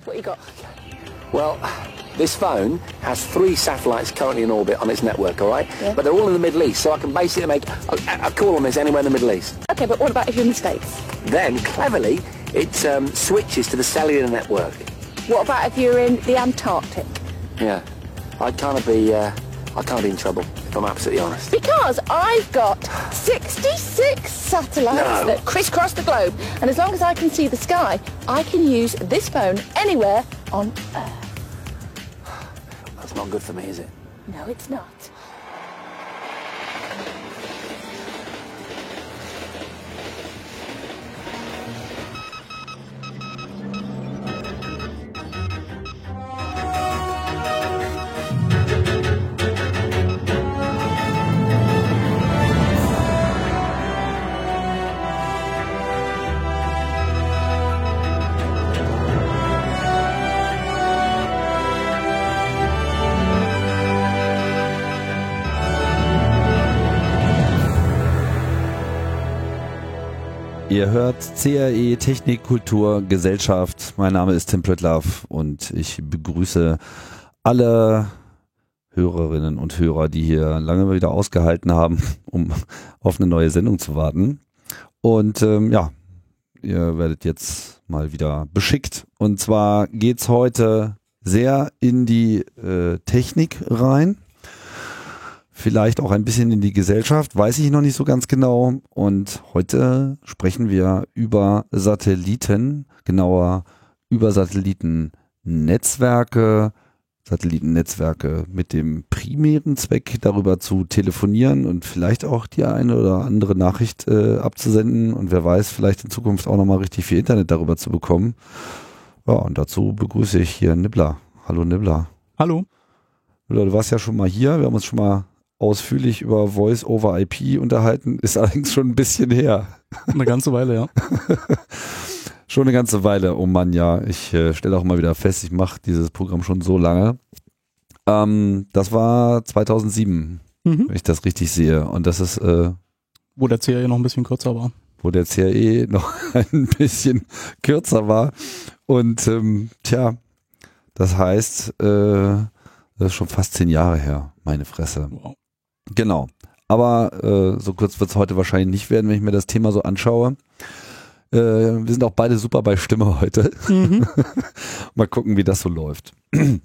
What you got? Well, this phone has 3 satellites currently in orbit on its network, all right? Yeah. But they're all in the Middle East, so I can basically make a call on this anywhere in the Middle East. Okay, but what about if you're in the States? Then, cleverly, it switches to the cellular network. What about if you're in the Antarctic? Yeah, I'd kind of be in trouble, if I'm absolutely honest. Because I've got 66 satellites that crisscross the globe, and as long as I can see the sky, I can use this phone anywhere on Earth. That's not good for me, is it? No, it's not. Ihr hört CRE Technik, Kultur, Gesellschaft. Mein Name ist Tim Pritlove und ich begrüße alle Hörerinnen und Hörer, die hier lange wieder ausgehalten haben, um auf eine neue Sendung zu warten. Und ja, ihr werdet jetzt mal wieder beschickt. Und zwar geht's heute sehr in die Technik rein. Vielleicht auch ein bisschen in die Gesellschaft, weiß ich noch nicht so ganz genau. Und heute sprechen wir über Satelliten, genauer über Satellitennetzwerke mit dem primären Zweck, darüber zu telefonieren und vielleicht auch die eine oder andere Nachricht abzusenden. Und wer weiß, vielleicht in Zukunft auch nochmal richtig viel Internet darüber zu bekommen. Ja, und dazu begrüße ich hier Nibbler. Hallo Nibbler. Hallo. Du warst ja schon mal hier, wir haben uns schon mal ausführlich über Voice-over-IP unterhalten, ist allerdings schon ein bisschen her. Eine ganze Weile, ja. Schon eine ganze Weile, oh Mann, ja. Ich stelle auch mal wieder fest, ich mache dieses Programm schon so lange. Das war 2007, wenn ich das richtig sehe. Und das ist wo der CRE noch ein bisschen kürzer war. Wo der CRE noch ein bisschen kürzer war. Und tja, das heißt, das ist schon fast 10 Jahre her, meine Fresse. Wow. Genau, aber so kurz wird es heute wahrscheinlich nicht werden, wenn ich mir das Thema so anschaue. Wir sind auch beide super bei Stimme heute. Mal gucken, wie das so läuft.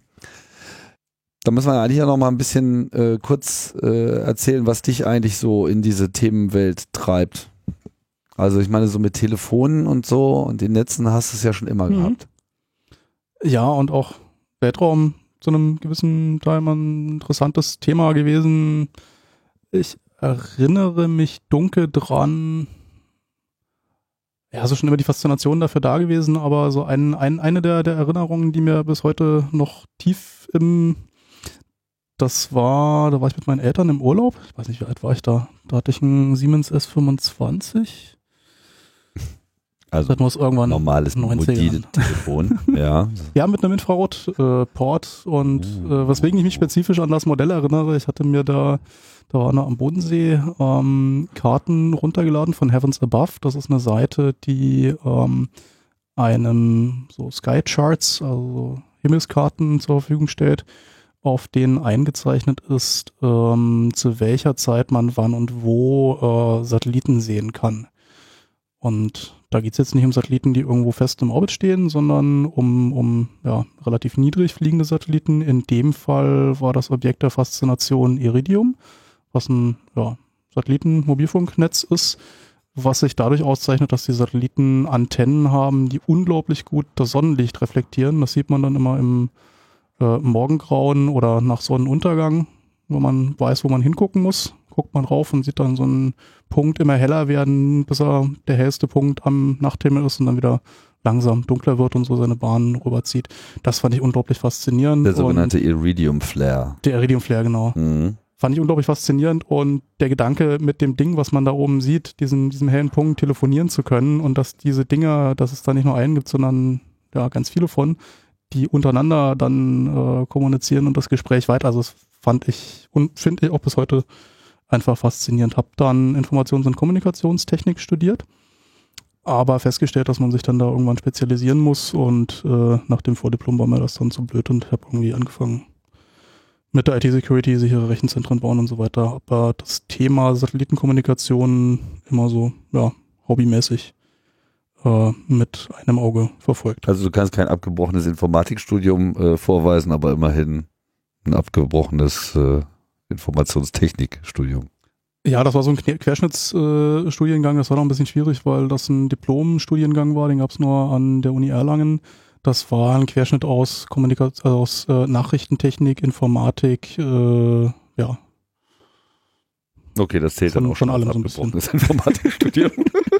Da müssen wir eigentlich ja noch mal ein bisschen kurz erzählen, was dich eigentlich so in diese Themenwelt treibt. Also ich meine, so mit Telefonen und so und den Netzen hast du es ja schon immer gehabt. Ja, und auch Weltraum zu einem gewissen Teil mal ein interessantes Thema gewesen. Ich erinnere mich dunkel dran, ja, so schon immer die Faszination dafür da gewesen, aber so eine der Erinnerungen, die mir bis heute noch tief da war ich mit meinen Eltern im Urlaub, ich weiß nicht, wie alt war ich da? Da hatte ich einen Siemens S25. Also irgendwann normales Mobiltelefon. Ja. Ja, mit einem Infrarot-Port und weswegen ich mich spezifisch an das Modell erinnere, ich hatte mir da war am Bodensee Karten runtergeladen von Heavens Above. Das ist eine Seite, die einem so Skycharts, also Himmelskarten zur Verfügung stellt, auf denen eingezeichnet ist, zu welcher Zeit man wann und wo Satelliten sehen kann. Und da geht es jetzt nicht um Satelliten, die irgendwo fest im Orbit stehen, sondern um relativ niedrig fliegende Satelliten. In dem Fall war das Objekt der Faszination Iridium, was ein Satelliten-Mobilfunknetz ist, was sich dadurch auszeichnet, dass die Satelliten Antennen haben, die unglaublich gut das Sonnenlicht reflektieren. Das sieht man dann immer im Morgengrauen oder nach Sonnenuntergang, wenn man weiß, wo man hingucken muss. Guckt man drauf und sieht dann so einen Punkt immer heller werden, bis er der hellste Punkt am Nachthimmel ist und dann wieder langsam dunkler wird und so seine Bahn rüberzieht. Das fand ich unglaublich faszinierend. Der sogenannte Iridium Flare. Der Iridium Flare, genau. Fand ich unglaublich faszinierend und der Gedanke mit dem Ding, was man da oben sieht, diesem hellen Punkt telefonieren zu können und dass diese Dinger, dass es da nicht nur einen gibt, sondern ja ganz viele von, die untereinander dann kommunizieren und das Gespräch weiter. Also das fand ich und finde ich auch bis heute einfach faszinierend. Habe dann Informations- und Kommunikationstechnik studiert. aber festgestellt, dass man sich dann da irgendwann spezialisieren muss und nach dem Vordiplom war mir das dann zu blöd und habe irgendwie angefangen mit der IT-Security, sichere Rechenzentren bauen und so weiter. Aber das Thema Satellitenkommunikation immer so, ja, hobbymäßig mit einem Auge verfolgt. Also du kannst kein abgebrochenes Informatikstudium vorweisen, aber immerhin ein abgebrochenes Informationstechnikstudium. Ja, das war so ein Querschnittsstudiengang, das war noch ein bisschen schwierig, weil das ein Diplom-Studiengang war, den gab es nur an der Uni Erlangen. Das war ein Querschnitt aus aus Nachrichtentechnik, Informatik, ja. Okay, das zählt dann auch schon allem als so ein bisschen. abgebrochenes Informatikstudium.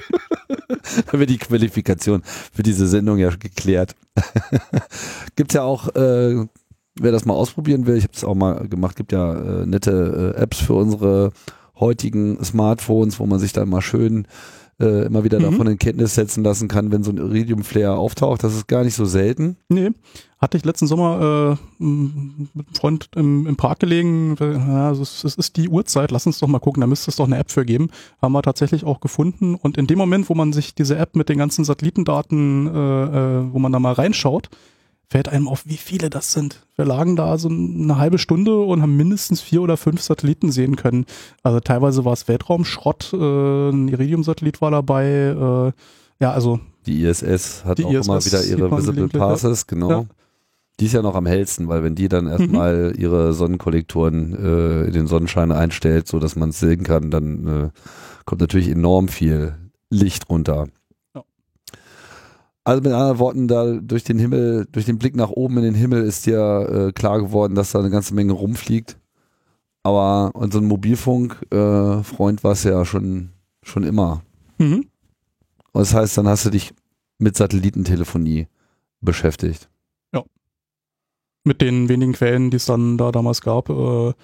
Da wird die Qualifikation für diese Sendung ja geklärt. Gibt's ja auch, wer das mal ausprobieren will, ich habe es auch mal gemacht, gibt ja nette Apps für unsere heutigen Smartphones, wo man sich dann mal schön immer wieder davon in Kenntnis setzen lassen kann, wenn so ein Iridium-Flare auftaucht. Das ist gar nicht so selten. Nee, hatte ich letzten Sommer mit einem Freund im Park gelegen. Ja, es ist die Uhrzeit, lass uns doch mal gucken, da müsste es doch eine App für geben. Haben wir tatsächlich auch gefunden. Und in dem Moment, wo man sich diese App mit den ganzen Satellitendaten, wo man da mal reinschaut, fällt einem auf, wie viele das sind. Wir lagen da so eine halbe Stunde und haben mindestens 4 oder 5 Satelliten sehen können. Also teilweise war es Weltraumschrott, ein Iridium-Satellit war dabei, ja, also Die ISS hat die auch ISS immer wieder ihre sieht man Visible gelegentlich, Passes, genau. Ja. Die ist ja noch am hellsten, weil wenn die dann erstmal ihre Sonnenkollektoren in den Sonnenschein einstellt, so dass man es sehen kann, dann kommt natürlich enorm viel Licht runter. Ja. Also mit anderen Worten, da durch den Himmel, durch den Blick nach oben in den Himmel ist dir klar geworden, dass da eine ganze Menge rumfliegt. Aber und so ein Mobilfunk-Freund war es ja schon immer. Mhm. Und das heißt, dann hast du dich mit Satellitentelefonie beschäftigt. Ja. Mit den wenigen Quellen, die es dann da damals gab.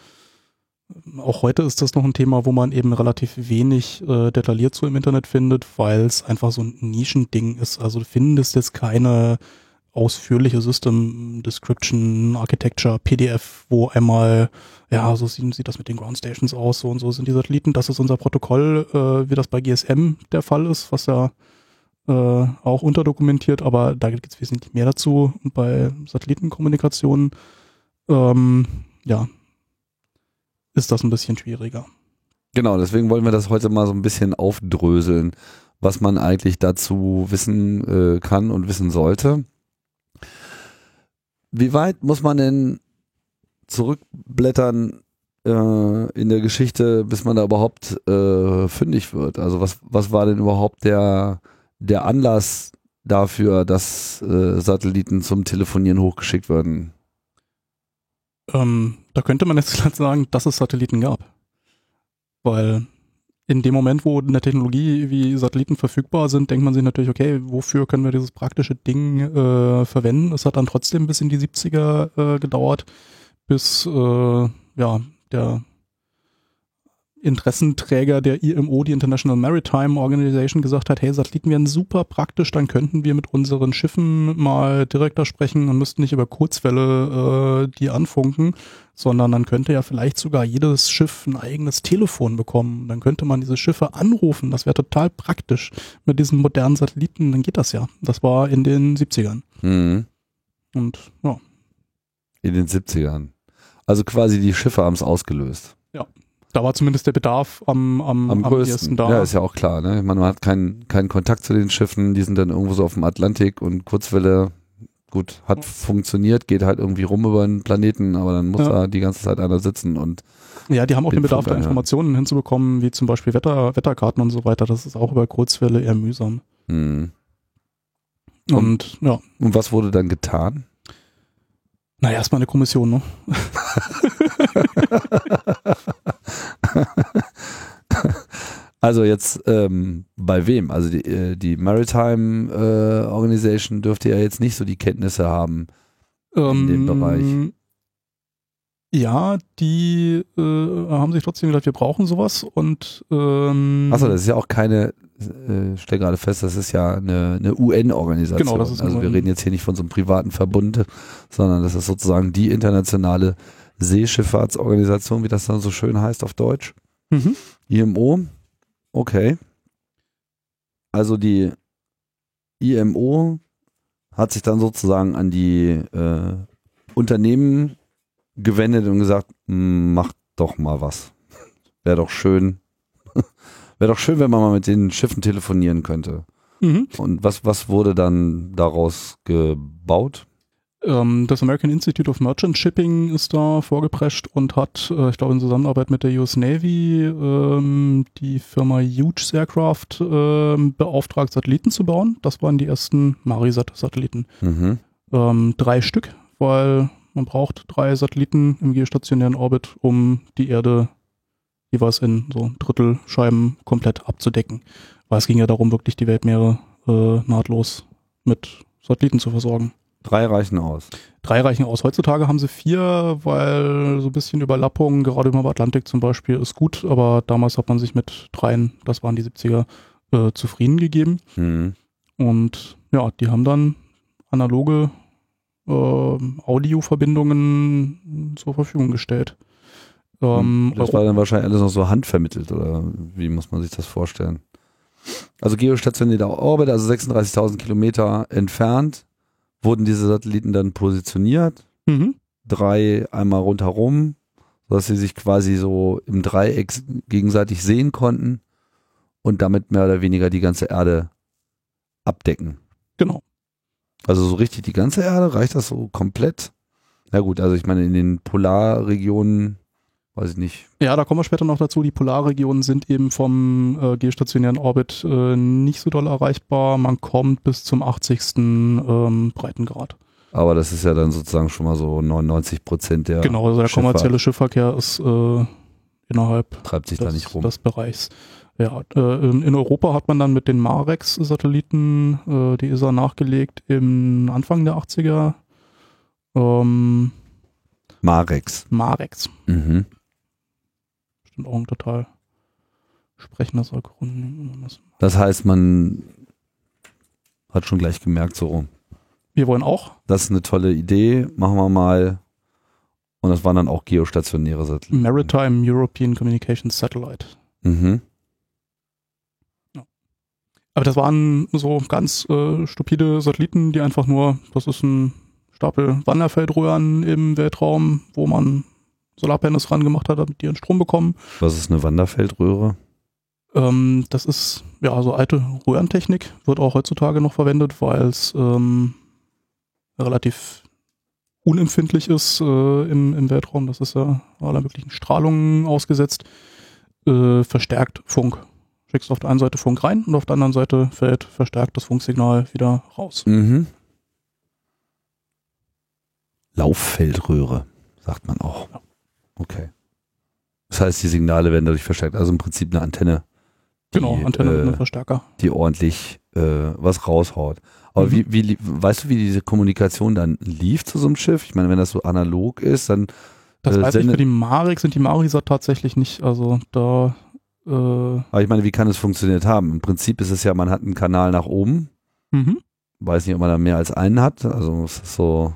Auch heute ist das noch ein Thema, wo man eben relativ wenig detailliert so im Internet findet, weil es einfach so ein Nischending ist. Also du findest jetzt keine ausführliche System Description, Architecture, PDF, wo einmal, ja, so sieht das mit den Ground Stations aus, so und so sind die Satelliten, das ist unser Protokoll, wie das bei GSM der Fall ist, was ja auch unterdokumentiert, aber da gibt es wesentlich mehr dazu. Bei Satellitenkommunikation, ja, ist das ein bisschen schwieriger. Genau, deswegen wollen wir das heute mal so ein bisschen aufdröseln, was man eigentlich dazu wissen kann und wissen sollte. Wie weit muss man denn zurückblättern in der Geschichte, bis man da überhaupt fündig wird? Also was war denn überhaupt der Anlass dafür, dass Satelliten zum Telefonieren hochgeschickt werden? Da könnte man jetzt gleich sagen, dass es Satelliten gab. Weil in dem Moment, wo eine Technologie wie Satelliten verfügbar sind, denkt man sich natürlich, okay, wofür können wir dieses praktische Ding verwenden? Es hat dann trotzdem bis in die 70er gedauert, bis ja, der Interessenträger der IMO, die International Maritime Organization, gesagt hat, hey, Satelliten wären super praktisch, dann könnten wir mit unseren Schiffen mal direkter sprechen und müssten nicht über Kurzwelle die anfunken, sondern dann könnte ja vielleicht sogar jedes Schiff ein eigenes Telefon bekommen. Dann könnte man diese Schiffe anrufen, das wäre total praktisch. Mit diesen modernen Satelliten, dann geht das ja. Das war in den 70ern. Mhm. Und ja. In den 70ern. Also quasi die Schiffe haben es ausgelöst. Ja. Da war zumindest der Bedarf am größten. ersten da. Ja, ist ja auch klar. Ne? Man hat keinen Kontakt zu den Schiffen, die sind dann irgendwo so auf dem Atlantik und Kurzwelle, gut, hat funktioniert, geht halt irgendwie rum über den Planeten, aber dann muss da die ganze Zeit einer sitzen und ja, die haben auch den Bedarf, da Funk Informationen hinzubekommen, wie zum Beispiel Wetterkarten und so weiter. Das ist auch über Kurzwelle eher mühsam. Mhm. Und ja. Und was wurde dann getan? Na, erstmal eine Kommission, ne? Also jetzt bei wem? Also die Maritime Organization dürfte ja jetzt nicht so die Kenntnisse haben in dem Bereich. Ja, die haben sich trotzdem gesagt, wir brauchen sowas und Achso, das ist ja auch keine, ich stelle gerade fest, das ist ja eine UN-Organisation. Genau, das ist also wir UN. reden jetzt hier nicht von so einem privaten Verbund, sondern das ist sozusagen die internationale Seeschifffahrtsorganisation, wie das dann so schön heißt auf Deutsch. Mhm. IMO. IMO, okay. Also die IMO hat sich dann sozusagen an die Unternehmen gewendet und gesagt, macht doch mal was. Wäre doch schön, wenn man mal mit den Schiffen telefonieren könnte. Mhm. Und was wurde dann daraus gebaut? Das American Institute of Merchant Shipping ist da vorgeprescht und hat, ich glaube in Zusammenarbeit mit der US Navy, die Firma Hughes Aircraft beauftragt, Satelliten zu bauen. Das waren die ersten Marisat-Satelliten. 3 Stück, weil man braucht 3 Satelliten im geostationären Orbit, um die Erde jeweils in so Drittelscheiben komplett abzudecken. Weil es ging ja darum, wirklich die Weltmeere nahtlos mit Satelliten zu versorgen. 3 reichen aus. 3 reichen aus. Heutzutage haben sie 4, weil so ein bisschen Überlappung, gerade im Atlantik zum Beispiel, ist gut, aber damals hat man sich mit 3, das waren die 70er, zufrieden gegeben. Und ja, die haben dann analoge Audioverbindungen zur Verfügung gestellt. Das war dann wahrscheinlich alles noch so handvermittelt, oder wie muss man sich das vorstellen? Also geostationärer Orbit, also 36.000 Kilometer entfernt, wurden diese Satelliten dann positioniert, 3 einmal rundherum, sodass sie sich quasi so im Dreieck gegenseitig sehen konnten und damit mehr oder weniger die ganze Erde abdecken. Genau. Also so richtig die ganze Erde, reicht das so komplett? Na gut, also ich meine in den Polarregionen, weiß ich nicht. Ja, da kommen wir später noch dazu. Die Polarregionen sind eben vom geostationären Orbit nicht so doll erreichbar. Man kommt bis zum 80. Breitengrad. Aber das ist ja dann sozusagen schon mal so 99% der Genau, also der Schifffahrt. kommerzielle Schiffverkehr ist innerhalb Treibt sich da nicht rum. des Bereichs. Ja, in Europa hat man dann mit den MAREX-Satelliten die ESA nachgelegt im Anfang der 80er. MAREX. Bestimmt auch ein total sprechendes Akronym. Das heißt, man hat schon gleich gemerkt, so, Wir wollen auch. das ist eine tolle Idee, machen wir mal. Und das waren dann auch geostationäre Satelliten. Maritime European Communications Satellite. Aber das waren so ganz stupide Satelliten, die einfach nur, das ist ein Stapel Wanderfeldröhren im Weltraum, wo man Solarpanels ran gemacht hat, damit die ihren Strom bekommen. Was ist eine Wanderfeldröhre? Das ist ja so alte Röhrentechnik, wird auch heutzutage noch verwendet, weil es relativ unempfindlich ist im Weltraum. Das ist ja aller möglichen Strahlungen ausgesetzt. Verstärkt Funk. Schickst auf der einen Seite Funk rein und auf der anderen Seite fällt verstärkt das Funksignal wieder raus. Lauffeldröhre, sagt man auch. Ja. Okay. Das heißt, die Signale werden dadurch verstärkt. Also im Prinzip eine Antenne. Genau, Antenne mit einem Verstärker. Die ordentlich was raushaut. Aber weißt du, wie diese Kommunikation dann lief zu so einem Schiff? Ich meine, wenn das so analog ist, dann das weiß ich, für die Marik sind die Marisat tatsächlich nicht, also da aber ich meine, wie kann es funktioniert haben? Im Prinzip ist es ja, man hat einen Kanal nach oben. Weiß nicht, ob man da mehr als einen hat. Also es ist so,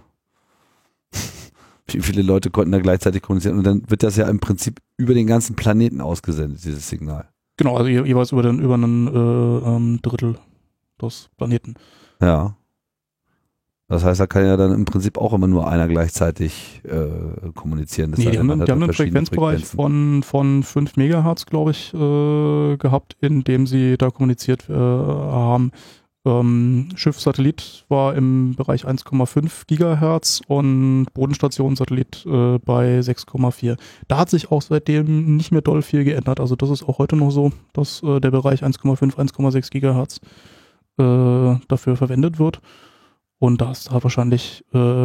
wie viele Leute konnten da gleichzeitig kommunizieren. Und dann wird das ja im Prinzip über den ganzen Planeten ausgesendet, dieses Signal. Genau, also jeweils über einen Drittel des Planeten. Ja. Das heißt, da kann ja dann im Prinzip auch immer nur einer gleichzeitig kommunizieren. Nee, die haben einen Frequenzbereich von 5 Megahertz, glaube ich, gehabt, in dem sie da kommuniziert haben. Schiff-Satellit war im Bereich 1,5 Gigahertz und Bodenstation-Satellit bei 6,4. Da hat sich auch seitdem nicht mehr doll viel geändert. Also das ist auch heute noch so, dass der Bereich 1,5, 1,6 Gigahertz dafür verwendet wird. Und da ist da wahrscheinlich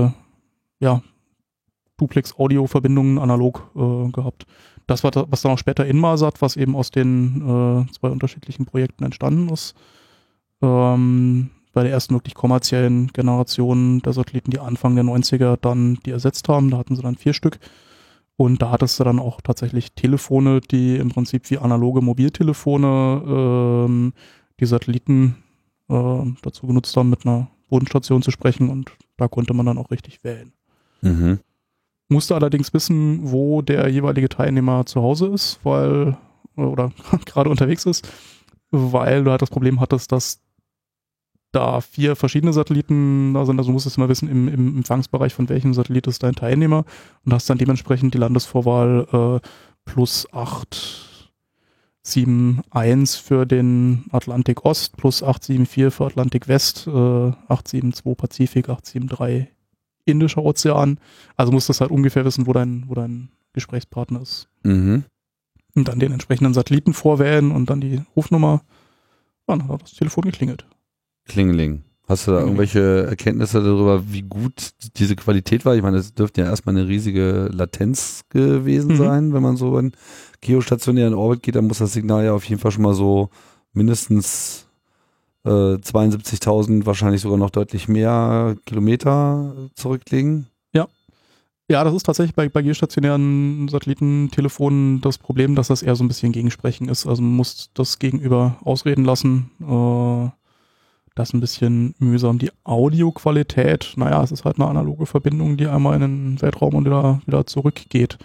Duplex-Audio-Verbindungen analog gehabt. Das war was dann auch später Inmarsat, was eben aus den 2 unterschiedlichen Projekten entstanden ist. Bei der ersten wirklich kommerziellen Generation der Satelliten, die Anfang der 90er dann die ersetzt haben. Da hatten sie dann 4 Stück. Und da hattest du dann auch tatsächlich Telefone, die im Prinzip wie analoge Mobiltelefone die Satelliten dazu genutzt haben, mit einer Bodenstation zu sprechen, und da konnte man dann auch richtig wählen. Musste allerdings wissen, wo der jeweilige Teilnehmer zu Hause ist, oder gerade unterwegs ist, weil du halt das Problem hattest, dass da 4 verschiedene Satelliten da sind, also du musst es mal wissen, im Empfangsbereich von welchem Satellit ist dein Teilnehmer und hast dann dementsprechend die Landesvorwahl plus 871 für den Atlantik Ost, plus 874 für Atlantik West, 872 Pazifik, 873 Indischer Ozean. Also musst du halt ungefähr wissen, wo dein Gesprächspartner ist. Mhm. Und dann den entsprechenden Satelliten vorwählen und dann die Rufnummer. Dann hat das Telefon geklingelt. Klingeling. Hast du da irgendwelche Erkenntnisse darüber, wie gut diese Qualität war? Ich meine, es dürfte ja erstmal eine riesige Latenz gewesen sein, wenn man so in geostationären Orbit geht, dann muss das Signal ja auf jeden Fall schon mal so mindestens 72.000, wahrscheinlich sogar noch deutlich mehr Kilometer zurücklegen. Ja, das ist tatsächlich bei geostationären Satellitentelefonen das Problem, dass das eher so ein bisschen Gegensprechen ist. Also man muss das Gegenüber ausreden lassen. Das ist ein bisschen mühsam. Die Audioqualität, naja, es ist halt eine analoge Verbindung, die einmal in den Weltraum und wieder zurückgeht.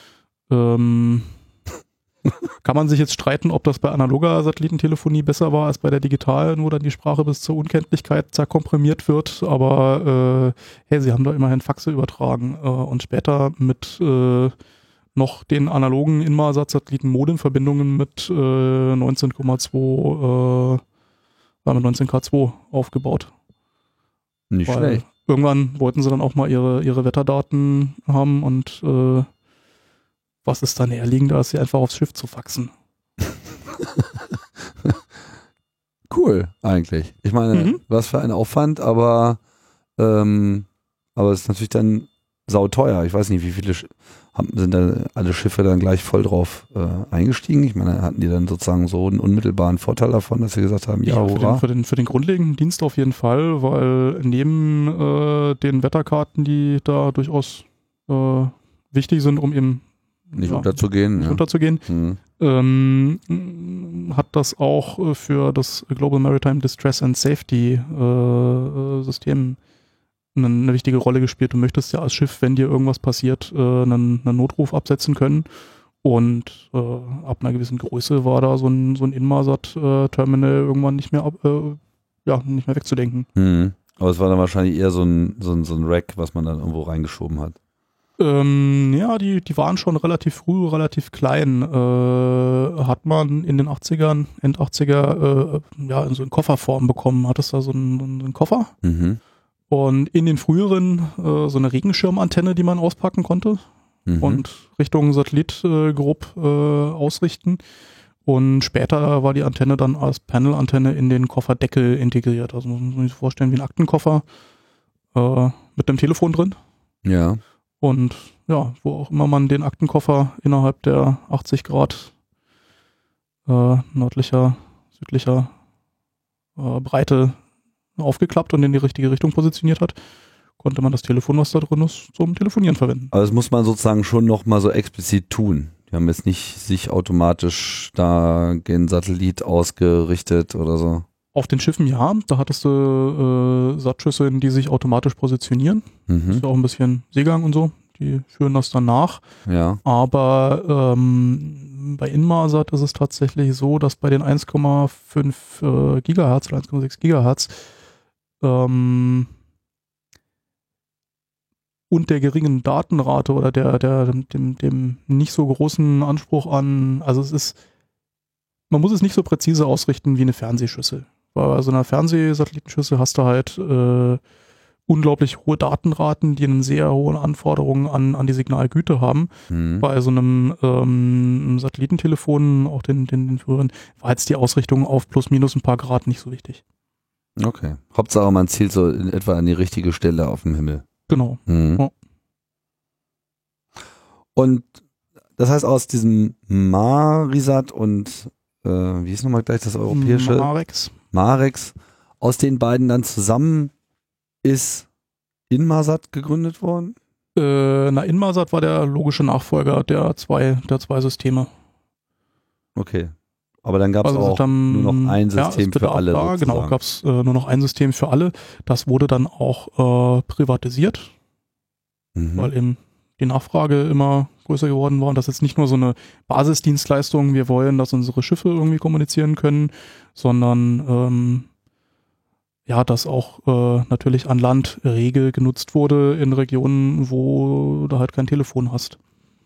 Kann man sich jetzt streiten, ob das bei analoger Satellitentelefonie besser war als bei der digitalen, wo dann die Sprache bis zur Unkenntlichkeit zerkomprimiert wird, aber hey, sie haben da immerhin Faxe übertragen und später mit noch den analogen Inmarsat-Satelliten-Modem-Verbindungen mit 19K2 aufgebaut. Nicht schlecht. Irgendwann wollten sie dann auch mal ihre Wetterdaten haben und was ist da näherliegender, als sie einfach aufs Schiff zu faxen? Cool, eigentlich. Ich meine, was für ein Aufwand, aber es ist natürlich dann sauteuer. Ich weiß nicht, wie viele sind da alle Schiffe dann gleich voll drauf eingestiegen? Ich meine, hatten die dann sozusagen so einen unmittelbaren Vorteil davon, dass sie gesagt haben, ja, hurra. Für den grundlegenden Dienst auf jeden Fall, weil neben den Wetterkarten, die da durchaus wichtig sind, um eben nicht unterzugehen. Hat das auch für das Global Maritime Distress and Safety System eine wichtige Rolle gespielt. Du möchtest ja als Schiff, wenn dir irgendwas passiert, einen Notruf absetzen können. Und ab einer gewissen Größe war da so ein Inmarsat-Terminal irgendwann nicht mehr wegzudenken. Aber es war dann wahrscheinlich eher so ein Rack, was man dann irgendwo reingeschoben hat. Ja, die waren schon relativ früh, relativ klein. Hat man in den 80ern, End 80er, in so eine Kofferform bekommen. Hattest da so einen Koffer. Und in den früheren so eine Regenschirmantenne, die man auspacken konnte und Richtung Satellit grob ausrichten. Und später war die Antenne dann als Panel-Antenne in den Kofferdeckel integriert. Also muss man sich vorstellen wie ein Aktenkoffer mit einem Telefon drin. Ja. Und ja, wo auch immer man den Aktenkoffer innerhalb der 80 Grad nördlicher, südlicher Breite aufgeklappt und in die richtige Richtung positioniert hat, konnte man das Telefon, was da drin ist, zum Telefonieren verwenden. Aber das muss man sozusagen schon nochmal so explizit tun. Die haben jetzt nicht sich automatisch da den Satellit ausgerichtet oder so. Auf den Schiffen ja, da hattest du Satzschüsseln, die sich automatisch positionieren. Das ist ja auch ein bisschen Seegang und so, die führen das dann nach. Ja. Aber bei Inmarsat ist es tatsächlich so, dass bei den 1,5 Gigahertz oder 1,6 Gigahertz und der geringen Datenrate oder dem nicht so großen Anspruch an, also man muss es nicht so präzise ausrichten wie eine Fernsehschüssel. Bei so einer Fernsehsatellitenschüssel hast du halt unglaublich hohe Datenraten, die eine sehr hohe Anforderungen an die Signalgüte haben. Bei so einem Satellitentelefon, auch den früheren, war jetzt die Ausrichtung auf plus minus ein paar Grad nicht so wichtig. Okay. Hauptsache man zielt so in etwa an die richtige Stelle auf dem Himmel. Genau. Ja. Und das heißt, aus diesem Marisat und wie ist nochmal gleich das europäische? Marex. Aus den beiden dann zusammen ist Inmarsat gegründet worden? Inmarsat war der logische Nachfolger der zwei Systeme. Okay. Aber dann gab es auch nur noch ein System für alle. Ja, genau, gab es nur noch ein System für alle. Das wurde dann auch privatisiert, weil eben die Nachfrage immer größer geworden war und das ist jetzt nicht nur so eine Basisdienstleistung, wir wollen, dass unsere Schiffe irgendwie kommunizieren können, sondern ja, das auch natürlich an Land rege genutzt wurde in Regionen, wo du halt kein Telefon hast.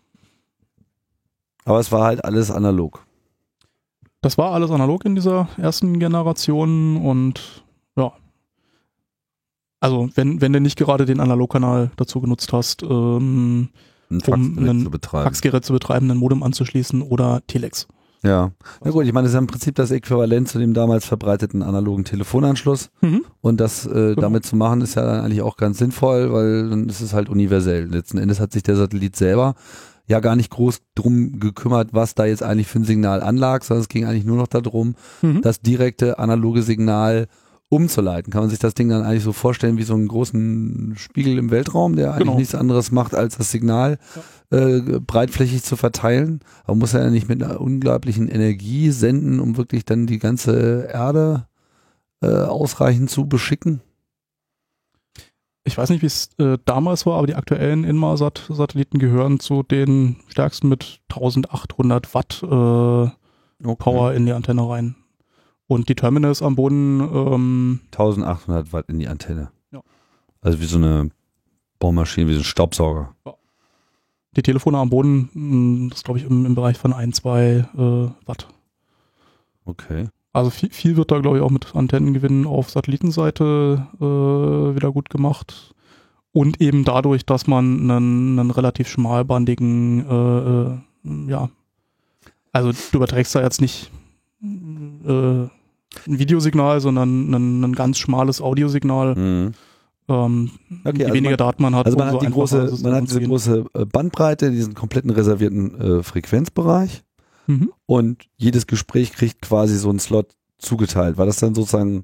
Aber es war halt alles analog. Das war alles analog in dieser ersten Generation und ja. Also wenn du nicht gerade den Analogkanal dazu genutzt hast, Ein Faxgerät zu betreiben. Faxgerät zu betreiben, ein Modem anzuschließen oder Telex. Ja, na gut, ich meine, das ist ja im Prinzip das Äquivalent zu dem damals verbreiteten analogen Telefonanschluss. Und das damit zu machen, ist ja dann eigentlich auch ganz sinnvoll, weil dann ist es halt universell. Letzten Endes hat sich der Satellit selber ja gar nicht groß drum gekümmert, was da jetzt eigentlich für ein Signal anlag, sondern es ging eigentlich nur noch darum, das direkte analoge Signal umzuleiten. Kann man sich das Ding dann eigentlich so vorstellen wie so einen großen Spiegel im Weltraum, der eigentlich nichts anderes macht, als das Signal breitflächig zu verteilen. Aber muss er ja nicht mit einer unglaublichen Energie senden, um wirklich dann die ganze Erde ausreichend zu beschicken? Ich weiß nicht, wie es damals war, aber die aktuellen Inmarsat-Satelliten gehören zu den stärksten mit 1800 Watt Power in die Antenne rein. Und die Terminals am Boden 1800 Watt in die Antenne. Ja. Also wie so eine Bohrmaschine, wie so ein Staubsauger. Ja. Die Telefone am Boden, das glaube ich im Bereich von 1-2 Watt. Okay. Also viel wird da, glaube ich, auch mit Antennengewinnen auf Satellitenseite wieder gut gemacht. Und eben dadurch, dass man einen relativ schmalbandigen, also du überträgst da jetzt nicht ein Videosignal, sondern ein ganz schmales Audiosignal. Je weniger Daten man hat, also man umso hat diese große Bandbreite, diesen kompletten reservierten Frequenzbereich. Und jedes Gespräch kriegt quasi so einen Slot zugeteilt. War das dann sozusagen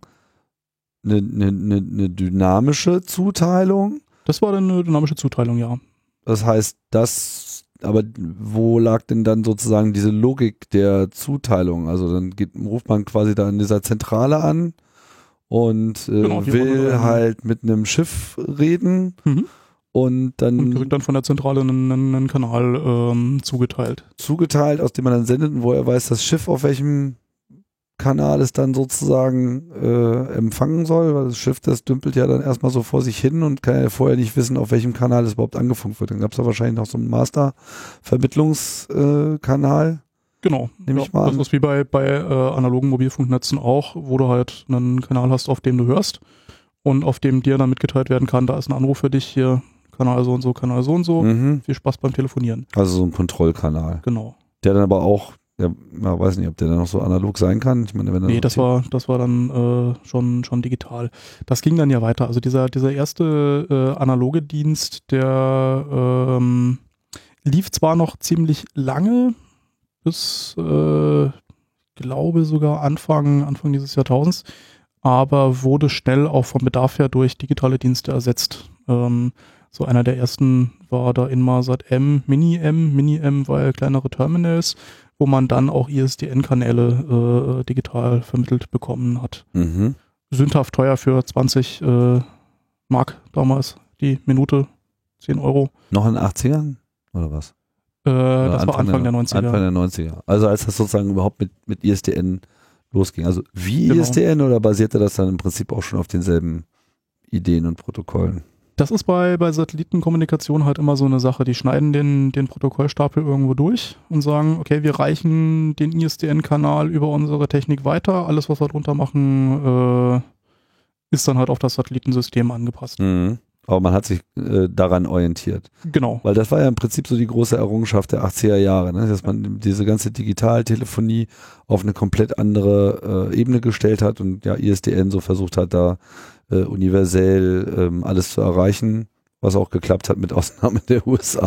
eine dynamische Zuteilung? Das war dann eine dynamische Zuteilung, ja. Das heißt, aber wo lag denn dann sozusagen diese Logik der Zuteilung? Also dann ruft man quasi da in dieser Zentrale an und will halt mit einem Schiff reden. Und kriegt dann von der Zentrale einen Kanal zugeteilt. Zugeteilt, aus dem man dann sendet und wo er weiß, das Schiff auf welchem Kanal es dann sozusagen empfangen soll, weil das Schiff, das dümpelt ja dann erstmal so vor sich hin und kann ja vorher nicht wissen, auf welchem Kanal es überhaupt angefunkt wird. Dann gab es da wahrscheinlich noch so einen Master-Vermittlungskanal. Genau. Nehme ich mal an. Das ist wie bei analogen Mobilfunknetzen auch, wo du halt einen Kanal hast, auf dem du hörst und auf dem dir dann mitgeteilt werden kann, da ist ein Anruf für dich hier, Kanal so und so, Kanal so und so. Viel Spaß beim Telefonieren. Also so ein Kontrollkanal. Genau. Der dann aber auch, weiß nicht, ob der dann noch so analog sein kann. Ich meine, wenn das war dann schon digital. Das ging dann ja weiter. Also dieser erste analoge Dienst, der lief zwar noch ziemlich lange, bis glaube sogar Anfang dieses Jahrtausends, aber wurde schnell auch vom Bedarf her durch digitale Dienste ersetzt. So einer der ersten war da Inmarsat Mini-M, weil kleinere Terminals, wo man dann auch ISDN-Kanäle digital vermittelt bekommen hat. Sündhaft teuer für 20 Mark damals, die Minute, 10 Euro. Noch in den 80ern oder was? Das war Anfang der 90er. Anfang der 90er. Also als das sozusagen überhaupt mit ISDN losging. Also wie ISDN oder basierte das dann im Prinzip auch schon auf denselben Ideen und Protokollen? Das ist bei Satellitenkommunikation halt immer so eine Sache. Die schneiden den Protokollstapel irgendwo durch und sagen, okay, wir reichen den ISDN-Kanal über unsere Technik weiter. Alles, was wir drunter machen, ist dann halt auf das Satellitensystem angepasst. Aber man hat sich daran orientiert. Genau. Weil das war ja im Prinzip so die große Errungenschaft der 80er Jahre, ne? Dass man diese ganze Digitaltelefonie auf eine komplett andere Ebene gestellt hat und ja ISDN so versucht hat, da universell alles zu erreichen, was auch geklappt hat mit Ausnahme der USA.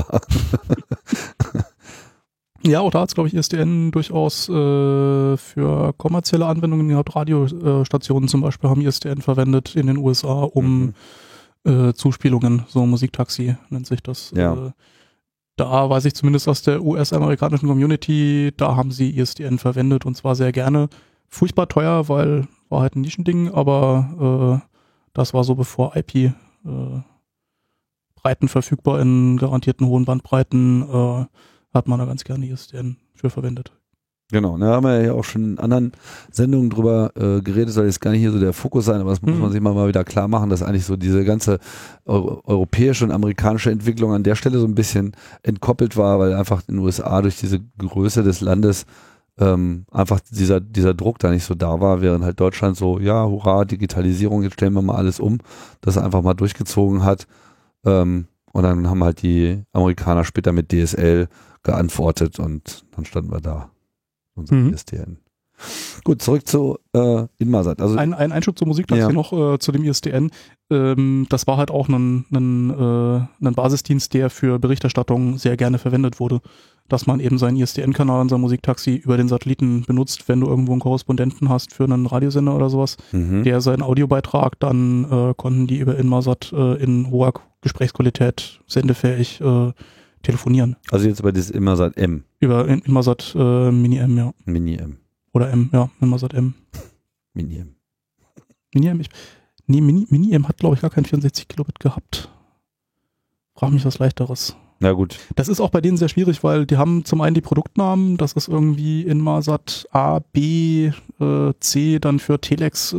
Ja, auch da hat es, glaube ich, ISDN durchaus für kommerzielle Anwendungen gehabt. Radiostationen zum Beispiel haben ISDN verwendet in den USA, um Zuspielungen, so Musiktaxi nennt sich das. Ja. Da weiß ich zumindest aus der US-amerikanischen Community, da haben sie ISDN verwendet und zwar sehr gerne. Furchtbar teuer, weil war halt ein Nischending, aber das war so bevor IP Breiten verfügbar in garantierten hohen Bandbreiten, hat man da ganz gerne ISDN für verwendet. Genau, da haben wir ja auch schon in anderen Sendungen drüber geredet, soll jetzt gar nicht hier so der Fokus sein, aber das muss man sich mal wieder klar machen, dass eigentlich so diese ganze europäische und amerikanische Entwicklung an der Stelle so ein bisschen entkoppelt war, weil einfach in den USA durch diese Größe des Landes einfach dieser Druck da nicht so da war, während halt Deutschland so, ja, hurra, Digitalisierung, jetzt stellen wir mal alles um, das einfach mal durchgezogen hat. Und dann haben halt die Amerikaner später mit DSL geantwortet und dann standen wir da. Unser ISDN. Gut, zurück zu Inmarsat. Also ein Einschub zur Musiktaxi noch zu dem ISDN. Das war halt auch ein Basisdienst, der für Berichterstattung sehr gerne verwendet wurde. Dass man eben seinen ISDN-Kanal und sein Musiktaxi über den Satelliten benutzt, wenn du irgendwo einen Korrespondenten hast für einen Radiosender oder sowas, der seinen Audiobeitrag, dann konnten die über Inmarsat in hoher Gesprächsqualität sendefähig telefonieren. Also jetzt über dieses Inmarsat M. Über Inmarsat Mini-M, ja. Mini-M. Oder M, ja, Inmarsat M. Mini-M. Mini-M, Mini-M hat, glaube ich, gar kein 64 Kilobit gehabt. Frag mich was Leichteres. Na gut. Das ist auch bei denen sehr schwierig, weil die haben zum einen die Produktnamen, das ist irgendwie Inmarsat A, B, C, dann für Telex,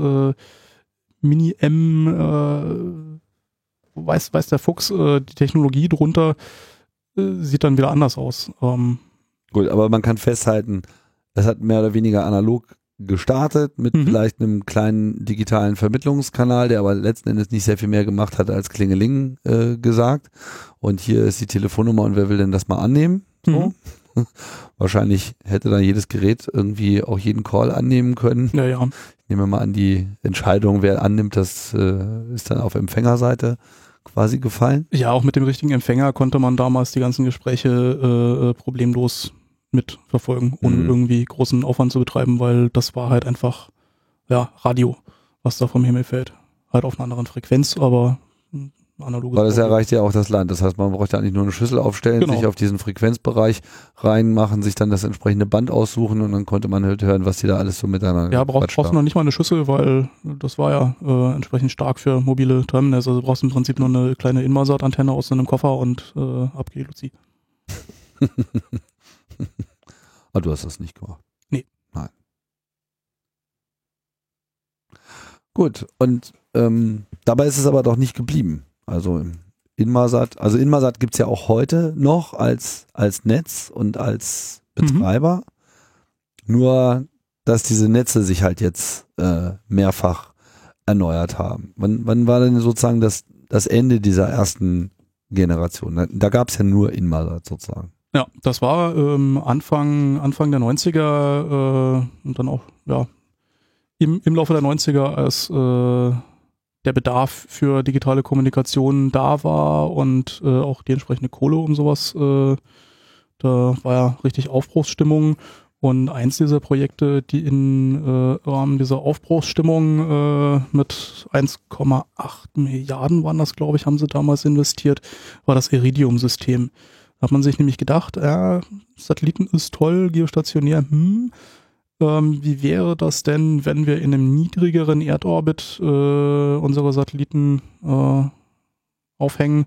Mini-M, weiß der Fuchs, die Technologie drunter sieht dann wieder anders aus. Gut, aber man kann festhalten, es hat mehr oder weniger analog gestartet mit vielleicht einem kleinen digitalen Vermittlungskanal, der aber letzten Endes nicht sehr viel mehr gemacht hat als Klingeling gesagt. Und hier ist die Telefonnummer und wer will denn das mal annehmen? So. Wahrscheinlich hätte dann jedes Gerät irgendwie auch jeden Call annehmen können. Ja, ja. Ich nehme mal an, die Entscheidung, wer annimmt, das ist dann auf Empfängerseite quasi gefallen. Ja, auch mit dem richtigen Empfänger konnte man damals die ganzen Gespräche problemlos mitverfolgen, ohne irgendwie großen Aufwand zu betreiben, weil das war halt einfach, ja, Radio, was da vom Himmel fällt. Halt auf einer anderen Frequenz, aber analoges. Weil das erreicht ja auch das Land. Das heißt, man bräuchte eigentlich nur eine Schüssel aufstellen, sich auf diesen Frequenzbereich reinmachen, sich dann das entsprechende Band aussuchen und dann konnte man halt hören, was die da alles so miteinander Ja, brauchst du noch nicht mal eine Schüssel, weil das war ja entsprechend stark für mobile Terminals. Also du brauchst im Prinzip nur eine kleine Inmarsat-Antenne aus so einem Koffer und ab geht Luzi. Ah, du hast das nicht gemacht? Nee. Nein. Gut, und dabei ist es aber doch nicht geblieben. Also Inmarsat gibt es ja auch heute noch als Netz und als Betreiber. Nur, dass diese Netze sich halt jetzt mehrfach erneuert haben. Wann war denn sozusagen das Ende dieser ersten Generation? Da gab es ja nur Inmarsat sozusagen. Ja, das war Anfang der 90er und dann auch ja im Laufe der 90er, als der Bedarf für digitale Kommunikation da war und auch die entsprechende Kohle um sowas, da war ja richtig Aufbruchsstimmung. Und eins dieser Projekte, die im Rahmen dieser Aufbruchsstimmung mit 1,8 Milliarden waren das, glaube ich, haben sie damals investiert, war das Iridium-System. Da hat man sich nämlich gedacht, Satelliten ist toll, geostationär, wie wäre das denn, wenn wir in einem niedrigeren Erdorbit unsere Satelliten aufhängen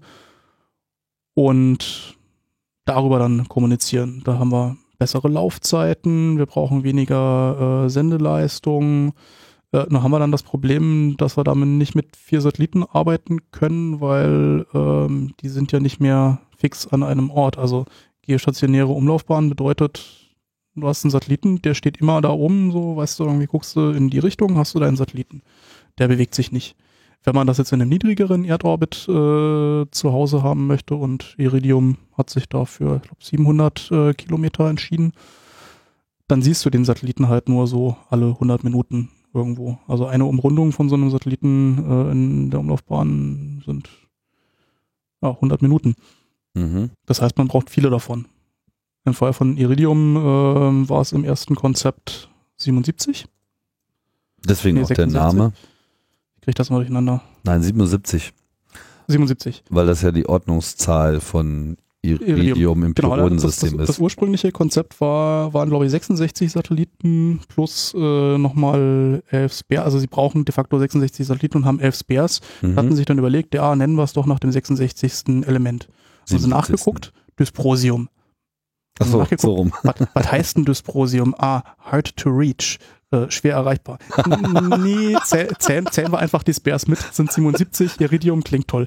und darüber dann kommunizieren? Da haben wir bessere Laufzeiten, wir brauchen weniger Sendeleistung. Nur haben wir dann das Problem, dass wir damit nicht mit 4 Satelliten arbeiten können, weil die sind ja nicht mehr fix an einem Ort. Also geostationäre Umlaufbahn bedeutet, du hast einen Satelliten, der steht immer da oben, so, weißt du, irgendwie guckst du in die Richtung, hast du deinen Satelliten. Der bewegt sich nicht. Wenn man das jetzt in einem niedrigeren Erdorbit zu Hause haben möchte und Iridium hat sich dafür, ich glaube, 700 Kilometer entschieden, dann siehst du den Satelliten halt nur so alle 100 Minuten irgendwo. Also eine Umrundung von so einem Satelliten in der Umlaufbahn sind 100 Minuten. Das heißt, man braucht viele davon. Im Fall von Iridium war es im ersten Konzept 77. Deswegen auch 66. Der Name. Ich kriege das mal durcheinander. Nein, 77. 77. Weil das ja die Ordnungszahl von Iridium im Pylonensystem ist. Das ursprüngliche Konzept waren, glaube ich, 66 Satelliten plus nochmal 11 Spares. Also sie brauchen de facto 66 Satelliten und haben 11 Spares. Hatten sich dann überlegt, nennen wir es doch nach dem 66. Element. Haben sie nachgeguckt, Dysprosium. Achso, so rum. Was heißt denn Dysprosium? Hard to reach. Schwer erreichbar. Nee, zählen wir einfach die Spares mit. Sind 77, Iridium klingt toll.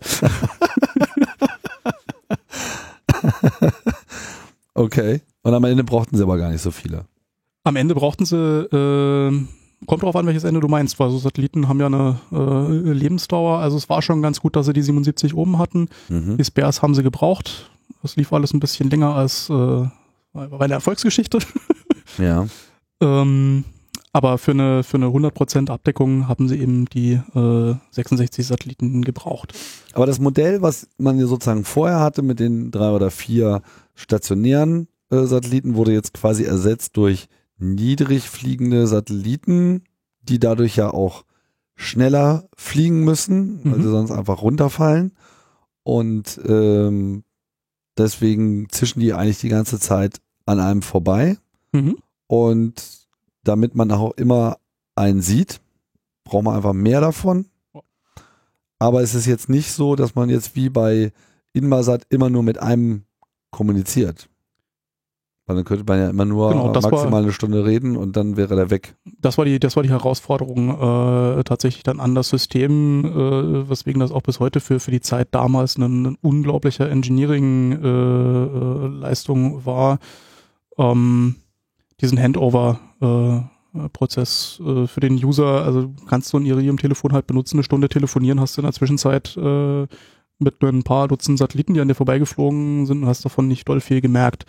Okay. Und am Ende brauchten sie aber gar nicht so viele. Am Ende brauchten sie, kommt drauf an, welches Ende du meinst, weil so Satelliten haben ja eine Lebensdauer. Also es war schon ganz gut, dass sie die 77 oben hatten. Die Spares haben sie gebraucht. Das lief alles ein bisschen länger als bei einer Erfolgsgeschichte. Ja. Aber für eine 100% Abdeckung haben sie eben die 66 Satelliten gebraucht. Aber das Modell, was man ja sozusagen vorher hatte mit den 3 oder 4 stationären Satelliten, wurde jetzt quasi ersetzt durch niedrig fliegende Satelliten, die dadurch ja auch schneller fliegen müssen, weil sie sonst einfach runterfallen. Und deswegen zischen die eigentlich die ganze Zeit an einem vorbei. Und damit man auch immer einen sieht, braucht man einfach mehr davon. Aber es ist jetzt nicht so, dass man jetzt wie bei Inmarsat immer nur mit einem kommuniziert. Weil dann könnte man ja immer nur maximal eine Stunde reden und dann wäre der weg. Das war die Herausforderung tatsächlich dann an das System, weswegen das auch bis heute für die Zeit damals eine unglaubliche Engineering-Leistung war, diesen Handover-Prozess für den User. Also kannst du ein Iridium-Telefon halt benutzen, eine Stunde telefonieren, hast du in der Zwischenzeit mit ein paar Dutzend Satelliten, die an dir vorbeigeflogen sind und hast davon nicht doll viel gemerkt.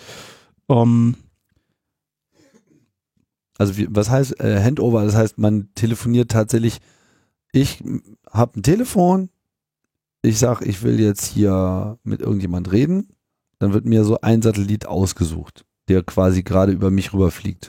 Also was heißt Handover? Das heißt, man telefoniert tatsächlich, ich habe ein Telefon, ich sage, ich will jetzt hier mit irgendjemand reden, dann wird mir so ein Satellit ausgesucht, der quasi gerade über mich rüberfliegt.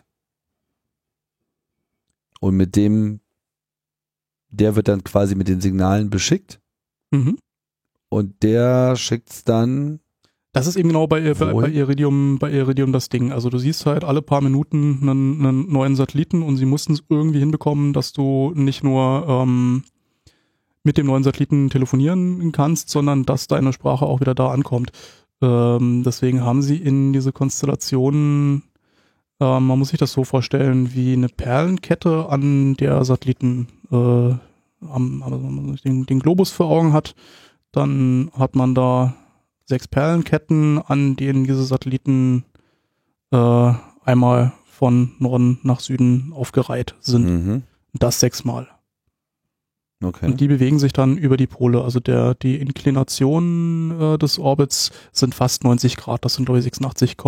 Und mit dem, der wird dann quasi mit den Signalen beschickt und der schickt es dann. Das ist eben genau bei Iridium das Ding. Also du siehst halt alle paar Minuten einen neuen Satelliten und sie mussten es irgendwie hinbekommen, dass du nicht nur mit dem neuen Satelliten telefonieren kannst, sondern dass deine Sprache auch wieder da ankommt. Deswegen haben sie in diese Konstellationen, man muss sich das so vorstellen, wie eine Perlenkette an der Satelliten, wenn man den Globus vor Augen hat, dann hat man da 6 Perlenketten, an denen diese Satelliten einmal von Norden nach Süden aufgereiht sind. Das 6-mal. Okay. Und die bewegen sich dann über die Pole. Also die Inklination des Orbits sind fast 90 Grad. Das sind, glaube ich,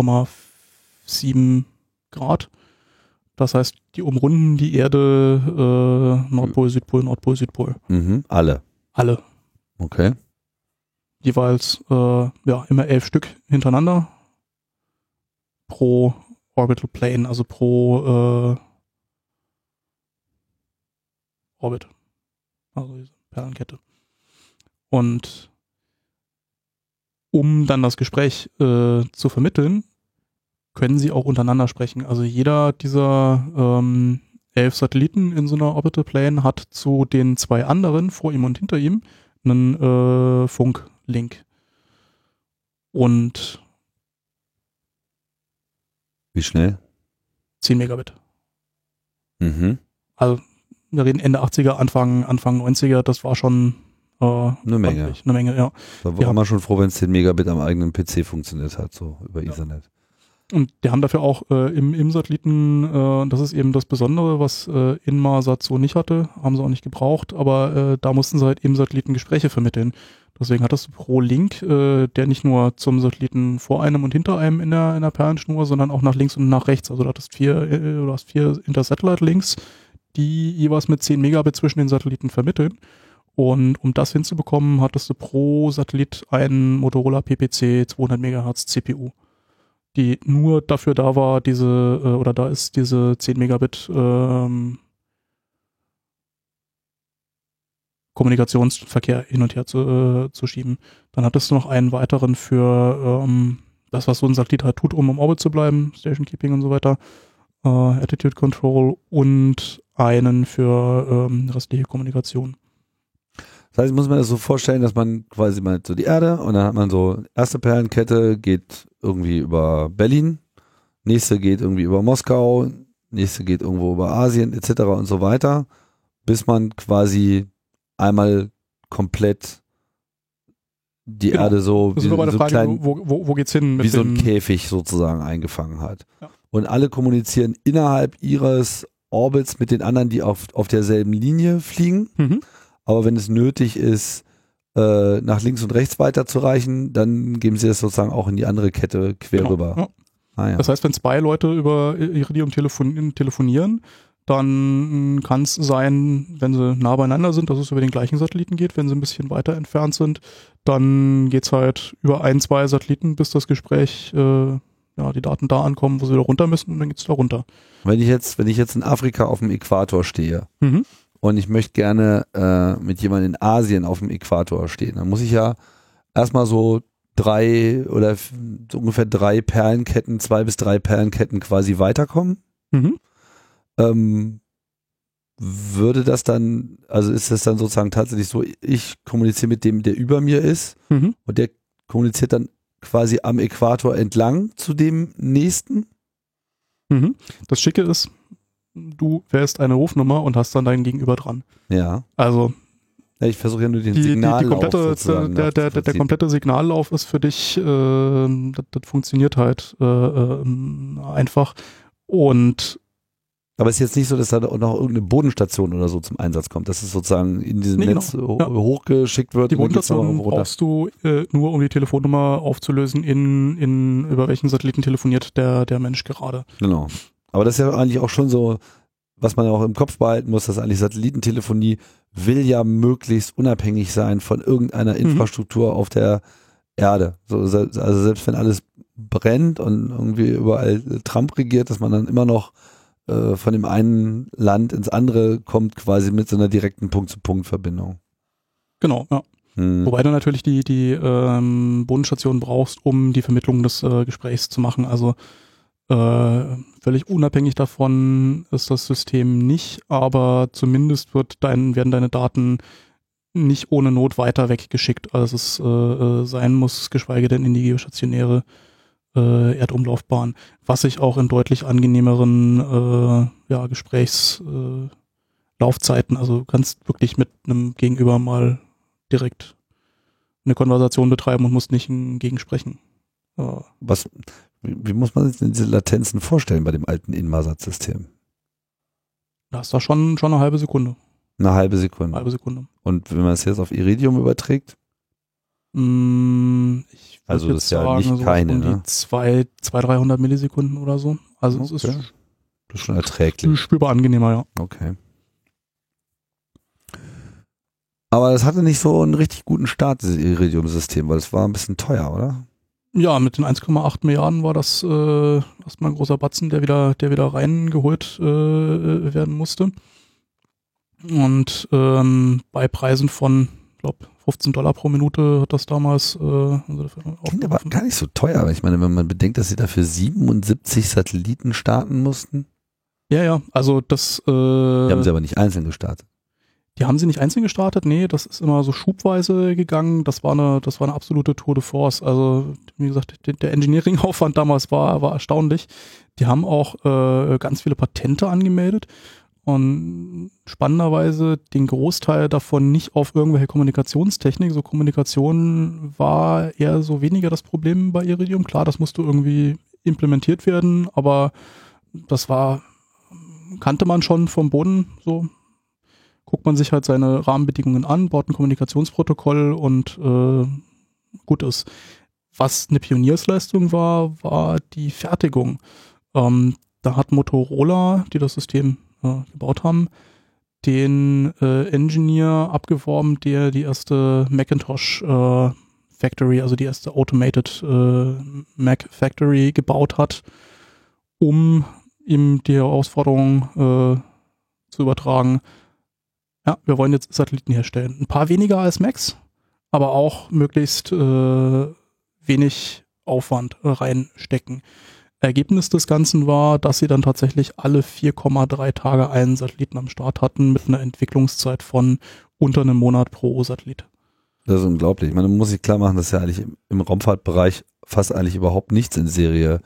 86,7 Grad. Das heißt, die umrunden die Erde Nordpol, Südpol, Nordpol, Südpol. Alle? Alle. Okay. Jeweils immer 11 Stück hintereinander pro Orbital Plane, also pro Orbit. Also diese Perlenkette. Und um dann das Gespräch zu vermitteln, können sie auch untereinander sprechen. Also jeder dieser 11 Satelliten in so einer Orbital Plane hat zu den 2 anderen vor ihm und hinter ihm einen Funklink. Und wie schnell? 10 Megabit. Also wir reden Ende 80er, Anfang 90er, das war schon eine Menge. Eine Menge, ja. Da war man schon froh, wenn es 10 Megabit am eigenen PC funktioniert hat, so über Ethernet. Und die haben dafür auch im Satelliten, das ist eben das Besondere, was Inmarsat so nicht hatte, haben sie auch nicht gebraucht, aber da mussten sie halt im Satelliten Gespräche vermitteln. Deswegen hattest du pro Link, der nicht nur zum Satelliten vor einem und hinter einem in der Perlenschnur, sondern auch nach links und nach rechts. Also du hast 4 Inter-Satellite-Links, die jeweils mit 10 Megabit zwischen den Satelliten vermitteln. Und um das hinzubekommen, hattest du pro Satellit einen Motorola PPC 200 MHz CPU, die nur dafür da war, da ist diese 10 Megabit Kommunikationsverkehr hin und her zu schieben. Dann hattest du noch einen weiteren für das, was so ein Satellit halt tut, um im Orbit zu bleiben, Station Keeping und so weiter, Attitude Control, und einen für restliche Kommunikation. Das heißt, muss man das so vorstellen, dass man quasi mal so die Erde und dann hat man so erste Perlenkette, geht irgendwie über Berlin nächste geht irgendwie über Moskau, nächste geht irgendwo über Asien etc. und so weiter, bis man quasi einmal komplett die Erde so, Das ist bei der Frage, klein, wo geht's hin? Mit wie so ein dem- Käfig sozusagen eingefangen hat. Ja. Und alle kommunizieren innerhalb ihres Orbits mit den anderen, die auf derselben Linie fliegen. Mhm. Aber wenn es nötig ist, nach links und rechts weiterzureichen, dann geben sie das sozusagen auch in die andere Kette quer Genau, rüber. ja. Ah, ja. Das heißt, wenn zwei Leute über Iridium telefonieren, dann kann es sein, wenn sie nah beieinander sind, dass es über den gleichen Satelliten geht. Wenn sie ein bisschen weiter entfernt sind, dann geht es halt über 1, 2 Satelliten, bis das Gespräch, die Daten da ankommen, wo sie wieder runter müssen, und dann geht es da runter. Wenn ich jetzt in Afrika auf dem Äquator stehe Mhm. und ich möchte gerne mit jemandem in Asien auf dem Äquator stehen, dann muss ich ja erstmal so 3 oder so ungefähr 3 Perlenketten, 2 bis 3 Perlenketten quasi weiterkommen. Mhm. Würde das dann, also ist das dann sozusagen tatsächlich so, ich kommuniziere mit dem, der über mir ist, Mhm. und der kommuniziert dann quasi am Äquator entlang zu dem nächsten? Mhm. Das Schicke ist, du wählst eine Rufnummer und hast dann dein Gegenüber dran. Ja. Also Ja, ich versuche ja nur den die Signallauf sozusagen der komplette Signallauf ist für dich, das funktioniert halt einfach. Und Aber es ist jetzt nicht so, dass da noch irgendeine Bodenstation oder so zum Einsatz kommt, dass es sozusagen in diesem Nee, Netz genau. Ja. hochgeschickt wird. die und dann geht's Bodenstation nochmal runter. brauchst du nur, um die Telefonnummer aufzulösen, über welchen Satelliten telefoniert der Mensch gerade. Genau. Aber das ist ja eigentlich auch schon so, was man auch im Kopf behalten muss, dass eigentlich Satellitentelefonie will ja möglichst unabhängig sein von irgendeiner Infrastruktur auf der Erde. So, also selbst wenn alles brennt und irgendwie überall Trump regiert, dass man dann immer noch von dem einen Land ins andere kommt, quasi mit so einer direkten Punkt-zu-Punkt-Verbindung. Genau, ja. Wobei du natürlich die Bodenstation brauchst, um die Vermittlung des Gesprächs zu machen. Also völlig unabhängig davon ist das System nicht, aber zumindest werden deine Daten nicht ohne Not weiter weggeschickt, als es sein muss, geschweige denn in die geostationäre Erdumlaufbahn, was sich auch in deutlich angenehmeren Gesprächslaufzeiten, also du kannst wirklich mit einem Gegenüber mal direkt eine Konversation betreiben und musst nicht gegensprechen. Wie muss man sich denn diese Latenzen vorstellen bei dem alten Inmarsat-System? Da ist da schon eine halbe Sekunde. Eine halbe Sekunde. Und wenn man es jetzt auf Iridium überträgt? Ich Also würde das jetzt ist ja sagen, nicht so keine, um die ne? 200-300 Millisekunden oder so. Also es Okay. ist Das ist schon erträglich. spürbar angenehmer, ja. Okay. Aber das hatte nicht so einen richtig guten Start, dieses Iridium-System, weil es war ein bisschen teuer, oder? Ja, mit den 1,8 Milliarden war das erstmal ein großer Batzen, der wieder reingeholt werden musste. Und bei Preisen von, ich glaube, $15 pro Minute hat das damals Klingt aber gar nicht so teuer, aber ich meine, wenn man bedenkt, dass sie dafür 77 Satelliten starten mussten. Ja, also das Die haben sie aber nicht einzeln gestartet. Die haben sie nicht einzeln gestartet, nee, das ist immer so schubweise gegangen. Das war eine absolute Tour de force. Also, wie gesagt, der Engineering-Aufwand damals war erstaunlich. Die haben auch ganz viele Patente angemeldet und spannenderweise den Großteil davon nicht auf irgendwelche Kommunikationstechnik. So Kommunikation war eher so weniger das Problem bei Iridium. Klar, das musste irgendwie implementiert werden, aber das kannte man schon vom Boden so. Guckt man sich halt seine Rahmenbedingungen an, baut ein Kommunikationsprotokoll und gut ist. Was eine Pioniersleistung war die Fertigung. Da hat Motorola, die das System gebaut haben, den Engineer abgeworben, der die erste Macintosh Factory, also die erste Automated Mac Factory gebaut hat, um ihm die Herausforderung zu übertragen. Ja, wir wollen jetzt Satelliten herstellen. Ein paar weniger als Macs, aber auch möglichst wenig Aufwand reinstecken. Ergebnis des Ganzen war, dass sie dann tatsächlich alle 4,3 Tage einen Satelliten am Start hatten mit einer Entwicklungszeit von unter einem Monat pro Satellit. Das ist unglaublich. Man muss sich klar machen, dass ja eigentlich im Raumfahrtbereich fast eigentlich überhaupt nichts in Serie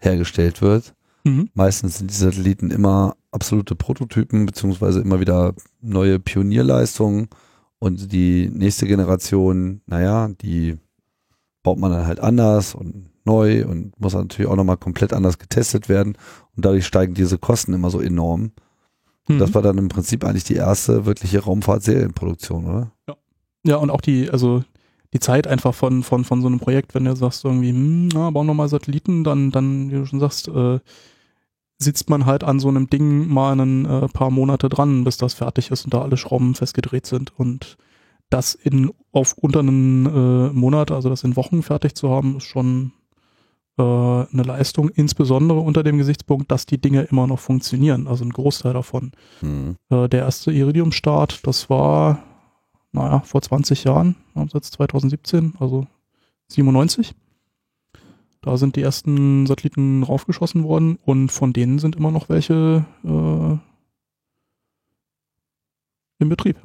hergestellt wird. Mhm. Meistens sind die Satelliten immer absolute Prototypen, beziehungsweise immer wieder neue Pionierleistungen. Und die nächste Generation, naja, die baut man dann halt anders und neu und muss natürlich auch nochmal komplett anders getestet werden. Und dadurch steigen diese Kosten immer so enorm. Mhm. Das war dann im Prinzip eigentlich die erste wirkliche Raumfahrt-Serienproduktion, oder? Ja, und auch die Zeit einfach von so einem Projekt, wenn du sagst irgendwie, bauen wir mal Satelliten, dann, wie du schon sagst, sitzt man halt an so einem Ding mal ein paar Monate dran, bis das fertig ist und da alle Schrauben festgedreht sind. Und das auf unter einen Monat, also das in Wochen fertig zu haben, ist schon eine Leistung, insbesondere unter dem Gesichtspunkt, dass die Dinge immer noch funktionieren, also ein Großteil davon. Der erste Iridium-Start, das war, vor 20 Jahren, haben sie jetzt 2017, also 97. Da sind die ersten Satelliten raufgeschossen worden und von denen sind immer noch welche im Betrieb.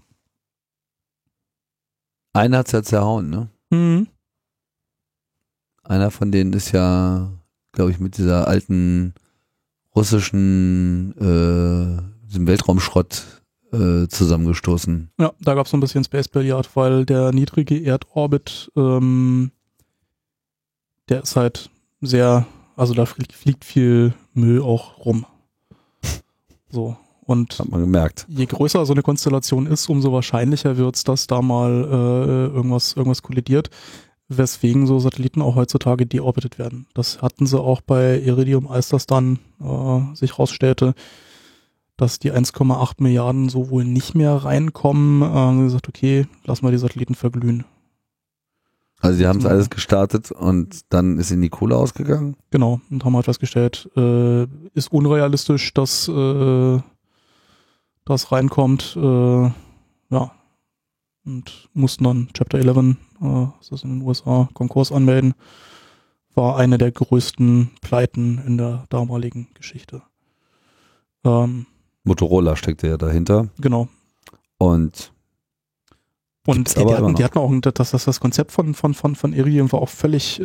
Einer hat's ja zerhauen, ne? Mhm. Einer von denen ist ja, glaube ich, mit dieser alten russischen diesem Weltraumschrott zusammengestoßen. Ja, da gab es so ein bisschen Space Billiard, weil der niedrige Erdorbit, der ist halt sehr, also da fliegt viel Müll auch rum. So. Und Hat man gemerkt. je größer so eine Konstellation ist, umso wahrscheinlicher wird es, dass da mal irgendwas kollidiert, weswegen so Satelliten auch heutzutage deorbitet werden. Das hatten sie auch bei Iridium, als das dann sich rausstellte, dass die 1,8 Milliarden so wohl nicht mehr reinkommen. Haben gesagt, okay, lassen wir die Satelliten verglühen. Also die haben es alles gestartet und dann ist ihnen die Kohle ausgegangen? Genau, und haben halt festgestellt, ist unrealistisch, dass das reinkommt. Ja, und mussten dann Chapter 11, das ist in den USA, Konkurs anmelden. War eine der größten Pleiten in der damaligen Geschichte. Motorola steckte ja dahinter. Genau. Und die hatten auch das Konzept von Iridium war auch völlig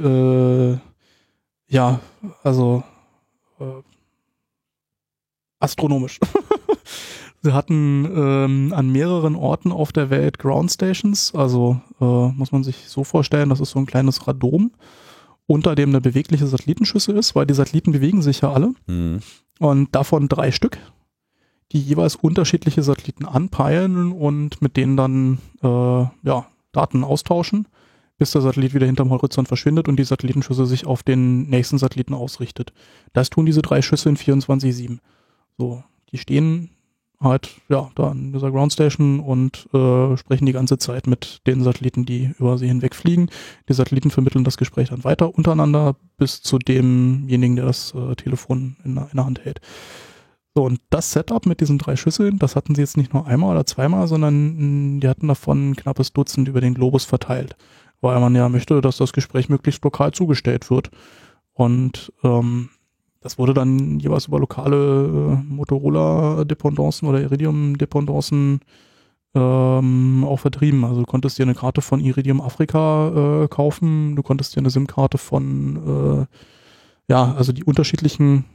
astronomisch. Sie hatten an mehreren Orten auf der Welt Ground Stations, also muss man sich so vorstellen, das ist so ein kleines Radom, unter dem eine bewegliche Satellitenschüssel ist, weil die Satelliten bewegen sich ja alle. Mhm. Und davon 3 Stück, die jeweils unterschiedliche Satelliten anpeilen und mit denen dann Daten austauschen, bis der Satellit wieder hinterm Horizont verschwindet und die Satellitenschüssel sich auf den nächsten Satelliten ausrichtet. Das tun diese 3 Schüsseln 24/7. So, die stehen halt da an dieser Ground Station und sprechen die ganze Zeit mit den Satelliten, die über sie hinweg fliegen. Die Satelliten vermitteln das Gespräch dann weiter untereinander bis zu demjenigen, der das Telefon in der Hand hält. So, und das Setup mit diesen 3 Schüsseln, das hatten sie jetzt nicht nur einmal oder zweimal, sondern die hatten davon ein knappes Dutzend über den Globus verteilt, weil man ja möchte, dass das Gespräch möglichst lokal zugestellt wird. Und das wurde dann jeweils über lokale Motorola-Dependancen oder Iridium-Dependancen auch vertrieben. Also du konntest dir eine Karte von Iridium Afrika kaufen, du konntest dir eine SIM-Karte von also die unterschiedlichen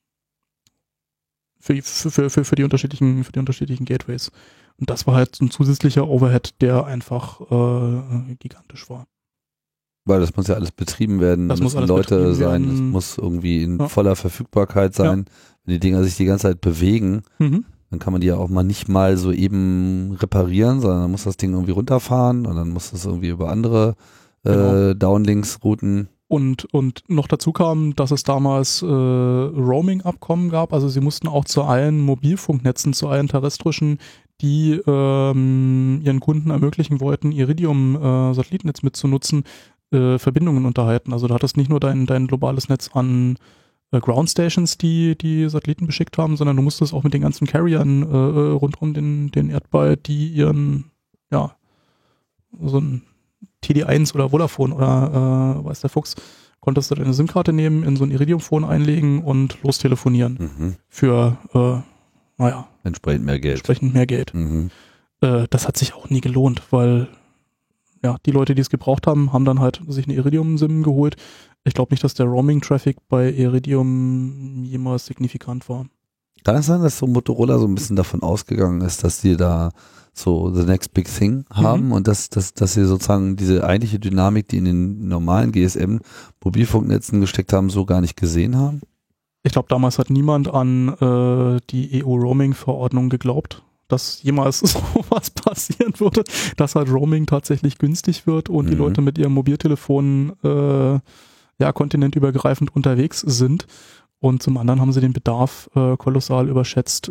für die unterschiedlichen Gateways. Und das war halt so ein zusätzlicher Overhead, der einfach gigantisch war. Weil das muss ja alles betrieben werden, das müssen muss Leute sein, werden. das muss irgendwie in voller Verfügbarkeit sein. Wenn die Dinger sich die ganze Zeit bewegen, dann kann man die ja auch nicht mal so eben reparieren, sondern dann muss das Ding irgendwie runterfahren und dann muss das irgendwie über andere Downlinks-Routen. Und noch dazu kam, dass es damals Roaming-Abkommen gab, also sie mussten auch zu allen Mobilfunknetzen, zu allen terrestrischen, die ihren Kunden ermöglichen wollten, Iridium-Satellitennetz mitzunutzen, Verbindungen unterhalten. Also du hattest nicht nur dein globales Netz an Ground Stations, die Satelliten beschickt haben, sondern du musstest auch mit den ganzen Carriern rund um den Erdball, die ihren, so ein TD1 oder Vodafone oder weiß der Fuchs, konntest du deine SIM-Karte nehmen, in so ein Iridium-Phone einlegen und lostelefonieren für, entsprechend mehr Geld. Das hat sich auch nie gelohnt, weil die Leute, die es gebraucht haben, haben dann halt sich eine Iridium-SIM geholt. Ich glaube nicht, dass der Roaming-Traffic bei Iridium jemals signifikant war. Kann es sein, dass so Motorola so ein bisschen davon ausgegangen ist, dass die da so the next big thing haben und dass sie sozusagen diese eigentliche Dynamik, die in den normalen GSM-Mobilfunknetzen gesteckt haben, so gar nicht gesehen haben? Ich glaube, damals hat niemand an die EU-Roaming-Verordnung geglaubt, dass jemals sowas passieren würde, dass halt Roaming tatsächlich günstig wird und die Leute mit ihrem Mobiltelefon kontinentübergreifend unterwegs sind. Und zum anderen haben sie den Bedarf kolossal überschätzt,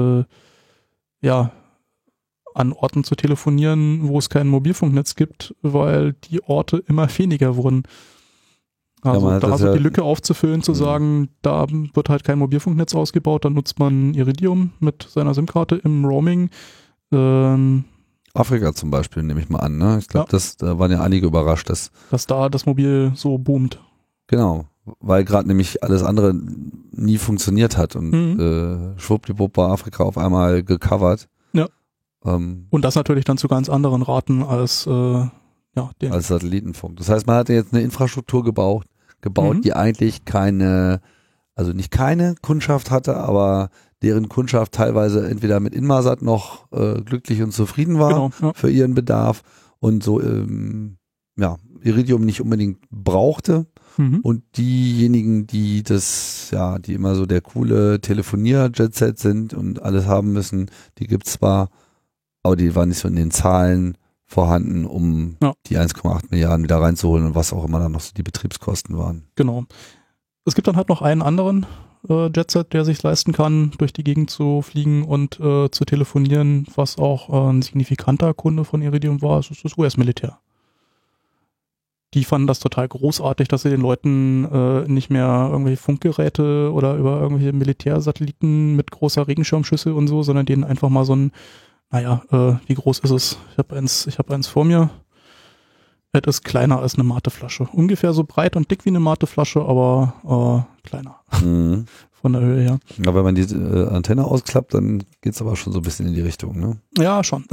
an Orten zu telefonieren, wo es kein Mobilfunknetz gibt, weil die Orte immer weniger wurden. Also ja, da so die Lücke aufzufüllen, zu sagen, da wird halt kein Mobilfunknetz ausgebaut, dann nutzt man Iridium mit seiner SIM-Karte im Roaming. Afrika zum Beispiel, nehme ich mal an. Ne? Ich glaube, da waren ja einige überrascht, dass da das Mobil so boomt. Genau, weil gerade nämlich alles andere nie funktioniert hat und schwuppdiwupp war Afrika auf einmal gecovert. Ja. Und das natürlich dann zu ganz anderen Raten als als Satellitenfunk. Das heißt, man hatte jetzt eine Infrastruktur gebaut, die eigentlich nicht keine Kundschaft hatte, aber deren Kundschaft teilweise entweder mit Inmarsat noch glücklich und zufrieden war für ihren Bedarf und so Iridium nicht unbedingt brauchte. Und diejenigen, die immer so der coole Telefonier-Jetset sind und alles haben müssen, die gibt's zwar, aber die waren nicht so in den Zahlen vorhanden, um die 1,8 Milliarden wieder reinzuholen und was auch immer dann noch so die Betriebskosten waren. Genau. Es gibt dann halt noch einen anderen Jetset, der sich leisten kann, durch die Gegend zu fliegen und zu telefonieren, was auch ein signifikanter Kunde von Iridium war, das ist das US-Militär. Die fanden das total großartig, dass sie den Leuten nicht mehr irgendwelche Funkgeräte oder über irgendwelche Militärsatelliten mit großer Regenschirmschüssel und so, sondern denen einfach mal so ein, wie groß ist es? Ich habe eins vor mir. Es ist kleiner als eine Mateflasche. Ungefähr so breit und dick wie eine Mateflasche, aber kleiner. Von der Höhe her. Ja, wenn man die Antenne ausklappt, dann geht's aber schon so ein bisschen in die Richtung, ne? Ja, schon.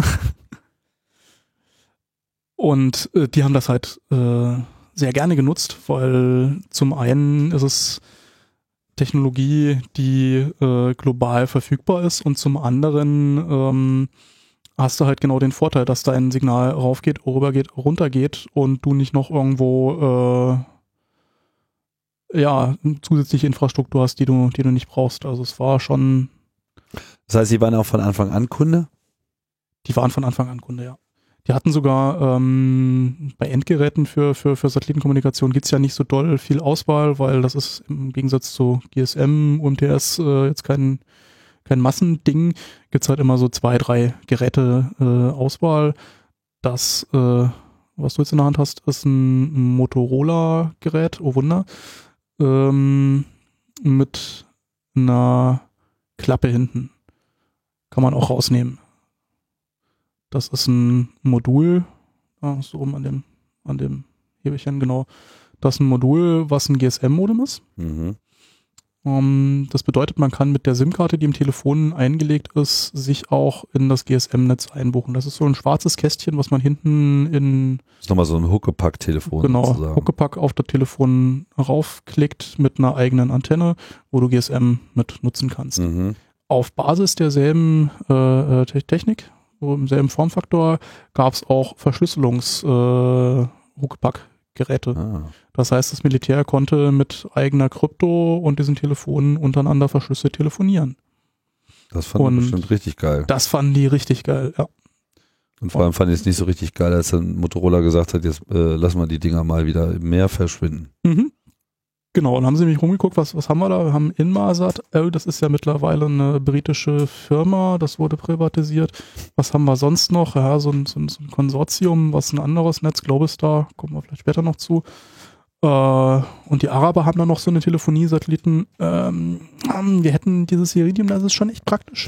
Und die haben das halt sehr gerne genutzt, weil zum einen ist es Technologie, die global verfügbar ist und zum anderen hast du halt genau den Vorteil, dass dein Signal raufgeht, rübergeht, runtergeht und du nicht noch irgendwo zusätzliche Infrastruktur hast, die du nicht brauchst. Also es war schon... Das heißt, sie waren auch von Anfang an Kunde? Die waren von Anfang an Kunde, ja. Die hatten sogar bei Endgeräten für Satellitenkommunikation gibt's ja nicht so doll viel Auswahl, weil das ist im Gegensatz zu GSM, UMTS jetzt kein Massending. Gibt's halt immer so 2, 3 Geräte Auswahl. Das, was du jetzt in der Hand hast, ist ein Motorola-Gerät, oh Wunder, mit einer Klappe hinten. Kann man auch rausnehmen. Das ist ein Modul, so oben an dem Hebelchen, genau. Das ist ein Modul, was ein GSM-Modem ist. Das bedeutet, man kann mit der SIM-Karte, die im Telefon eingelegt ist, sich auch in das GSM-Netz einbuchen. Das ist so ein schwarzes Kästchen, was man hinten das ist nochmal so ein Huckepack-Telefon. Genau, sozusagen. Huckepack auf das Telefon raufklickt mit einer eigenen Antenne, wo du GSM mit nutzen kannst. Auf Basis derselben Technik, im selben Formfaktor, gab es auch Verschlüsselungs-Huckepack-Geräte. Das heißt, das Militär konnte mit eigener Krypto und diesen Telefonen untereinander verschlüsselt telefonieren. Das fanden die bestimmt richtig geil. Das fanden die richtig geil, ja. Und vor allem fand ich es nicht so richtig geil, als dann Motorola gesagt hat, jetzt lassen wir die Dinger mal wieder im Meer verschwinden. Genau, und haben sie mich rumgeguckt, was haben wir da? Wir haben Inmarsat, das ist ja mittlerweile eine britische Firma, das wurde privatisiert. Was haben wir sonst noch? Ja, so ein Konsortium, was ein anderes Netz, Globestar, kommen wir vielleicht später noch zu. Und die Araber haben dann noch so eine Telefoniesatelliten. Wir hätten dieses Iridium, das ist schon echt praktisch.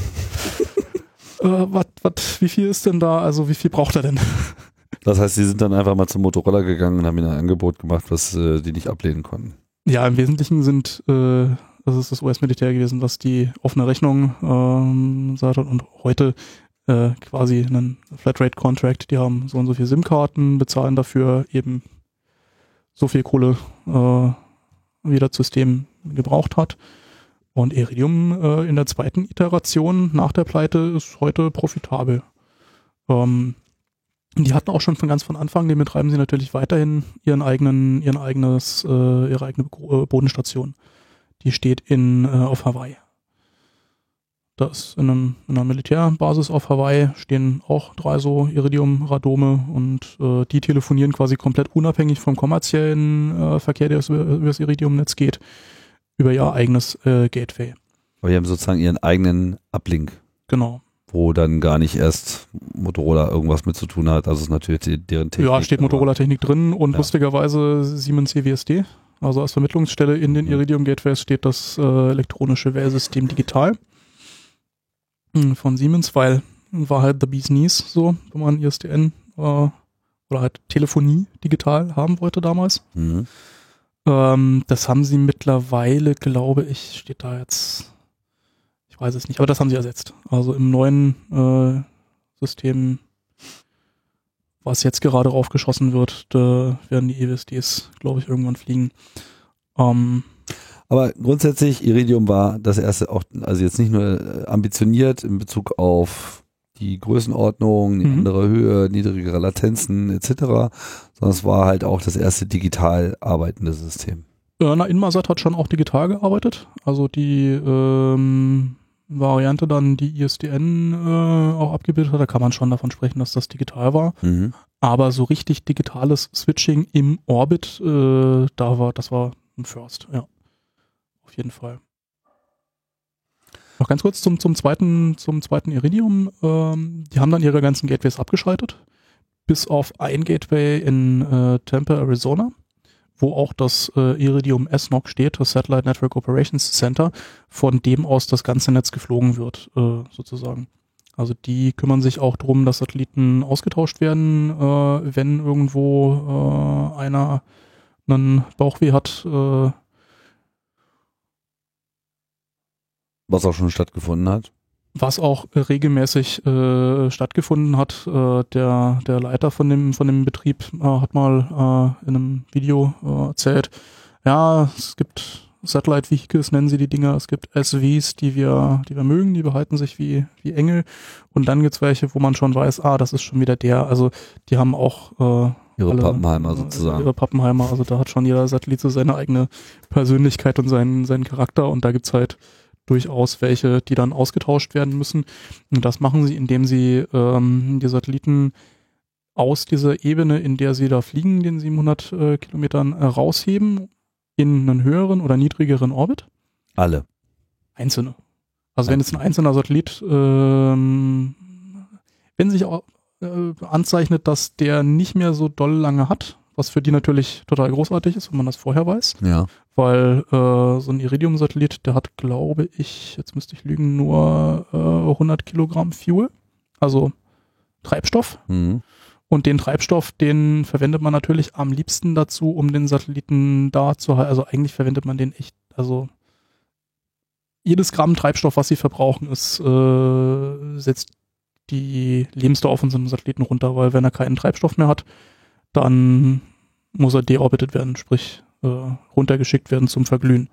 Wie viel ist denn da? Also wie viel braucht er denn? Das heißt, sie sind dann einfach mal zum Motorola gegangen und haben ihnen ein Angebot gemacht, was die nicht ablehnen konnten. Ja, im Wesentlichen das ist das US-Militär gewesen, was die offene Rechnung sagt und heute quasi einen Flatrate-Contract, die haben so und so viele SIM-Karten, bezahlen dafür eben so viel Kohle wie das System gebraucht hat. Und Iridium in der zweiten Iteration nach der Pleite ist heute profitabel. Die hatten auch schon von Anfang, den betreiben sie natürlich weiterhin ihre eigene Bodenstation. Die steht auf Hawaii. Da ist in einer Militärbasis auf Hawaii stehen auch 3 so Iridium-Radome und die telefonieren quasi komplett unabhängig vom kommerziellen Verkehr, der über das Iridium-Netz geht, über ihr eigenes Gateway. Aber die haben sozusagen ihren eigenen Uplink. Genau. Wo dann gar nicht erst Motorola irgendwas mit zu tun hat. Also ist natürlich deren Technik. Ja, steht Motorola-Technik drin und lustigerweise Siemens CWSD. Also als Vermittlungsstelle in den Iridium-Gateways steht das elektronische Wählsystem digital von Siemens, weil war halt the bee's knees so, wenn man ISDN oder halt Telefonie digital haben wollte damals. Mhm. Das haben sie mittlerweile, glaube ich, steht da jetzt, ich weiß es nicht, aber das haben sie ersetzt. Also im neuen System, was jetzt gerade raufgeschossen wird, da werden die EWSDs, glaube ich, irgendwann fliegen. Aber grundsätzlich, Iridium war das erste auch, also jetzt nicht nur ambitioniert in Bezug auf die Größenordnung, die andere Höhe, niedrigere Latenzen etc., sondern es war halt auch das erste digital arbeitende System. Inmarsat hat schon auch digital gearbeitet. Also die Variante dann, die ISDN auch abgebildet hat, da kann man schon davon sprechen, dass das digital war. Mhm. Aber so richtig digitales Switching im Orbit, das war ein First, ja. Auf jeden Fall. Noch ganz kurz zum zweiten Iridium. Die haben dann ihre ganzen Gateways abgeschaltet, bis auf ein Gateway in Tempe, Arizona, wo auch das Iridium SNOC steht, das Satellite Network Operations Center, von dem aus das ganze Netz geflogen wird, sozusagen. Also die kümmern sich auch darum, dass Satelliten ausgetauscht werden, wenn irgendwo einer einen Bauchweh hat. Was auch schon stattgefunden hat. Was auch regelmäßig stattgefunden hat. Der Leiter von dem Betrieb hat mal in einem Video erzählt, ja, es gibt Satellite Vehicles, nennen sie die Dinger, es gibt SVs, die wir mögen, die behalten sich wie Engel, und dann gibt's welche, wo man schon weiß, das ist schon wieder der, also die haben auch ihre Pappenheimer sozusagen. Ihre Pappenheimer, also da hat schon jeder Satellit so seine eigene Persönlichkeit und seinen Charakter, und da gibt's halt durchaus welche, die dann ausgetauscht werden müssen. Und das machen sie, indem sie die Satelliten aus dieser Ebene, in der sie da fliegen, den 700 Kilometern, rausheben in einen höheren oder niedrigeren Orbit. Alle. Einzelne. Also wenn jetzt ein einzelner Satellit, wenn sich auch anzeichnet, dass der nicht mehr so doll lange hat, was für die natürlich total großartig ist, wenn man das vorher weiß. Ja. Weil so ein Iridium-Satellit, der hat, glaube ich, jetzt müsste ich lügen, nur 100 Kilogramm Fuel, also Treibstoff. Mhm. Und den Treibstoff, den verwendet man natürlich am liebsten dazu, um den Satelliten da zu halten. Also eigentlich verwendet man den echt, also jedes Gramm Treibstoff, was sie verbrauchen, setzt die Lebensdauer von so einem Satelliten runter, weil wenn er keinen Treibstoff mehr hat, dann muss er deorbitet werden, sprich runtergeschickt werden zum Verglühen.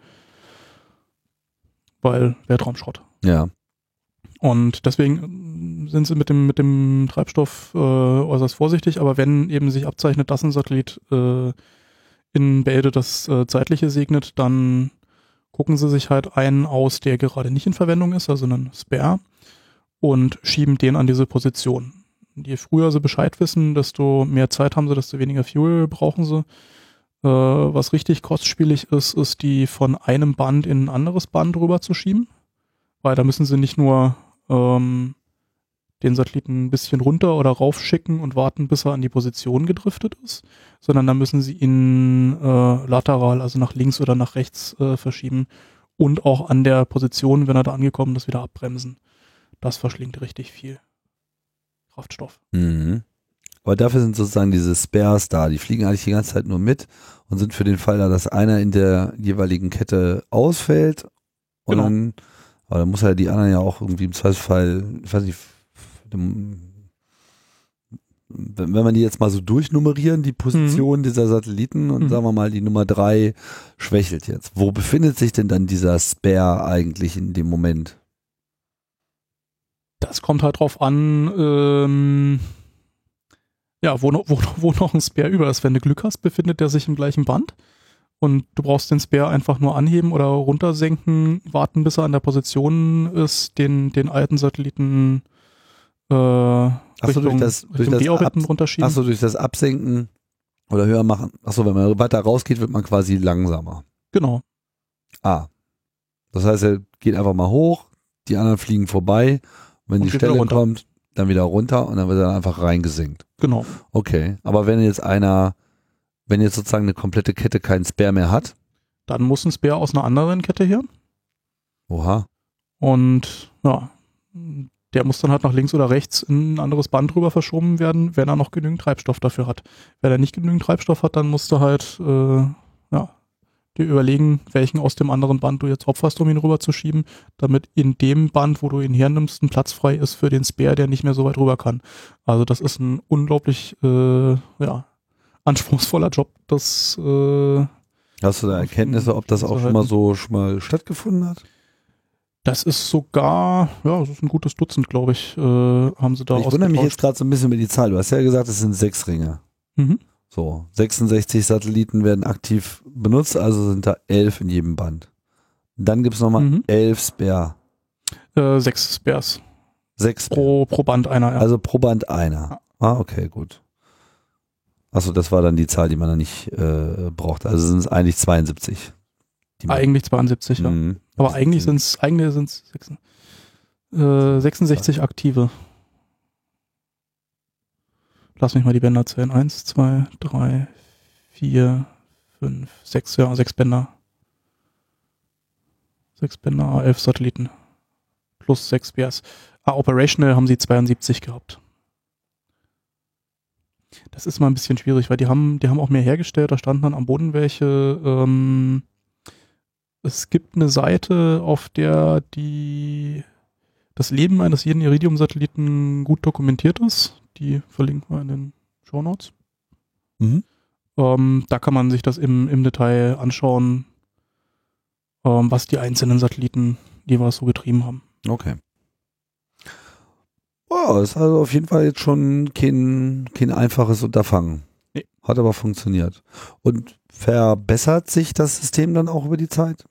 Weil Weltraumschrott. Ja. Und deswegen sind sie mit dem Treibstoff äußerst vorsichtig, aber wenn eben sich abzeichnet, dass ein Satellit in Bälde das Zeitliche segnet, dann gucken sie sich halt einen aus, der gerade nicht in Verwendung ist, also einen Spare, und schieben den an diese Position. Je früher sie Bescheid wissen, desto mehr Zeit haben sie, desto weniger Fuel brauchen sie. Was richtig kostspielig ist, die von einem Band in ein anderes Band rüber zu schieben, weil da müssen sie nicht nur den Satelliten ein bisschen runter oder rauf schicken und warten, bis er an die Position gedriftet ist, sondern da müssen sie ihn lateral, also nach links oder nach rechts verschieben und auch an der Position, wenn er da angekommen ist, wieder abbremsen. Das verschlingt richtig viel Kraftstoff. Mhm. Aber dafür sind sozusagen diese Spares da, die fliegen eigentlich die ganze Zeit nur mit und sind für den Fall da, dass einer in der jeweiligen Kette ausfällt und Genau. dann, aber dann muss er die anderen ja auch irgendwie im Zweifelsfall, ich weiß nicht, wenn man die jetzt mal so durchnummerieren, die Position dieser Satelliten und sagen wir mal, die Nummer 3 schwächelt jetzt. Wo befindet sich denn dann dieser Spare eigentlich in dem Moment? Das kommt halt drauf an, wo noch ein Spare über ist. Wenn du Glück hast, befindet der sich im gleichen Band und du brauchst den Spare einfach nur anheben oder runtersenken, warten, bis er an der Position ist, den alten Satelliten Richtung D-Orbiten runterschieben. Achso, durch das Absenken oder höher machen. Achso, wenn man weiter rausgeht, wird man quasi langsamer. Genau. Das heißt, er geht einfach mal hoch, die anderen fliegen vorbei. Wenn die Stelle kommt, dann wieder runter und dann wird er einfach reingesenkt. Genau. Okay, aber wenn jetzt sozusagen eine komplette Kette keinen Spare mehr hat, dann muss ein Spare aus einer anderen Kette her. Oha. Und ja, der muss dann halt nach links oder rechts in ein anderes Band rüber verschoben werden, wenn er noch genügend Treibstoff dafür hat. Wenn er nicht genügend Treibstoff hat, dann musst du halt dir überlegen, welchen aus dem anderen Band du jetzt opferst, um ihn rüber zu schieben, damit in dem Band, wo du ihn hernimmst, ein Platz frei ist für den Spare, der nicht mehr so weit rüber kann. Also das ist ein unglaublich anspruchsvoller Job. Hast du da Erkenntnisse, ob das auch schon mal stattgefunden hat? Das ist sogar, das ist ein gutes Dutzend, glaube ich, haben sie da Ich wundere mich jetzt gerade so ein bisschen über die Zahl. Du hast ja gesagt, es sind 6 Ringe. So, 66 Satelliten werden aktiv benutzt, also sind da 11 in jedem Band. Dann gibt es nochmal 11 Spare. 6 Spares. 6 pro Band einer, ja. Also pro Band einer. Okay, gut. Achso, das war dann die Zahl, die man dann nicht braucht. Also sind es eigentlich 72. Eigentlich 72, ja. Aber eigentlich sind es 66 aktive. Lass mich mal die Bänder zählen. 1, 2, 3, 4, 5, 6, 6 Bänder. 6 Bänder, 11 Satelliten. Plus 6 Spares. Operational haben sie 72 gehabt. Das ist mal ein bisschen schwierig, weil die haben auch mehr hergestellt, da standen dann am Boden welche. Es gibt eine Seite, auf der das Leben eines jeden Iridium-Satelliten gut dokumentiert ist. Die verlinken wir in den Shownotes. Da kann man sich das im Detail anschauen, was die einzelnen Satelliten jeweils so getrieben haben. Okay. Wow, ist also auf jeden Fall jetzt schon kein einfaches Unterfangen. Nee. Hat aber funktioniert. Und verbessert sich das System dann auch über die Zeit?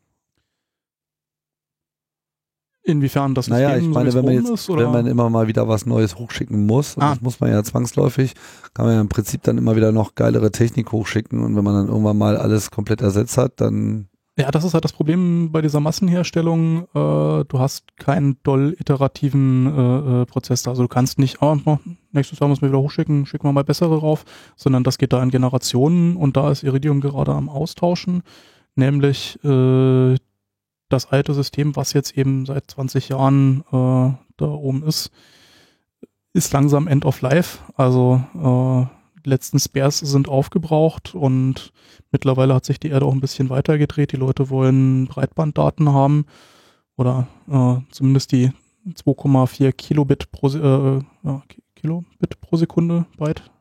Inwiefern das System ich meine, wenn man immer mal wieder was Neues hochschicken muss, und das muss man ja zwangsläufig, kann man ja im Prinzip dann immer wieder noch geilere Technik hochschicken und wenn man dann irgendwann mal alles komplett ersetzt hat, dann... Ja, das ist halt das Problem bei dieser Massenherstellung. Du hast keinen doll iterativen Prozess da. Also du kannst nicht, nächstes Jahr müssen wir wieder hochschicken, schicken wir mal bessere rauf, sondern das geht da in Generationen und da ist Iridium gerade am Austauschen, nämlich das alte System, was jetzt eben seit 20 Jahren da oben ist langsam End of Life. Also die letzten Spares sind aufgebraucht und mittlerweile hat sich die Erde auch ein bisschen weitergedreht. Die Leute wollen Breitbanddaten haben oder zumindest die 2,4 Kilobit pro Sekunde breit,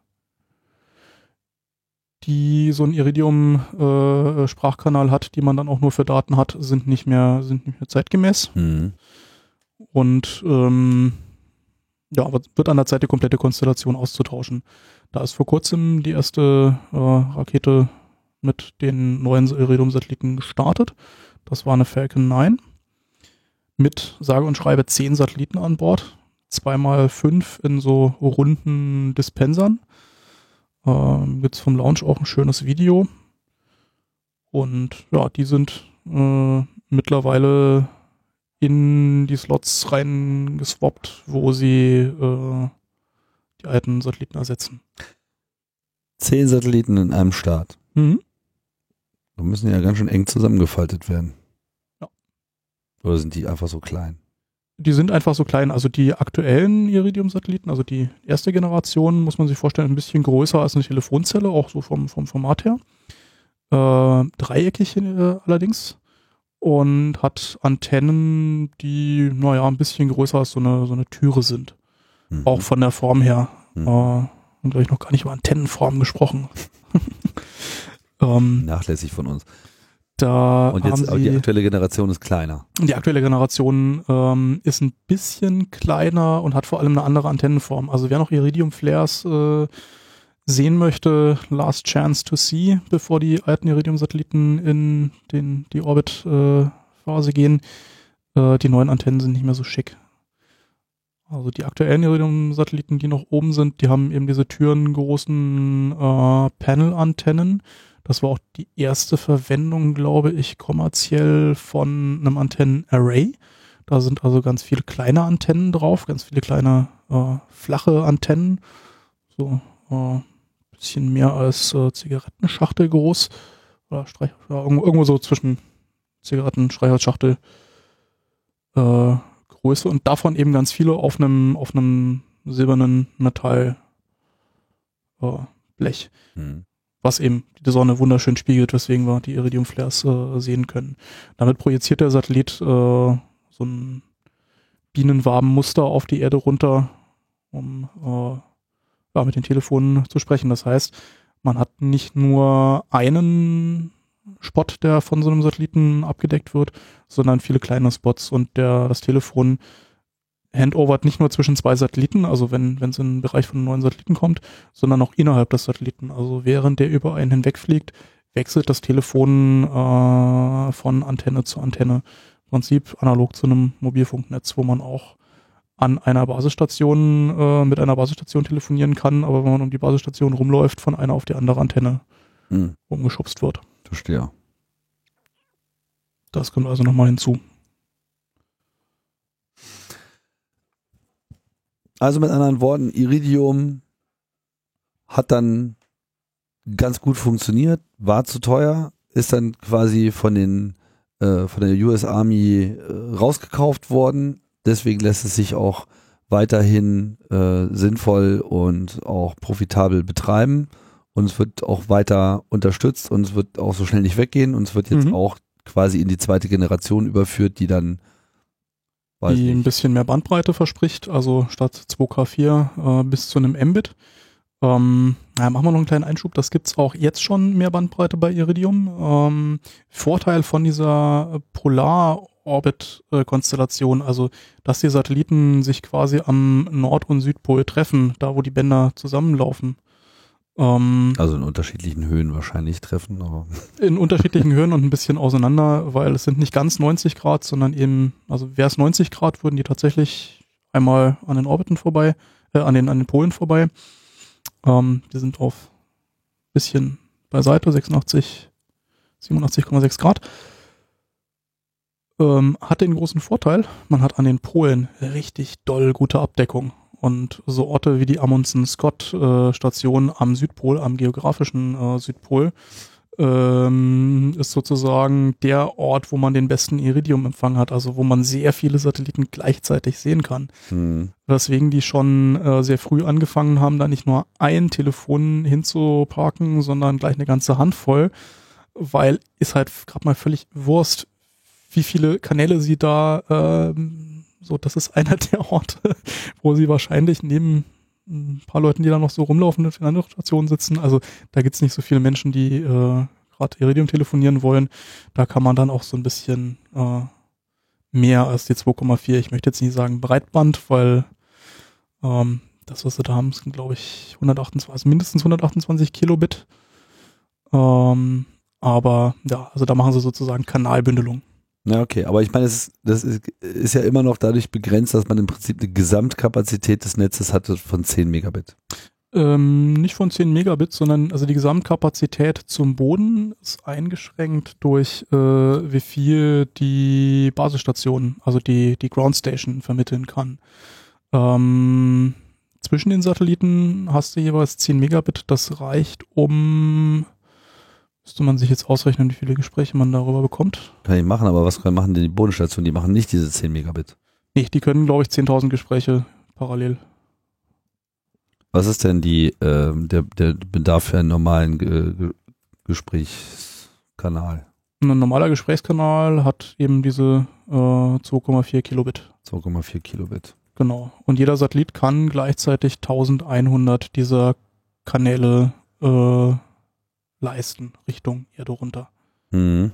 die so ein Iridium-Sprachkanal hat, die man dann auch nur für Daten hat, sind nicht mehr zeitgemäß. Und wird an der Zeit, die komplette Konstellation auszutauschen. Da ist vor kurzem die erste Rakete mit den neuen Iridium-Satelliten gestartet. Das war eine Falcon 9 mit sage und schreibe 10 Satelliten an Bord. 2x5 in so runden Dispensern. Gibt es vom Launch auch ein schönes Video. Und ja, die sind mittlerweile in die Slots reingeswappt, wo sie die alten Satelliten ersetzen. 10 Satelliten in einem Start. Da müssen ja ganz schön eng zusammengefaltet werden. Ja. Oder sind die einfach so klein? Die sind einfach so klein. Also die aktuellen Iridium-Satelliten, also die erste Generation, muss man sich vorstellen, ein bisschen größer als eine Telefonzelle, auch so vom Format her. Dreieckig allerdings. Und hat Antennen, die, ein bisschen größer als so eine Türe sind. Auch von der Form her. haben, glaube ich, noch gar nicht über Antennenformen gesprochen. Nachlässig von uns. Da und jetzt die aktuelle Generation ist kleiner. Die aktuelle Generation ist ein bisschen kleiner und hat vor allem eine andere Antennenform. Also wer noch Iridium-Flares sehen möchte, last chance to see, bevor die alten Iridium-Satelliten in die Orbit-Phase gehen. Die neuen Antennen sind nicht mehr so schick. Also die aktuellen Iridium-Satelliten, die noch oben sind, die haben eben diese türengroßen Panel-Antennen. Das war auch die erste Verwendung, glaube ich, kommerziell von einem Antennen-Array. Da sind also ganz viele kleine Antennen drauf, ganz viele kleine flache Antennen. So bisschen mehr als Zigarettenschachtel groß. Oder irgendwo so zwischen Zigarettenstreichholzschachtel Größe und davon eben ganz viele auf einem silbernen Metallblech. Was eben die Sonne wunderschön spiegelt, weswegen wir die Iridium-Flares sehen können. Damit projiziert der Satellit so ein Bienenwabenmuster auf die Erde runter, um mit den Telefonen zu sprechen. Das heißt, man hat nicht nur einen Spot, der von so einem Satelliten abgedeckt wird, sondern viele kleine Spots und das Telefon handovert nicht nur zwischen zwei Satelliten, also wenn es in den Bereich von einem neuen Satelliten kommt, sondern auch innerhalb des Satelliten. Also während der über einen hinwegfliegt, wechselt das Telefon von Antenne zu Antenne. Im Prinzip analog zu einem Mobilfunknetz, wo man auch an einer Basisstation mit einer Basisstation telefonieren kann, aber wenn man um die Basisstation rumläuft, von einer auf die andere Antenne umgeschubst wird. Verstehe. Das kommt also nochmal hinzu. Also mit anderen Worten, Iridium hat dann ganz gut funktioniert, war zu teuer, ist dann quasi von der US Army rausgekauft worden. Deswegen lässt es sich auch weiterhin sinnvoll und auch profitabel betreiben. Und es wird auch weiter unterstützt und es wird auch so schnell nicht weggehen. Und es wird jetzt auch quasi in die zweite Generation überführt, die dann ein bisschen mehr Bandbreite verspricht, also statt 2K4 bis zu einem Mbit. Machen wir noch einen kleinen Einschub, das gibt es auch jetzt schon mehr Bandbreite bei Iridium. Vorteil von dieser Polar-Orbit-Konstellation, also dass die Satelliten sich quasi am Nord- und Südpol treffen, da wo die Bänder zusammenlaufen. Also in unterschiedlichen Höhen wahrscheinlich treffen. Aber in unterschiedlichen Höhen und ein bisschen auseinander, weil es sind nicht ganz 90 Grad, sondern eben, also wäre es 90 Grad, würden die tatsächlich einmal an den Orbiten vorbei, an den Polen vorbei. Die sind auf bisschen beiseite, 87,6 Grad. Hat den großen Vorteil, man hat an den Polen richtig doll gute Abdeckung. Und so Orte wie die Amundsen-Scott-Station am Südpol, am geografischen Südpol, ist sozusagen der Ort, wo man den besten Iridium-Empfang hat, also wo man sehr viele Satelliten gleichzeitig sehen kann. Weswegen die schon sehr früh angefangen haben, da nicht nur ein Telefon hinzuparken, sondern gleich eine ganze Handvoll, weil ist halt gerade mal völlig Wurst, wie viele Kanäle sie da so, das ist einer der Orte, wo sie wahrscheinlich neben ein paar Leuten, die da noch so rumlaufen und in anderen Stationen sitzen, also da gibt's nicht so viele Menschen, die gerade Iridium telefonieren wollen. Da kann man dann auch so ein bisschen mehr als die 2,4, ich möchte jetzt nicht sagen Breitband, weil das, was sie da haben, sind glaube ich 128, also mindestens 128 Kilobit. Aber ja, also da machen sie sozusagen Kanalbündelung. Ja, okay, aber ich meine, das ist ja immer noch dadurch begrenzt, dass man im Prinzip eine Gesamtkapazität des Netzes hatte von 10 Megabit. Nicht von 10 Megabit, sondern also die Gesamtkapazität zum Boden ist eingeschränkt durch wie viel die Basisstation, also die Ground Station vermitteln kann. Zwischen den Satelliten hast du jeweils 10 Megabit, das reicht, müsste man sich jetzt ausrechnen, wie viele Gespräche man darüber bekommt. Kann ich machen, aber was machen denn die Bodenstationen? Die machen nicht diese 10 Megabit. Nee, die können, glaube ich, 10.000 Gespräche parallel. Was ist denn der Bedarf für einen normalen Gesprächskanal? Ein normaler Gesprächskanal hat eben diese 2,4 Kilobit. 2,4 Kilobit. Genau. Und jeder Satellit kann gleichzeitig 1100 dieser Kanäle leisten, Richtung Erde runter. Mhm.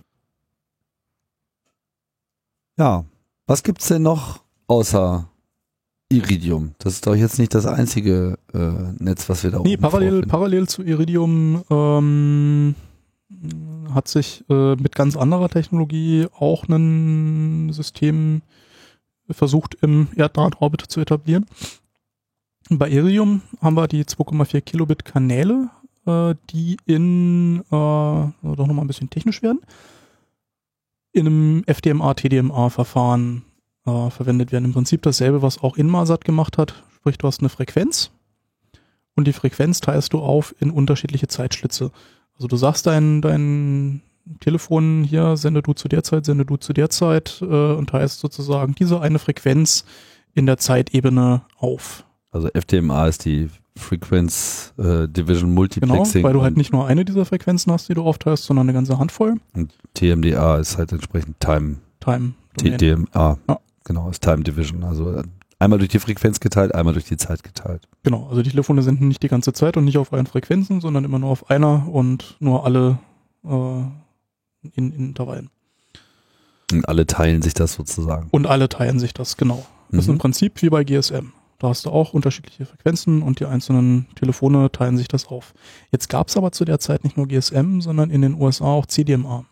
Ja, was gibt's denn noch außer Iridium? Das ist doch jetzt nicht das einzige Netz, was wir da oben vorfinden. Parallel zu Iridium hat sich mit ganz anderer Technologie auch ein System versucht im erdnahen Orbit zu etablieren. Bei Iridium haben wir die 2,4 Kilobit Kanäle, die doch nochmal ein bisschen technisch werden, in einem FDMA-TDMA-Verfahren verwendet werden. Im Prinzip dasselbe, was auch Inmarsat gemacht hat. Sprich, du hast eine Frequenz und die Frequenz teilst du auf in unterschiedliche Zeitschlitze. Also du sagst dein Telefon hier, sende du zu der Zeit und teilst sozusagen diese eine Frequenz in der Zeitebene auf. Also FDMA ist die Frequenz Division Multiplexing. Genau, weil du halt nicht nur eine dieser Frequenzen hast, die du aufteilst, sondern eine ganze Handvoll. Und TMDA ist halt entsprechend Time. TDMA, ja. Genau, ist Time Division. Also einmal durch die Frequenz geteilt, einmal durch die Zeit geteilt. Genau, also die Telefone senden nicht die ganze Zeit und nicht auf allen Frequenzen, sondern immer nur auf einer und nur alle in Intervallen. Und alle teilen sich das sozusagen. Und alle teilen sich das, genau. Das ist im Prinzip wie bei GSM. Da hast du auch unterschiedliche Frequenzen und die einzelnen Telefone teilen sich das auf. Jetzt gab es aber zu der Zeit nicht nur GSM, sondern in den USA auch CDMA.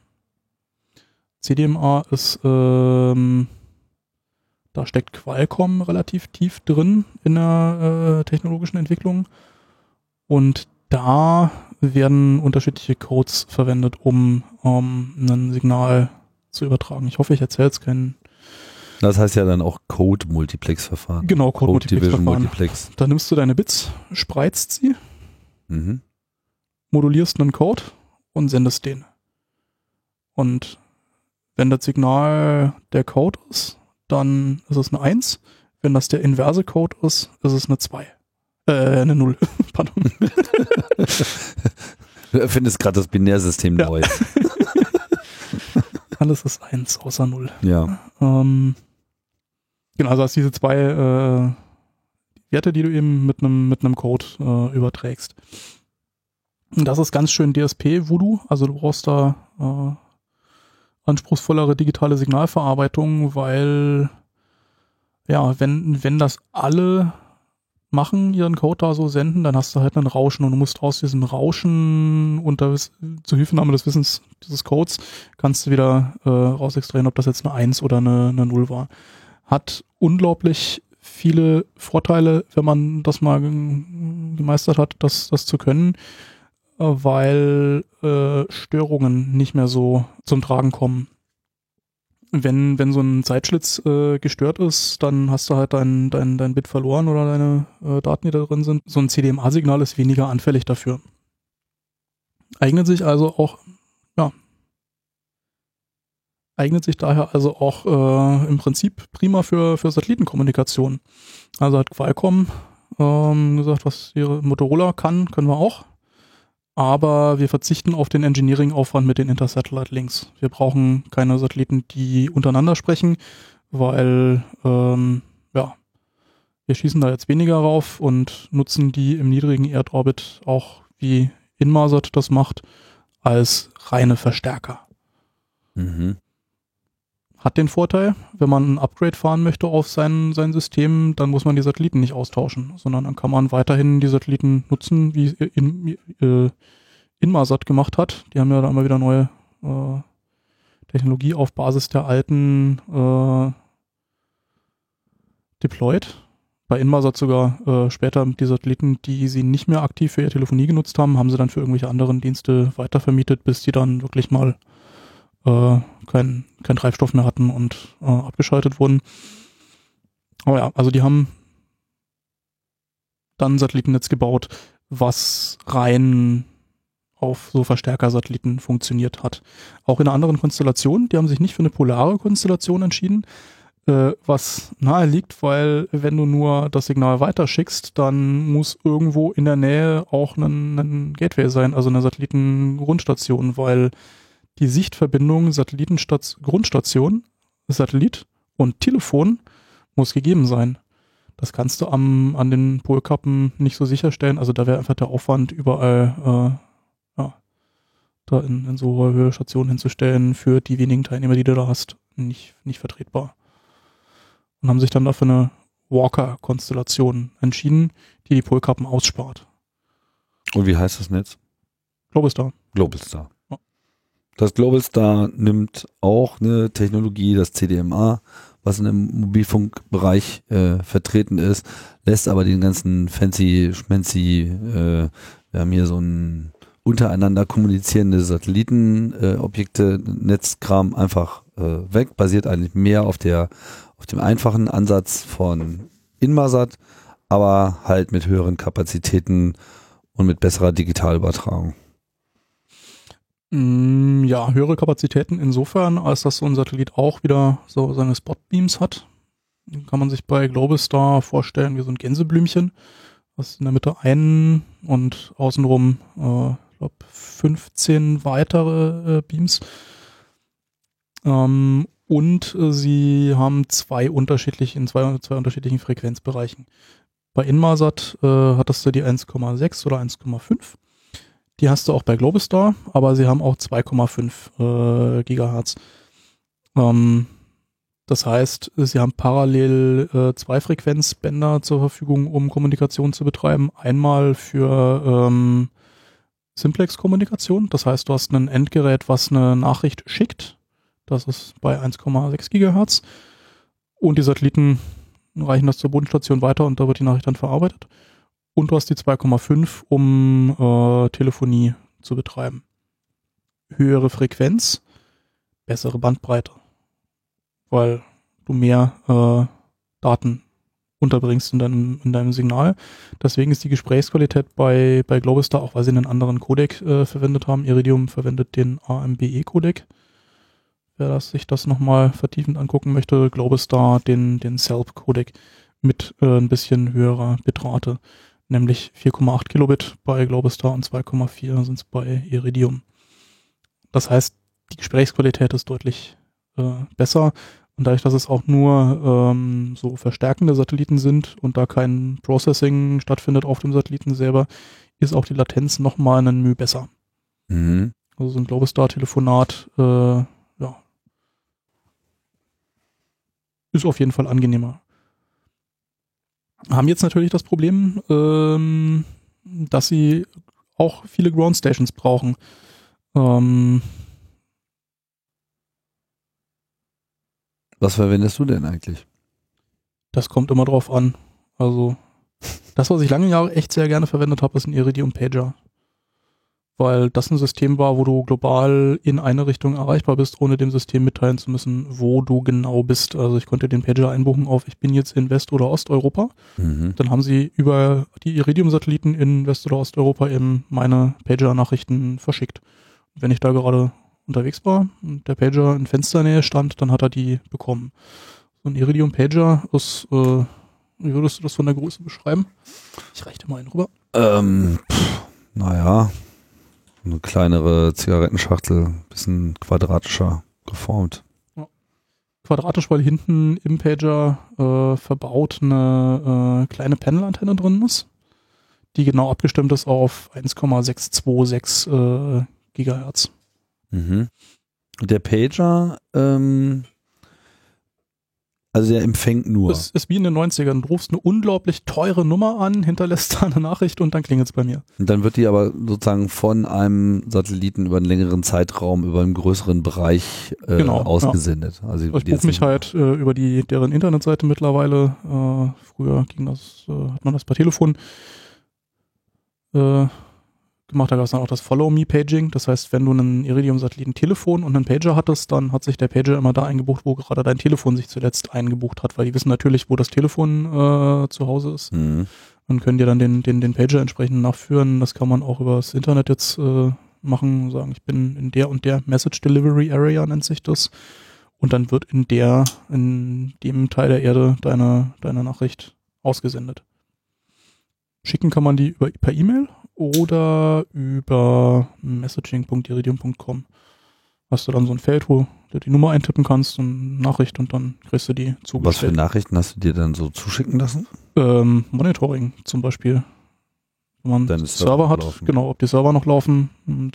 CDMA ist, da steckt Qualcomm relativ tief drin in der technologischen Entwicklung und da werden unterschiedliche Codes verwendet, um ein Signal zu übertragen. Ich hoffe, ich erzähle jetzt keinen. Das heißt ja dann auch Code-Multiplex-Verfahren. Genau, Code-Multiplex-Verfahren. Multiplex. Da nimmst du deine Bits, spreizt sie, modulierst einen Code und sendest den. Und wenn das Signal der Code ist, dann ist es eine 1. Wenn das der inverse Code ist, ist es eine 2. Eine 0. Pardon. Du erfindest gerade das Binärsystem neu. Alles ist 1 außer 0. Ja. Genau, also hast diese zwei Werte, die du eben mit einem Code überträgst. Und das ist ganz schön DSP-Voodoo. Also du brauchst da anspruchsvollere digitale Signalverarbeitung, weil ja, wenn das alle machen, ihren Code da so senden, dann hast du halt einen Rauschen und du musst aus diesem Rauschen unter Zuhilfenahme des Wissens dieses Codes kannst du wieder raus extrahieren, ob das jetzt eine 1 oder eine 0 war. Hat unglaublich viele Vorteile, wenn man das mal gemeistert hat, das zu können, weil Störungen nicht mehr so zum Tragen kommen. Wenn so ein Zeitschlitz gestört ist, dann hast du halt dein Bit verloren oder deine Daten, die da drin sind. So ein CDMA-Signal ist weniger anfällig dafür. Eignet sich daher also auch im Prinzip prima für Satellitenkommunikation. Also hat Qualcomm gesagt, was ihre Motorola kann, können wir auch. Aber wir verzichten auf den Engineering-Aufwand mit den Inter-Satellite-Links. Wir brauchen keine Satelliten, die untereinander sprechen, weil wir schießen da jetzt weniger rauf und nutzen die im niedrigen Erdorbit auch, wie Inmarsat das macht, als reine Verstärker. Mhm. Hat den Vorteil, wenn man ein Upgrade fahren möchte auf sein System, dann muss man die Satelliten nicht austauschen, sondern dann kann man weiterhin die Satelliten nutzen, wie Inmarsat gemacht hat. Die haben ja da immer wieder neue Technologie auf Basis der alten deployed. Bei Inmarsat sogar später die Satelliten, die sie nicht mehr aktiv für ihre Telefonie genutzt haben, haben sie dann für irgendwelche anderen Dienste weitervermietet, bis die dann wirklich mal kein Treibstoff mehr hatten und abgeschaltet wurden. Aber ja, also die haben dann ein Satellitennetz gebaut, was rein auf so Verstärkersatelliten funktioniert hat. Auch in einer anderen Konstellation, die haben sich nicht für eine polare Konstellation entschieden, was nahe liegt, weil wenn du nur das Signal weiterschickst, dann muss irgendwo in der Nähe auch ein Gateway sein, also eine Satellitengrundstation, weil die Sichtverbindung Grundstation, Satellit und Telefon muss gegeben sein. Das kannst du an den Polkappen nicht so sicherstellen. Also da wäre einfach der Aufwand, überall da in so hoher Höhe Stationen hinzustellen für die wenigen Teilnehmer, die du da hast, nicht vertretbar. Und haben sich dann dafür eine Walker-Konstellation entschieden, die Polkappen ausspart. Und wie heißt das Netz? Globestar. Globalstar. Ja. Das Globalstar nimmt auch eine Technologie, das CDMA, was in dem Mobilfunkbereich vertreten ist, lässt aber den ganzen fancy-schmancy, wir haben hier so ein untereinander kommunizierende Satellitenobjekte, Netzkram einfach weg, basiert eigentlich mehr auf dem einfachen Ansatz von Inmarsat, aber halt mit höheren Kapazitäten und mit besserer Digitalübertragung. Ja, höhere Kapazitäten insofern, als dass so ein Satellit auch wieder so seine Spotbeams hat. Den kann man sich bei Globalstar vorstellen wie so ein Gänseblümchen, was in der Mitte einen und außenrum, ich glaube 15 weitere Beams. Und sie haben zwei unterschiedlichen Frequenzbereichen. Bei Inmarsat hattest du die 1,6 oder 1,5. Die hast du auch bei Globalstar, aber sie haben auch 2,5 Gigahertz. Das heißt, sie haben parallel zwei Frequenzbänder zur Verfügung, um Kommunikation zu betreiben. Einmal für Simplex-Kommunikation, das heißt, du hast ein Endgerät, was eine Nachricht schickt. Das ist bei 1,6 Gigahertz. Und die Satelliten reichen das zur Bodenstation weiter und da wird die Nachricht dann verarbeitet. Und du hast die 2,5, um Telefonie zu betreiben. Höhere Frequenz, bessere Bandbreite. Weil du mehr Daten unterbringst in deinem Signal. Deswegen ist die Gesprächsqualität bei Globalstar, auch weil sie einen anderen Codec verwendet haben. Iridium verwendet den AMBE-Codec. Wer sich das nochmal vertiefend angucken möchte, Globalstar den CELP-Codec mit ein bisschen höherer Bitrate. Nämlich 4,8 Kilobit bei Globalstar und 2,4 sind es bei Iridium. Das heißt, die Gesprächsqualität ist deutlich besser. Und dadurch, dass es auch nur so verstärkende Satelliten sind und da kein Processing stattfindet auf dem Satelliten selber, ist auch die Latenz nochmal ein Mühe besser. Mhm. Also so ein Globalstar-Telefonat ist auf jeden Fall angenehmer. Haben jetzt natürlich das Problem, dass sie auch viele Ground Stations brauchen. Was verwendest du denn eigentlich? Das kommt immer drauf an. Also das, was ich lange Jahre echt sehr gerne verwendet habe, ist ein Iridium Pager. Weil das ein System war, wo du global in eine Richtung erreichbar bist, ohne dem System mitteilen zu müssen, wo du genau bist. Also ich konnte den Pager einbuchen auf, ich bin jetzt in West- oder Osteuropa. Mhm. Dann haben sie über die Iridium-Satelliten in West- oder Osteuropa eben meine Pager-Nachrichten verschickt. Und wenn ich da gerade unterwegs war und der Pager in Fensternähe stand, dann hat er die bekommen. So ein Iridium-Pager ist, wie würdest du das von der Größe beschreiben? Ich reiche dir mal einen rüber. Naja, eine kleinere Zigarettenschachtel, bisschen quadratischer geformt. Ja. Quadratisch, weil hinten im Pager verbaut eine kleine Panel-Antenne drin ist, die genau abgestimmt ist auf 1,626 Gigahertz. Mhm. Der Pager, also der empfängt nur. Das ist wie in den 90ern. Du rufst eine unglaublich teure Nummer an, hinterlässt da eine Nachricht und dann klingelt es bei mir. Und dann wird die aber sozusagen von einem Satelliten über einen längeren Zeitraum, über einen größeren Bereich ausgesendet. Ja. Also ich buche mich halt über deren Internetseite mittlerweile. Früher hat man das per Telefon gemacht, da gab es dann auch das Follow-Me-Paging. Das heißt, wenn du einen Iridium-Satelliten-Telefon und einen Pager hattest, dann hat sich der Pager immer da eingebucht, wo gerade dein Telefon sich zuletzt eingebucht hat, weil die wissen natürlich, wo das Telefon zu Hause ist und können dir dann den Pager entsprechend nachführen. Das kann man auch über das Internet jetzt machen, sagen, ich bin in der und der Message Delivery Area, nennt sich das. Und dann wird in dem Teil der Erde deine Nachricht ausgesendet. Schicken kann man die per E-Mail oder über messaging.iridium.com. Hast du dann so ein Feld, wo du die Nummer eintippen kannst und Nachricht und dann kriegst du die zugestellt. Was für Nachrichten hast du dir dann so zuschicken lassen? Monitoring zum Beispiel. Wenn man Deine Server hat, laufen. genau, ob die Server noch laufen und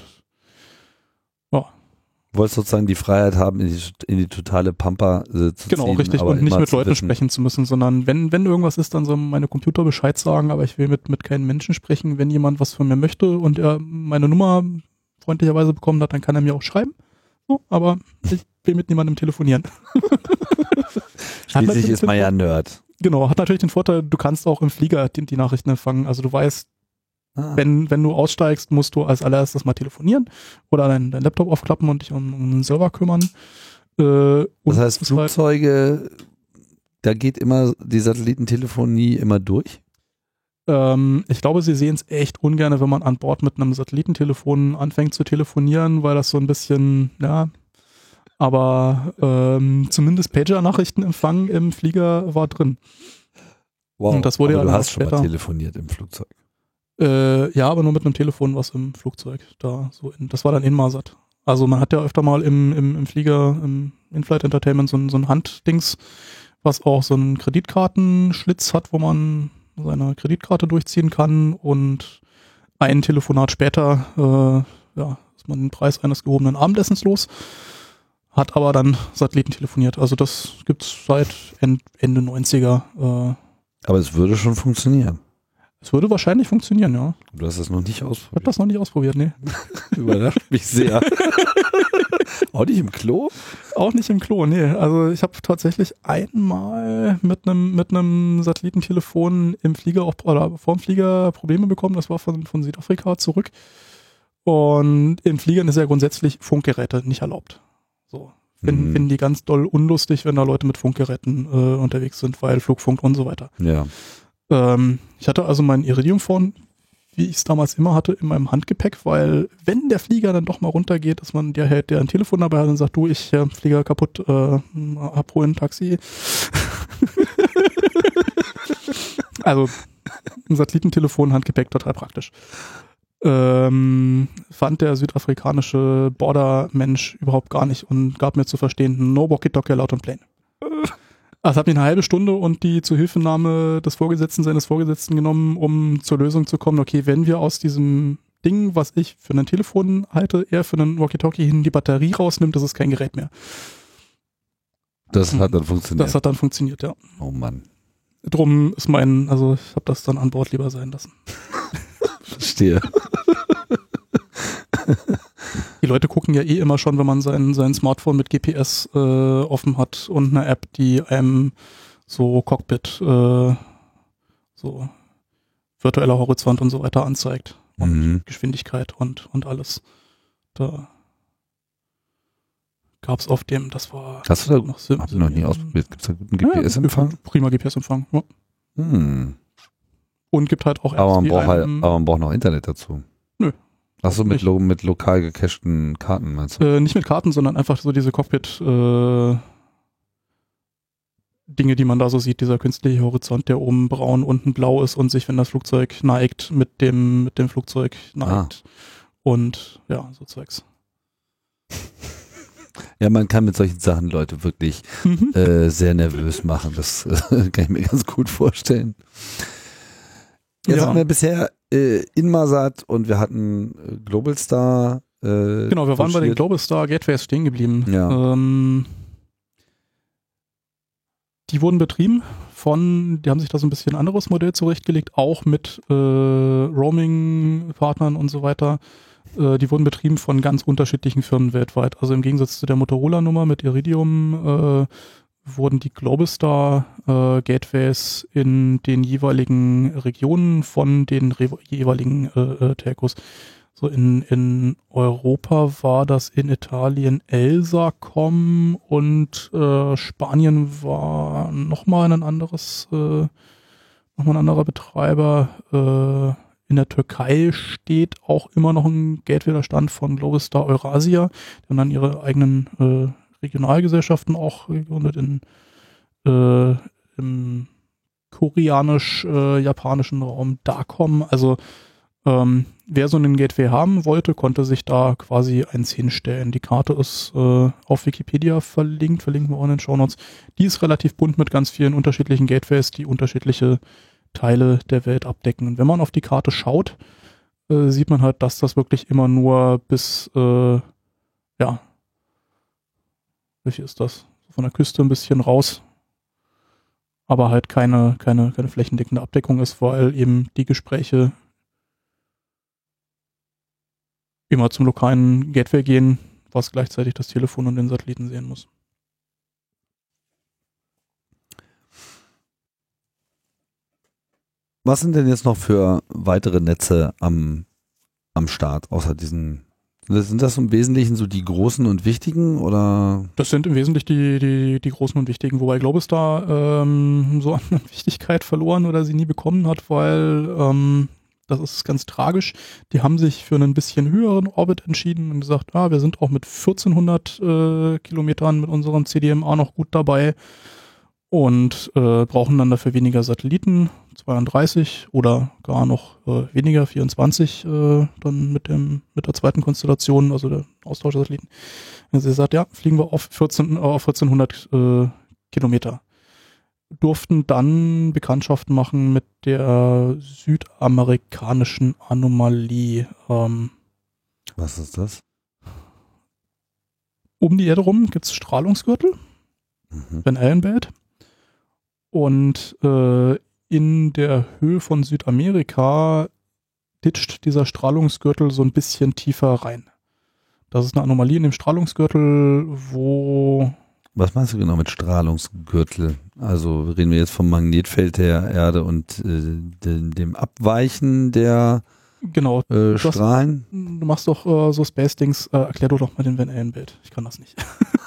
Du wolltest sozusagen die Freiheit haben, in die totale Pampa zu genau, ziehen. richtig, aber und nicht immer mit zu Leuten wissen, sprechen zu müssen, sondern wenn irgendwas ist, dann sollen meine Computer Bescheid sagen, aber ich will mit keinen Menschen sprechen. Wenn jemand was von mir möchte und er meine Nummer freundlicherweise bekommen hat, dann kann er mir auch schreiben. So, aber ich will mit niemandem telefonieren. Schließlich ist man ja ein Nerd. Genau, hat natürlich den Vorteil, du kannst auch im Flieger die Nachrichten empfangen. Also du weißt, wenn du aussteigst, musst du als allererstes mal telefonieren oder deinen Laptop aufklappen und dich um den Server kümmern. Das heißt, es ist halt- Flugzeuge, da geht immer die Satellitentelefonie immer durch? Ich glaube, sie sehen es echt ungern, wenn man an Bord mit einem Satellitentelefon anfängt zu telefonieren, weil das so ein bisschen, ja, aber zumindest Pager-Nachrichtenempfang im Flieger war drin. Wow, Und das wurde aber ja du dann hast schon mal später- telefoniert im Flugzeug. Ja, aber nur mit einem Telefon, was im Flugzeug da so das war dann Inmarsat. Also man hat ja öfter mal im Flieger, im In-Flight Entertainment so ein Handdings, was auch so einen Kreditkartenschlitz hat, wo man seine Kreditkarte durchziehen kann und ein Telefonat später ist man den Preis eines gehobenen Abendessens los, hat aber dann Satelliten telefoniert. Also das gibt's seit Ende 90er. Aber es würde schon funktionieren. Es würde wahrscheinlich funktionieren, ja. Du hast das noch nicht Ich habe ausprobiert. das noch nicht ausprobiert, nee. Überrascht mich sehr. Auch nicht im Klo? Auch nicht im Klo, nee. Also ich habe tatsächlich einmal mit einem Satellitentelefon im Flieger auch, oder vorm Flieger Probleme bekommen. Das war von Südafrika zurück. Und im Fliegern ist ja grundsätzlich Funkgeräte nicht erlaubt. So. Finden die ganz doll unlustig, wenn da Leute mit Funkgeräten unterwegs sind, weil Flugfunk und so weiter. Ja. Ich hatte also mein Iridium-Phone, wie ich es damals immer hatte, in meinem Handgepäck, weil wenn der Flieger dann doch mal runtergeht, dass man der ein Telefon dabei hat und sagt, du, Flieger kaputt, abholen, Taxi. Also ein Satellitentelefon, Handgepäck, total praktisch. Fand der südafrikanische Border-Mensch überhaupt gar nicht und gab mir zu verstehen, no walkie-talkie allowed on plane. Also hat mir eine halbe Stunde und die Zuhilfenahme des seines Vorgesetzten genommen, um zur Lösung zu kommen, okay, wenn wir aus diesem Ding, was ich für ein Telefon halte, eher für einen Walkie-Talkie hin die Batterie rausnimmt, das ist kein Gerät mehr. Das hat dann funktioniert. Das hat dann funktioniert, ja. Oh Mann. Drum ist ich habe das dann an Bord lieber sein lassen. Verstehe. Die Leute gucken ja eh immer schon, wenn man sein Smartphone mit GPS offen hat und eine App, die einem so Cockpit, so virtueller Horizont und so weiter anzeigt. Und Geschwindigkeit und alles. Da gab es auf dem, das war... Hast du da noch hab ich noch nie ausprobiert. Gibt es da guten GPS-Empfang? Ja, prima GPS-Empfang, ja. Und gibt halt auch Apps, Aber die man braucht noch Internet dazu. Nö. Achso, mit lokal gecachten Karten meinst du? Nicht mit Karten, sondern einfach so diese Cockpit Dinge, die man da so sieht, dieser künstliche Horizont, der oben braun, unten blau ist und sich, wenn das Flugzeug neigt, mit dem Flugzeug neigt. Und ja, so Zeugs. Ja, man kann mit solchen Sachen Leute wirklich sehr nervös machen. Das kann ich mir ganz gut vorstellen. Jetzt hatten wir bisher Inmarsat und wir hatten Globalstar. Genau, wir waren bei den Globalstar Gateways stehen geblieben. Ja. Die wurden betrieben die haben sich da so ein bisschen ein anderes Modell zurechtgelegt, auch mit Roaming-Partnern und so weiter. Die wurden betrieben von ganz unterschiedlichen Firmen weltweit. Also im Gegensatz zu der Motorola-Nummer mit Iridium wurden die Globalstar Gateways in den jeweiligen Regionen von den jeweiligen Telcos. So in Europa war das in Italien Elsacom und Spanien war nochmal ein anderer Betreiber. In der Türkei steht auch immer noch ein Gateway-Stand von Globalstar Eurasia. Die haben dann ihre eigenen Regionalgesellschaften auch gegründet im koreanisch-japanischen Raum Dacom. Also Wer so einen Gateway haben wollte, konnte sich da quasi eins hinstellen. Die Karte ist auf Wikipedia verlinken wir auch in den Shownotes. Die ist relativ bunt mit ganz vielen unterschiedlichen Gateways, die unterschiedliche Teile der Welt abdecken. Und wenn man auf die Karte schaut, sieht man halt, dass das wirklich immer nur bis, wie viel ist das? Von der Küste ein bisschen raus, aber halt keine flächendeckende Abdeckung ist, weil eben die Gespräche immer zum lokalen Gateway gehen, was gleichzeitig das Telefon und den Satelliten sehen muss. Was sind denn jetzt noch für weitere Netze am Start, außer diesen? Sind das im Wesentlichen so die großen und wichtigen, oder? Das sind im Wesentlichen die großen und wichtigen, wobei Globus da so an Wichtigkeit verloren oder sie nie bekommen hat, weil das ist ganz tragisch. Die haben sich für einen bisschen höheren Orbit entschieden und gesagt, wir sind auch mit 1400 Kilometern mit unserem CDMA noch gut dabei und brauchen dann dafür weniger Satelliten, 32 oder gar noch weniger, 24 dann mit der zweiten Konstellation, also der Austausch der Satelliten. Also sie sagt, fliegen wir auf 1400 Kilometer. Durften dann Bekanntschaften machen mit der südamerikanischen Anomalie. Was ist das? Um die Erde rum gibt es Strahlungsgürtel, Van Allen Belt. Und in der Höhe von Südamerika ditcht dieser Strahlungsgürtel so ein bisschen tiefer rein. Das ist eine Anomalie in dem Strahlungsgürtel, wo... Was meinst du genau mit Strahlungsgürtel? Also reden wir jetzt vom Magnetfeld der Erde und dem Abweichen der Strahlen? Du machst doch so Space-Dings. Erklär doch mal den Van Allen-Bild. Ich kann das nicht.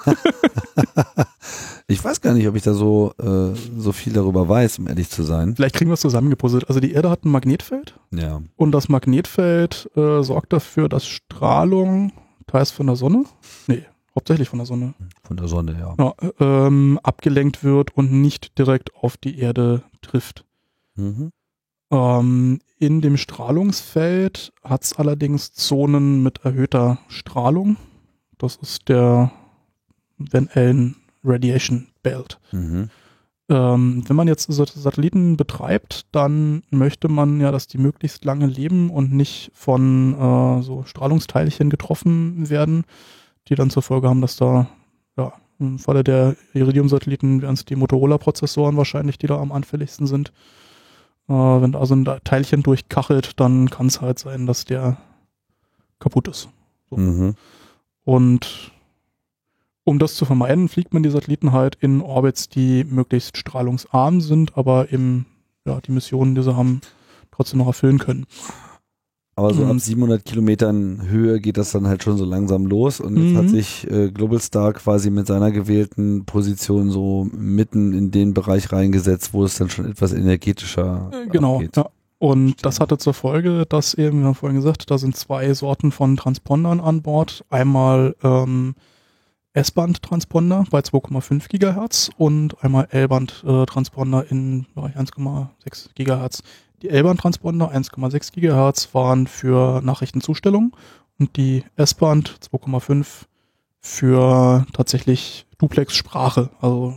Ich weiß gar nicht, ob ich da so viel darüber weiß, um ehrlich zu sein. Vielleicht kriegen wir es zusammengepuzzelt. Also die Erde hat ein Magnetfeld. Ja. Und das Magnetfeld sorgt dafür, dass Strahlung, teils von der Sonne, hauptsächlich von der Sonne. Von der Sonne, ja. Abgelenkt wird und nicht direkt auf die Erde trifft. Mhm. In dem Strahlungsfeld hat es allerdings Zonen mit erhöhter Strahlung. Das ist der Van Allen Radiation Belt. Mhm. Wenn man jetzt Satelliten betreibt, dann möchte man ja, dass die möglichst lange leben und nicht von so Strahlungsteilchen getroffen werden, die dann zur Folge haben, dass da, im Falle der Iridium-Satelliten wären es die Motorola-Prozessoren wahrscheinlich, die da am anfälligsten sind. Wenn da so ein Teilchen durchkachelt, dann kann es halt sein, dass der kaputt ist. So. Mhm. Und um das zu vermeiden, fliegt man die Satelliten halt in Orbits, die möglichst strahlungsarm sind, aber eben die Missionen, die sie haben, trotzdem noch erfüllen können. Aber so ab 700 Kilometern Höhe geht das dann halt schon so langsam los und jetzt hat sich Globalstar quasi mit seiner gewählten Position so mitten in den Bereich reingesetzt, wo es dann schon etwas energetischer abgeht. Ja. Und das hatte zur Folge, dass eben, wir haben vorhin gesagt, da sind zwei Sorten von Transpondern an Bord. Einmal S-Band-Transponder bei 2,5 Gigahertz und einmal L-Band-Transponder in Bereich 1,6 Gigahertz. Die L-Band-Transponder 1,6 Gigahertz waren für Nachrichtenzustellung und die S-Band 2,5 für tatsächlich Duplex-Sprache, also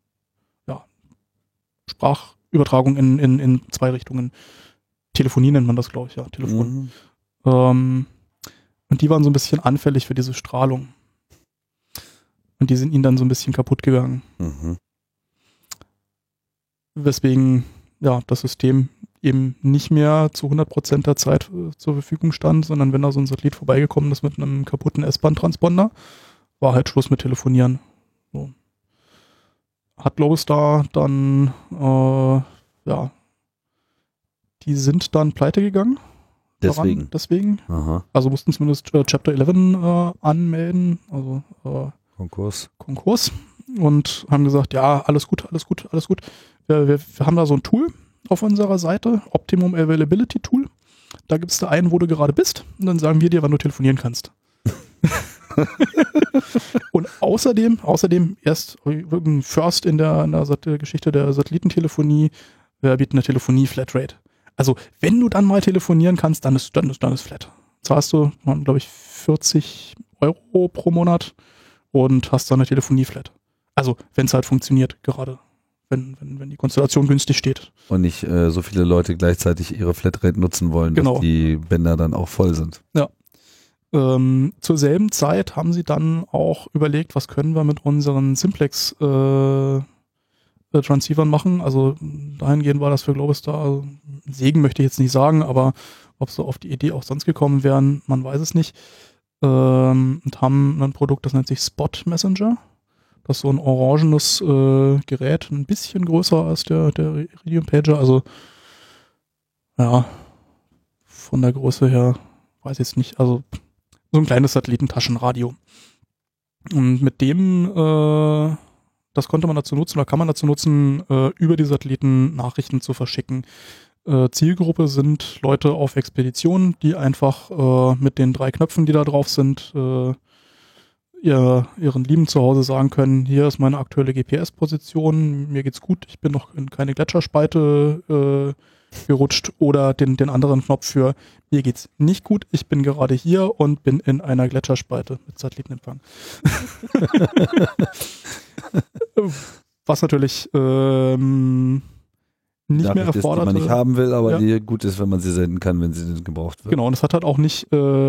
Sprachübertragung in zwei Richtungen. Telefonie nennt man das, glaube ich, Telefon. Und die waren so ein bisschen anfällig für diese Strahlung. Und die sind ihnen dann so ein bisschen kaputt gegangen. Weswegen das System eben nicht mehr zu 100% der Zeit zur Verfügung stand, sondern wenn da so ein Satellit vorbeigekommen ist mit einem kaputten S-Band-Transponder, war halt Schluss mit Telefonieren. So. Hat Globalstar dann, die sind dann pleite gegangen. Deswegen. Aha. Also mussten zumindest Chapter 11 anmelden, also Konkurs. Und haben gesagt, alles gut. Wir haben da so ein Tool auf unserer Seite, Optimum Availability Tool. Da gibst du ein, wo du gerade bist und dann sagen wir dir, wann du telefonieren kannst. Und außerdem erst first in der Geschichte der Satellitentelefonie, wir bieten eine Telefonie-Flatrate. Also wenn du dann mal telefonieren kannst, dann ist flat. Zahlst du, glaube ich, 40 Euro pro Monat und hast dann eine Telefonie-Flat. Also wenn es halt funktioniert, gerade wenn die Konstellation günstig steht. Und nicht so viele Leute gleichzeitig ihre Flatrate nutzen wollen, Genau. dass die Bänder dann auch voll sind. Ja. Zur selben Zeit haben sie dann auch überlegt, was können wir mit unseren Simplex Transceivern machen. Also dahingehend war das für Globustar, also Segen möchte ich jetzt nicht sagen, aber ob sie auf die Idee auch sonst gekommen wären, man weiß es nicht. Und haben ein Produkt, das nennt sich Spot Messenger. Das ist so ein orangenes Gerät, ein bisschen größer als der Iridium Pager. Also ja, von der Größe her weiß ich jetzt nicht. Also so ein kleines Satellitentaschenradio. Und mit dem das konnte man dazu nutzen oder kann man dazu nutzen, über die Satelliten Nachrichten zu verschicken. Zielgruppe sind Leute auf Expeditionen, die einfach mit den 3 Knöpfen, die da drauf sind, ihren Lieben zu Hause sagen können, hier ist meine aktuelle GPS-Position, mir geht's gut, ich bin noch in keine Gletscherspalte gerutscht, oder den anderen Knopf für mir geht's nicht gut, ich bin gerade hier und bin in einer Gletscherspalte mit Satellitenempfang. Was natürlich nicht mehr erfordert. Die man nicht haben will, aber die gut ist, wenn man sie senden kann, wenn sie gebraucht wird. Genau, und es hat halt auch nicht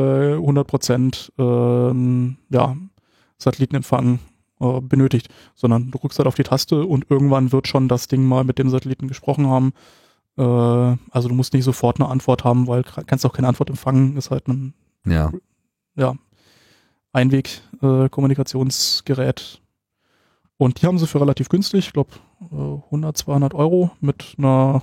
100% Satellitenempfang benötigt, sondern du drückst halt auf die Taste und irgendwann wird schon das Ding mal mit dem Satelliten gesprochen haben. Also du musst nicht sofort eine Antwort haben, weil kannst auch keine Antwort empfangen, ist halt ein Einweg-Kommunikationsgerät. Und die haben sie für relativ günstig, ich glaube 100, 200 Euro mit einer,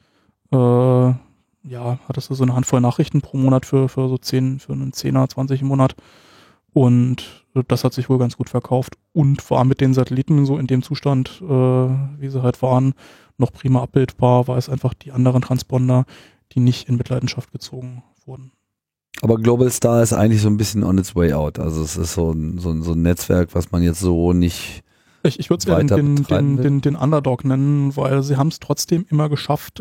hattest du so eine Handvoll Nachrichten pro Monat für so 10, für einen 10er, 20 im Monat. Und das hat sich wohl ganz gut verkauft und war mit den Satelliten so in dem Zustand, wie sie halt waren, noch prima abbildbar, weil es einfach die anderen Transponder, die nicht in Mitleidenschaft gezogen wurden. Aber Globalstar ist eigentlich so ein bisschen on its way out. Also es ist so ein Netzwerk, was man jetzt so nicht Ich würde es eher den Underdog nennen, weil sie haben es trotzdem immer geschafft,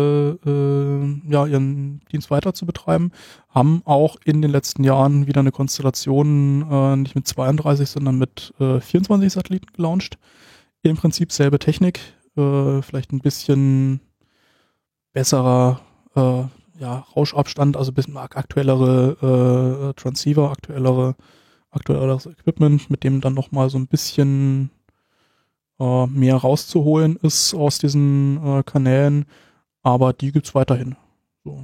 ihren Dienst weiter zu betreiben, haben auch in den letzten Jahren wieder eine Konstellation nicht mit 32, sondern mit 24 Satelliten gelauncht. Im Prinzip selbe Technik, vielleicht ein bisschen besserer Rauschabstand, also ein bisschen aktuellere Transceiver, aktuelleres Equipment, mit dem dann nochmal so ein bisschen mehr rauszuholen ist aus diesen Kanälen, aber die gibt's weiterhin. So.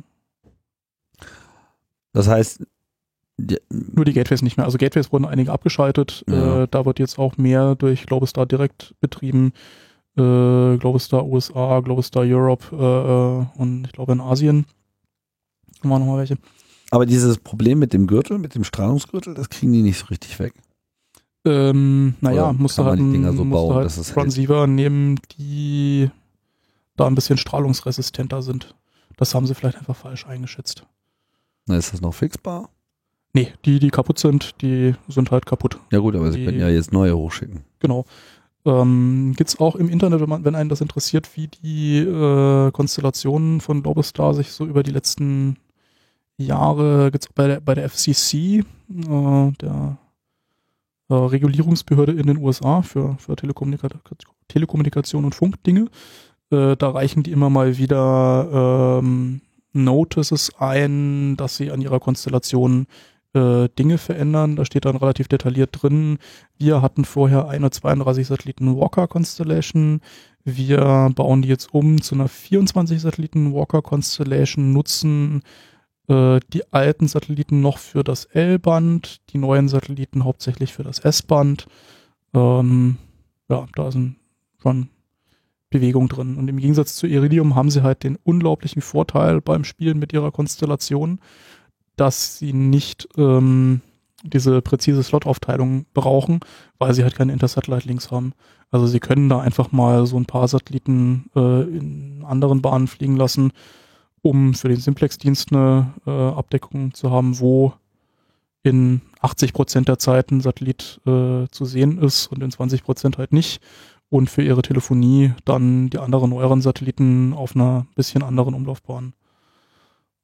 Das heißt, nur die Gateways nicht mehr. Also Gateways wurden einige abgeschaltet. Ja. Da wird jetzt auch mehr durch Globustar direkt betrieben. Globustar USA, Globustar Europe und ich glaube in Asien haben wir nochmal welche. Aber dieses Problem mit dem Gürtel, mit dem Strahlungsgürtel, das kriegen die nicht so richtig weg. Musst du halt bauen, Transceiver nehmen, die da ein bisschen strahlungsresistenter sind. Das haben sie vielleicht einfach falsch eingeschätzt. Na, ist das noch fixbar? Nee, die kaputt sind, die sind halt kaputt. Ja gut, aber sie können ja jetzt neue hochschicken. Genau. Gibt's auch im Internet, wenn einen das interessiert, wie die Konstellationen von Globustar sich so über die letzten Jahre, gibt's bei der FCC, der Regulierungsbehörde in den USA für Telekommunikation und Funkdinge. Da reichen die immer mal wieder Notices ein, dass sie an ihrer Konstellation Dinge verändern. Da steht dann relativ detailliert drin, wir hatten vorher eine 32 Satelliten Walker Constellation, wir bauen die jetzt um zu einer 24 Satelliten Walker Constellation, nutzen die alten Satelliten noch für das L-Band, die neuen Satelliten hauptsächlich für das S-Band. Da ist schon Bewegung drin. Und im Gegensatz zu Iridium haben sie halt den unglaublichen Vorteil beim Spielen mit ihrer Konstellation, dass sie nicht diese präzise Slot-Aufteilung brauchen, weil sie halt keine Inter-Satellite-Links haben. Also sie können da einfach mal so ein paar Satelliten in anderen Bahnen fliegen lassen, um für den Simplex-Dienst eine Abdeckung zu haben, wo in 80% der Zeit ein Satellit zu sehen ist und in 20% halt nicht. Und für ihre Telefonie dann die anderen neueren Satelliten auf einer bisschen anderen Umlaufbahn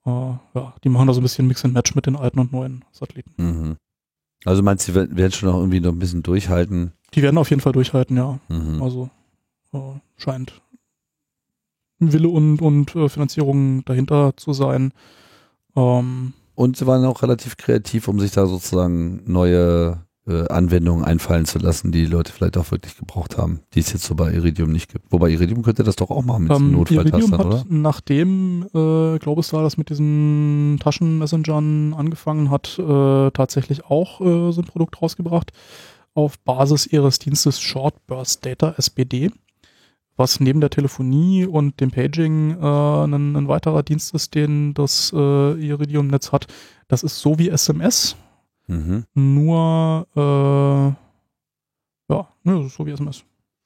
Die machen da so ein bisschen Mix and Match mit den alten und neuen Satelliten. Mhm. Also meinst du, die werden schon noch irgendwie noch ein bisschen durchhalten? Die werden auf jeden Fall durchhalten, ja. Mhm. Also scheint Wille und Finanzierung dahinter zu sein. Und sie waren auch relativ kreativ, um sich da sozusagen neue Anwendungen einfallen zu lassen, die Leute vielleicht auch wirklich gebraucht haben, die es jetzt so bei Iridium nicht gibt. Wobei Iridium könnte das doch auch machen mit diesen Notfalltastern, Iridium hat, oder? nachdem Globestar das mit diesen Taschenmessengern angefangen hat, tatsächlich auch so ein Produkt rausgebracht auf Basis ihres Dienstes Short Burst Data, SBD, was neben der Telefonie und dem Paging ein weiterer Dienst ist, den das Iridium-Netz hat. Das ist so wie SMS, nur das ist so wie SMS.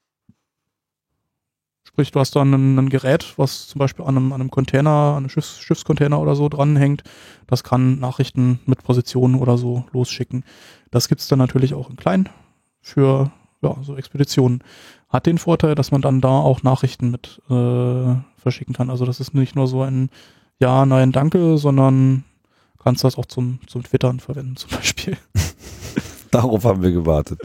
Sprich, du hast dann ein Gerät, was zum Beispiel an einem Container, an einem Schiffscontainer oder so dranhängt. Das kann Nachrichten mit Positionen oder so losschicken. Das gibt's dann natürlich auch in klein für so Expeditionen. Hat den Vorteil, dass man dann da auch Nachrichten mit verschicken kann. Also das ist nicht nur so ein Ja, nein, danke, sondern kannst das auch zum Twittern verwenden zum Beispiel. Darauf haben wir gewartet.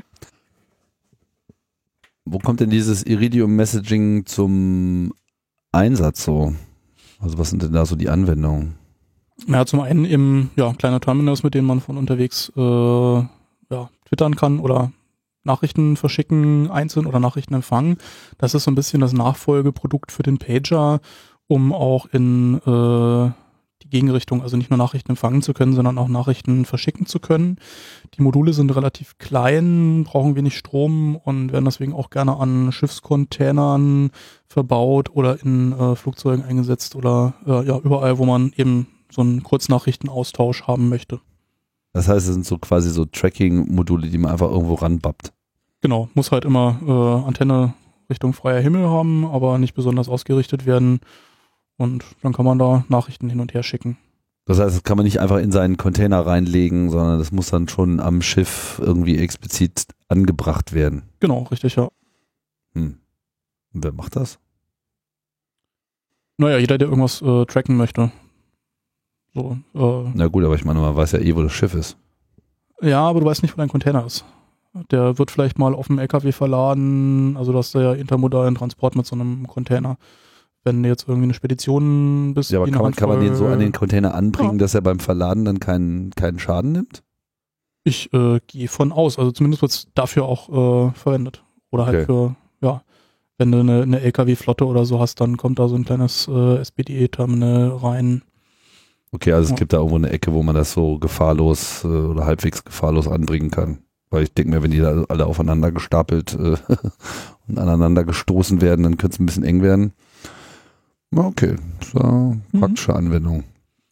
Wo kommt denn dieses Iridium-Messaging zum Einsatz so? Also was sind denn da so die Anwendungen? Ja, zum einen eben kleine Terminals, mit denen man von unterwegs twittern kann oder Nachrichten verschicken einzeln oder Nachrichten empfangen. Das ist so ein bisschen das Nachfolgeprodukt für den Pager, um auch in die Gegenrichtung, also nicht nur Nachrichten empfangen zu können, sondern auch Nachrichten verschicken zu können. Die Module sind relativ klein, brauchen wenig Strom und werden deswegen auch gerne an Schiffscontainern verbaut oder in Flugzeugen eingesetzt oder überall, wo man eben so einen Kurznachrichtenaustausch haben möchte. Das heißt, es sind so quasi so Tracking-Module, die man einfach irgendwo ranbappt. Genau, muss halt immer Antenne Richtung freier Himmel haben, aber nicht besonders ausgerichtet werden. Und dann kann man da Nachrichten hin und her schicken. Das heißt, das kann man nicht einfach in seinen Container reinlegen, sondern das muss dann schon am Schiff irgendwie explizit angebracht werden. Genau, richtig, ja. Und wer macht das? Naja, jeder, der irgendwas tracken möchte. So, Na gut, aber ich meine, man weiß ja wo das Schiff ist. Ja, aber du weißt nicht, wo dein Container ist. Der wird vielleicht mal auf dem LKW verladen, also das ist ja intermodalen Transport mit so einem Container. Wenn du jetzt irgendwie eine Spedition bist. Ja, aber kann man den so an den Container anbringen, dass er beim Verladen dann keinen Schaden nimmt? Ich gehe von aus, also zumindest wird es dafür auch verwendet. Oder halt für, wenn du eine LKW-Flotte oder so hast, dann kommt da so ein kleines SBDE-Terminal rein. Okay, also es gibt da irgendwo eine Ecke, wo man das so gefahrlos oder halbwegs gefahrlos anbringen kann. Weil ich denke mir, wenn die da alle aufeinander gestapelt und aneinander gestoßen werden, dann könnte es ein bisschen eng werden. Okay, das ist eine praktische Anwendung.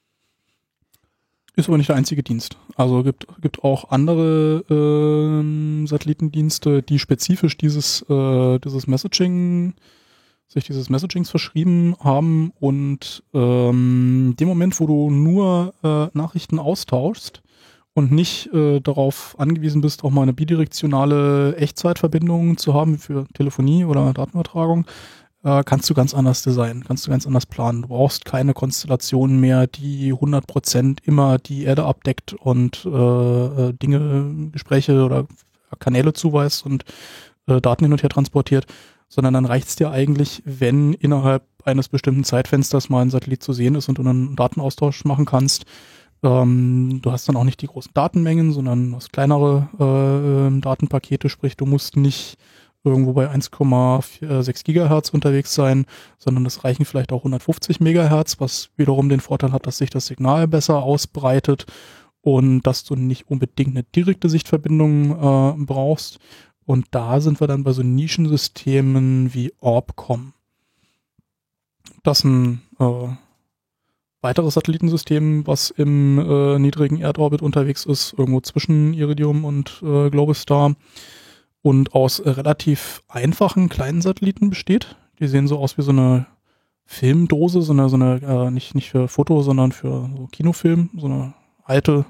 Ist aber nicht der einzige Dienst. Also gibt auch andere Satellitendienste, die spezifisch dieses Messagings verschrieben haben und dem Moment, wo du nur Nachrichten austauschst und nicht darauf angewiesen bist, auch mal eine bidirektionale Echtzeitverbindung zu haben für Telefonie oder Datenübertragung, kannst du ganz anders designen, kannst du ganz anders planen. Du brauchst keine Konstellation mehr, die 100% immer die Erde abdeckt und Gespräche oder Kanäle zuweist und Daten hin und her transportiert, sondern dann reicht es dir eigentlich, wenn innerhalb eines bestimmten Zeitfensters mal ein Satellit zu sehen ist und du einen Datenaustausch machen kannst. Du hast dann auch nicht die großen Datenmengen, sondern du hast kleinere Datenpakete, sprich du musst nicht irgendwo bei 1,6 Gigahertz unterwegs sein, sondern es reichen vielleicht auch 150 Megahertz, was wiederum den Vorteil hat, dass sich das Signal besser ausbreitet und dass du nicht unbedingt eine direkte Sichtverbindung brauchst. Und da sind wir dann bei so Nischensystemen wie Orbcomm. Das ist ein weiteres Satellitensystem, was im niedrigen Erdorbit unterwegs ist, irgendwo zwischen Iridium und Globestar. Und aus relativ einfachen kleinen Satelliten besteht. Die sehen so aus wie so eine Filmdose, so eine nicht für Foto, sondern für so Kinofilm, so eine alte,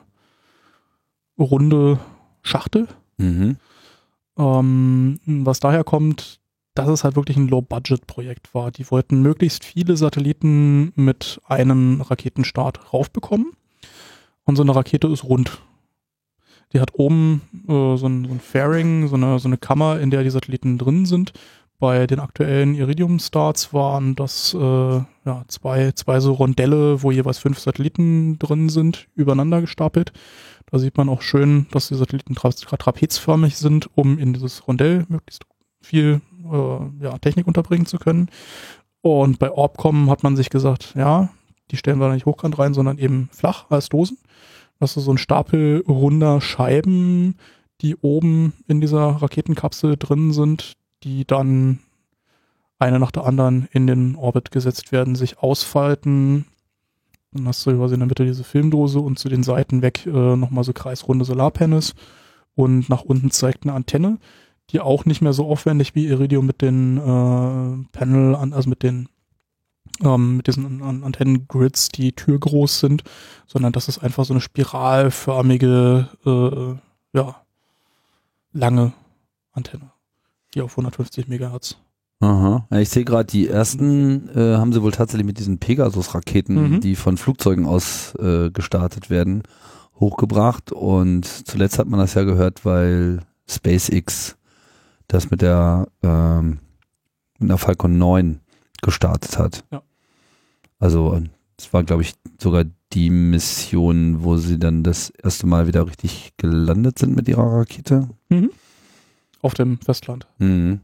runde Schachtel. Was daher kommt, dass es halt wirklich ein Low-Budget-Projekt war. Die wollten möglichst viele Satelliten mit einem Raketenstart raufbekommen. Und so eine Rakete ist rund. Die hat oben so ein Fairing, so eine Kammer, in der die Satelliten drin sind. Bei den aktuellen Iridium-Starts waren das zwei so Rondelle, wo jeweils 5 Satelliten drin sind, übereinander gestapelt. Da sieht man auch schön, dass die Satelliten trapezförmig sind, um in dieses Rondell möglichst viel Technik unterbringen zu können. Und bei Orbcomm hat man sich gesagt, ja, die stellen wir nicht hochkant rein, sondern eben flach als Dosen. Das ist so ein Stapel runder Scheiben, die oben in dieser Raketenkapsel drin sind, die dann eine nach der anderen in den Orbit gesetzt werden, sich ausfalten. Dann hast du quasi in der Mitte diese Filmdose und zu den Seiten weg nochmal so kreisrunde Solarpanels. Und nach unten zeigt eine Antenne, die auch nicht mehr so aufwendig wie Iridium mit den mit diesen Antennengrids, die türgroß sind, sondern das ist einfach so eine spiralförmige, lange Antenne, die auf 150 Megahertz. Aha. Ja, ich sehe gerade, die ersten haben sie wohl tatsächlich mit diesen Pegasus-Raketen, die von Flugzeugen aus gestartet werden, hochgebracht. Und zuletzt hat man das ja gehört, weil SpaceX das mit der Falcon 9 gestartet hat. Ja. Also es war, glaube ich, sogar die Mission, wo sie dann das erste Mal wieder richtig gelandet sind mit ihrer Rakete. Mhm. Auf dem Festland. Mhm.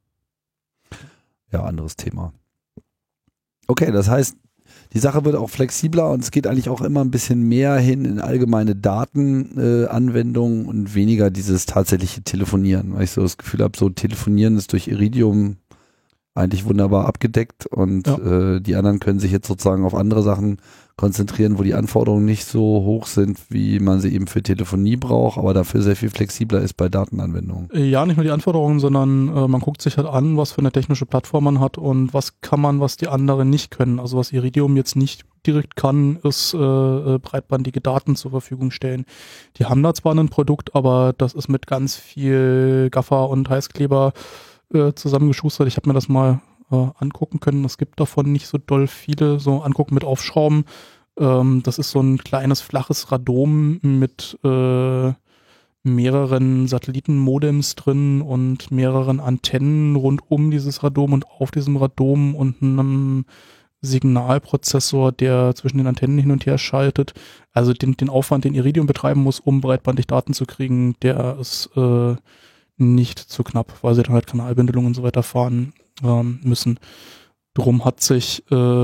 Ja, anderes Thema. Okay, das heißt, die Sache wird auch flexibler und es geht eigentlich auch immer ein bisschen mehr hin in allgemeine Datenanwendungen und weniger dieses tatsächliche Telefonieren, weil ich so das Gefühl habe, so Telefonieren ist durch Iridium eigentlich wunderbar abgedeckt und die anderen können sich jetzt sozusagen auf andere Sachen konzentrieren, wo die Anforderungen nicht so hoch sind, wie man sie eben für Telefonie braucht, aber dafür sehr viel flexibler ist bei Datenanwendungen. Ja, nicht nur die Anforderungen, sondern man guckt sich halt an, was für eine technische Plattform man hat und was kann man, was die anderen nicht können. Also was Iridium jetzt nicht direkt kann, ist breitbandige Daten zur Verfügung stellen. Die haben da zwar ein Produkt, aber das ist mit ganz viel Gaffer und Heißkleber zusammengeschustert. Ich habe mir das mal angucken können. Es gibt davon nicht so doll viele. So angucken mit Aufschrauben. Das ist so ein kleines flaches Radom mit mehreren Satellitenmodems drin und mehreren Antennen rund um dieses Radom und auf diesem Radom und einem Signalprozessor, der zwischen den Antennen hin und her schaltet. Also den Aufwand, den Iridium betreiben muss, um breitbandig Daten zu kriegen, der ist nicht zu knapp, weil sie dann halt Kanalbündelung und so weiter fahren müssen. Drum hat sich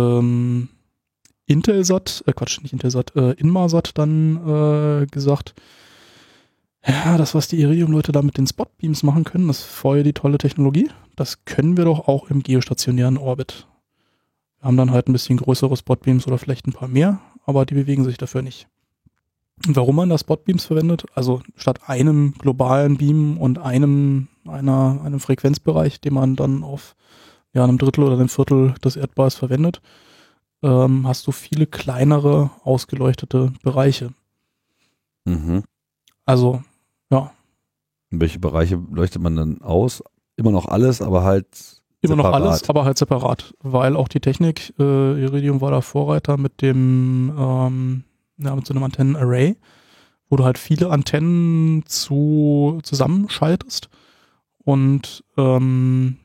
Inmarsat dann gesagt, ja, das, was die Iridium-Leute da mit den Spotbeams machen können, das ist voll die tolle Technologie. Das können wir doch auch im geostationären Orbit. Wir haben dann halt ein bisschen größere Spotbeams oder vielleicht ein paar mehr, aber die bewegen sich dafür nicht. Warum man da Spotbeams verwendet, also statt einem globalen Beam und einem Frequenzbereich, den man dann auf einem Drittel oder einem Viertel des Erdballs verwendet, hast du viele kleinere ausgeleuchtete Bereiche. Mhm. Also, ja. In welche Bereiche leuchtet man dann aus? Immer noch alles, aber halt immer separat. noch alles, aber halt separat, weil auch die Technik, Iridium war da Vorreiter mit dem mit so einem Antennenarray, wo du halt viele Antennen zusammenschaltest und dann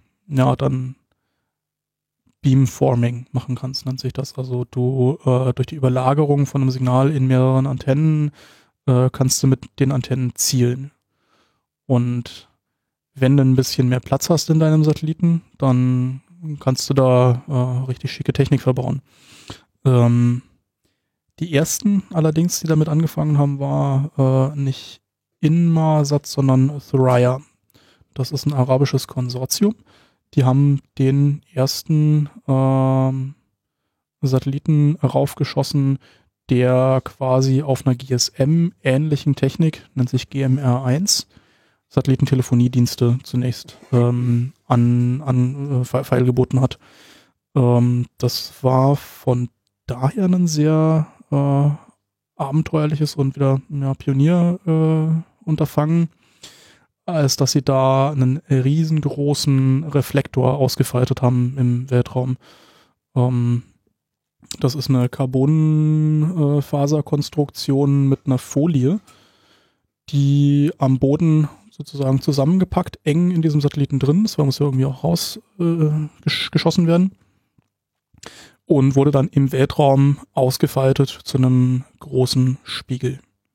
Beamforming machen kannst, nennt sich das. Also du durch die Überlagerung von einem Signal in mehreren Antennen kannst du mit den Antennen zielen. Und wenn du ein bisschen mehr Platz hast in deinem Satelliten, dann kannst du da richtig schicke Technik verbauen. Die ersten allerdings, die damit angefangen haben, war nicht Inmarsat, sondern Thuraya. Das ist ein arabisches Konsortium. Die haben den ersten Satelliten raufgeschossen, der quasi auf einer GSM-ähnlichen Technik, nennt sich GMR1, Satellitentelefoniedienste zunächst feilgeboten hat. Das war von daher ein sehr abenteuerliches und wieder Pionierunterfangen. als dass sie da einen riesengroßen Reflektor ausgefaltet haben im Weltraum. Das ist eine Carbonfaserkonstruktion mit einer Folie, die am Boden sozusagen zusammengepackt, eng in diesem Satelliten drin ist, weil muss ja irgendwie auch rausgeschossen werden. Und wurde dann im Weltraum ausgefaltet zu einem großen Spiegel.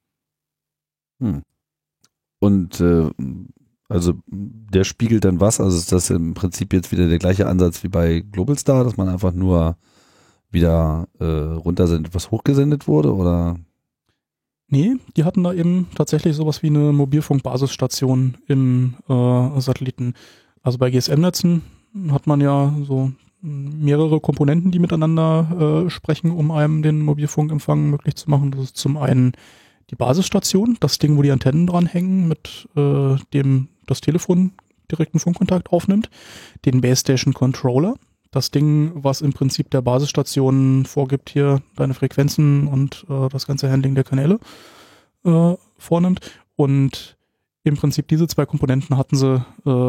Und also der spiegelt dann was? Also ist das im Prinzip jetzt wieder der gleiche Ansatz wie bei Globalstar, dass man einfach nur wieder runtersendet, was hochgesendet wurde, oder? Nee, die hatten da eben tatsächlich sowas wie eine Mobilfunkbasisstation im Satelliten. Also bei GSM-Netzen hat man ja so mehrere Komponenten, die miteinander sprechen, um einem den Mobilfunkempfang möglich zu machen. Das ist zum einen die Basisstation, das Ding, wo die Antennen dranhängen, mit dem das Telefon direkten Funkkontakt aufnimmt, den Base Station Controller, das Ding, was im Prinzip der Basisstation vorgibt, hier deine Frequenzen und das ganze Handling der Kanäle vornimmt. Und im Prinzip diese zwei Komponenten hatten sie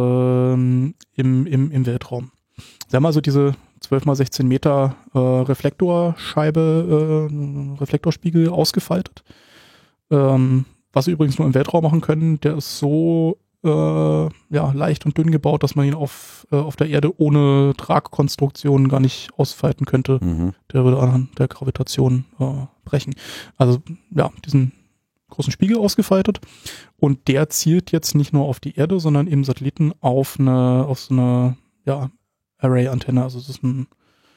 im Weltraum. Sie haben also diese 12x16 Meter Reflektorscheibe, Reflektorspiegel ausgefaltet. Was sie übrigens nur im Weltraum machen können, der ist so leicht und dünn gebaut, dass man ihn auf der Erde ohne Tragkonstruktion gar nicht ausfalten könnte. Der würde an der Gravitation brechen. Also ja, diesen großen Spiegel ausgefaltet, und der zielt jetzt nicht nur auf die Erde, sondern im Satelliten auf so eine Array-Antenne. Also es ist ein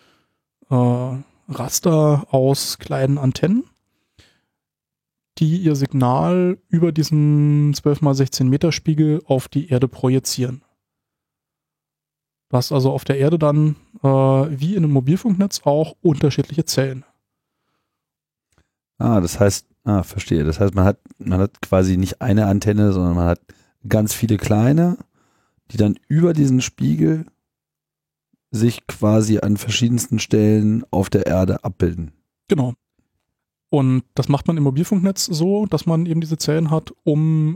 Raster aus kleinen Antennen, die ihr Signal über diesen 12x16 Meter Spiegel auf die Erde projizieren. Du hast also auf der Erde dann wie in einem Mobilfunknetz auch unterschiedliche Zellen. Das heißt, verstehe. Das heißt, man hat quasi nicht eine Antenne, sondern man hat ganz viele kleine, die dann über diesen Spiegel sich quasi an verschiedensten Stellen auf der Erde abbilden. Genau. Und das macht man im Mobilfunknetz so, dass man eben diese Zellen hat, um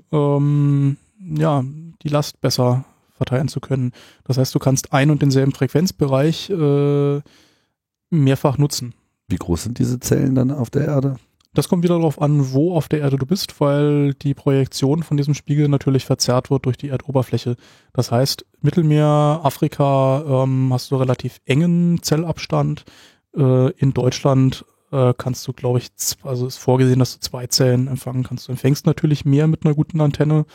die Last besser verteilen zu können. Das heißt, du kannst ein und denselben Frequenzbereich mehrfach nutzen. Wie groß sind diese Zellen dann auf der Erde? Das kommt wieder darauf an, wo auf der Erde du bist, weil die Projektion von diesem Spiegel natürlich verzerrt wird durch die Erdoberfläche. Das heißt, Mittelmeer, Afrika hast du relativ engen Zellabstand. In Deutschland kannst du, glaube ich, also ist vorgesehen, dass du 2 Zellen empfangen kannst. Du empfängst natürlich mehr mit einer guten Antenne.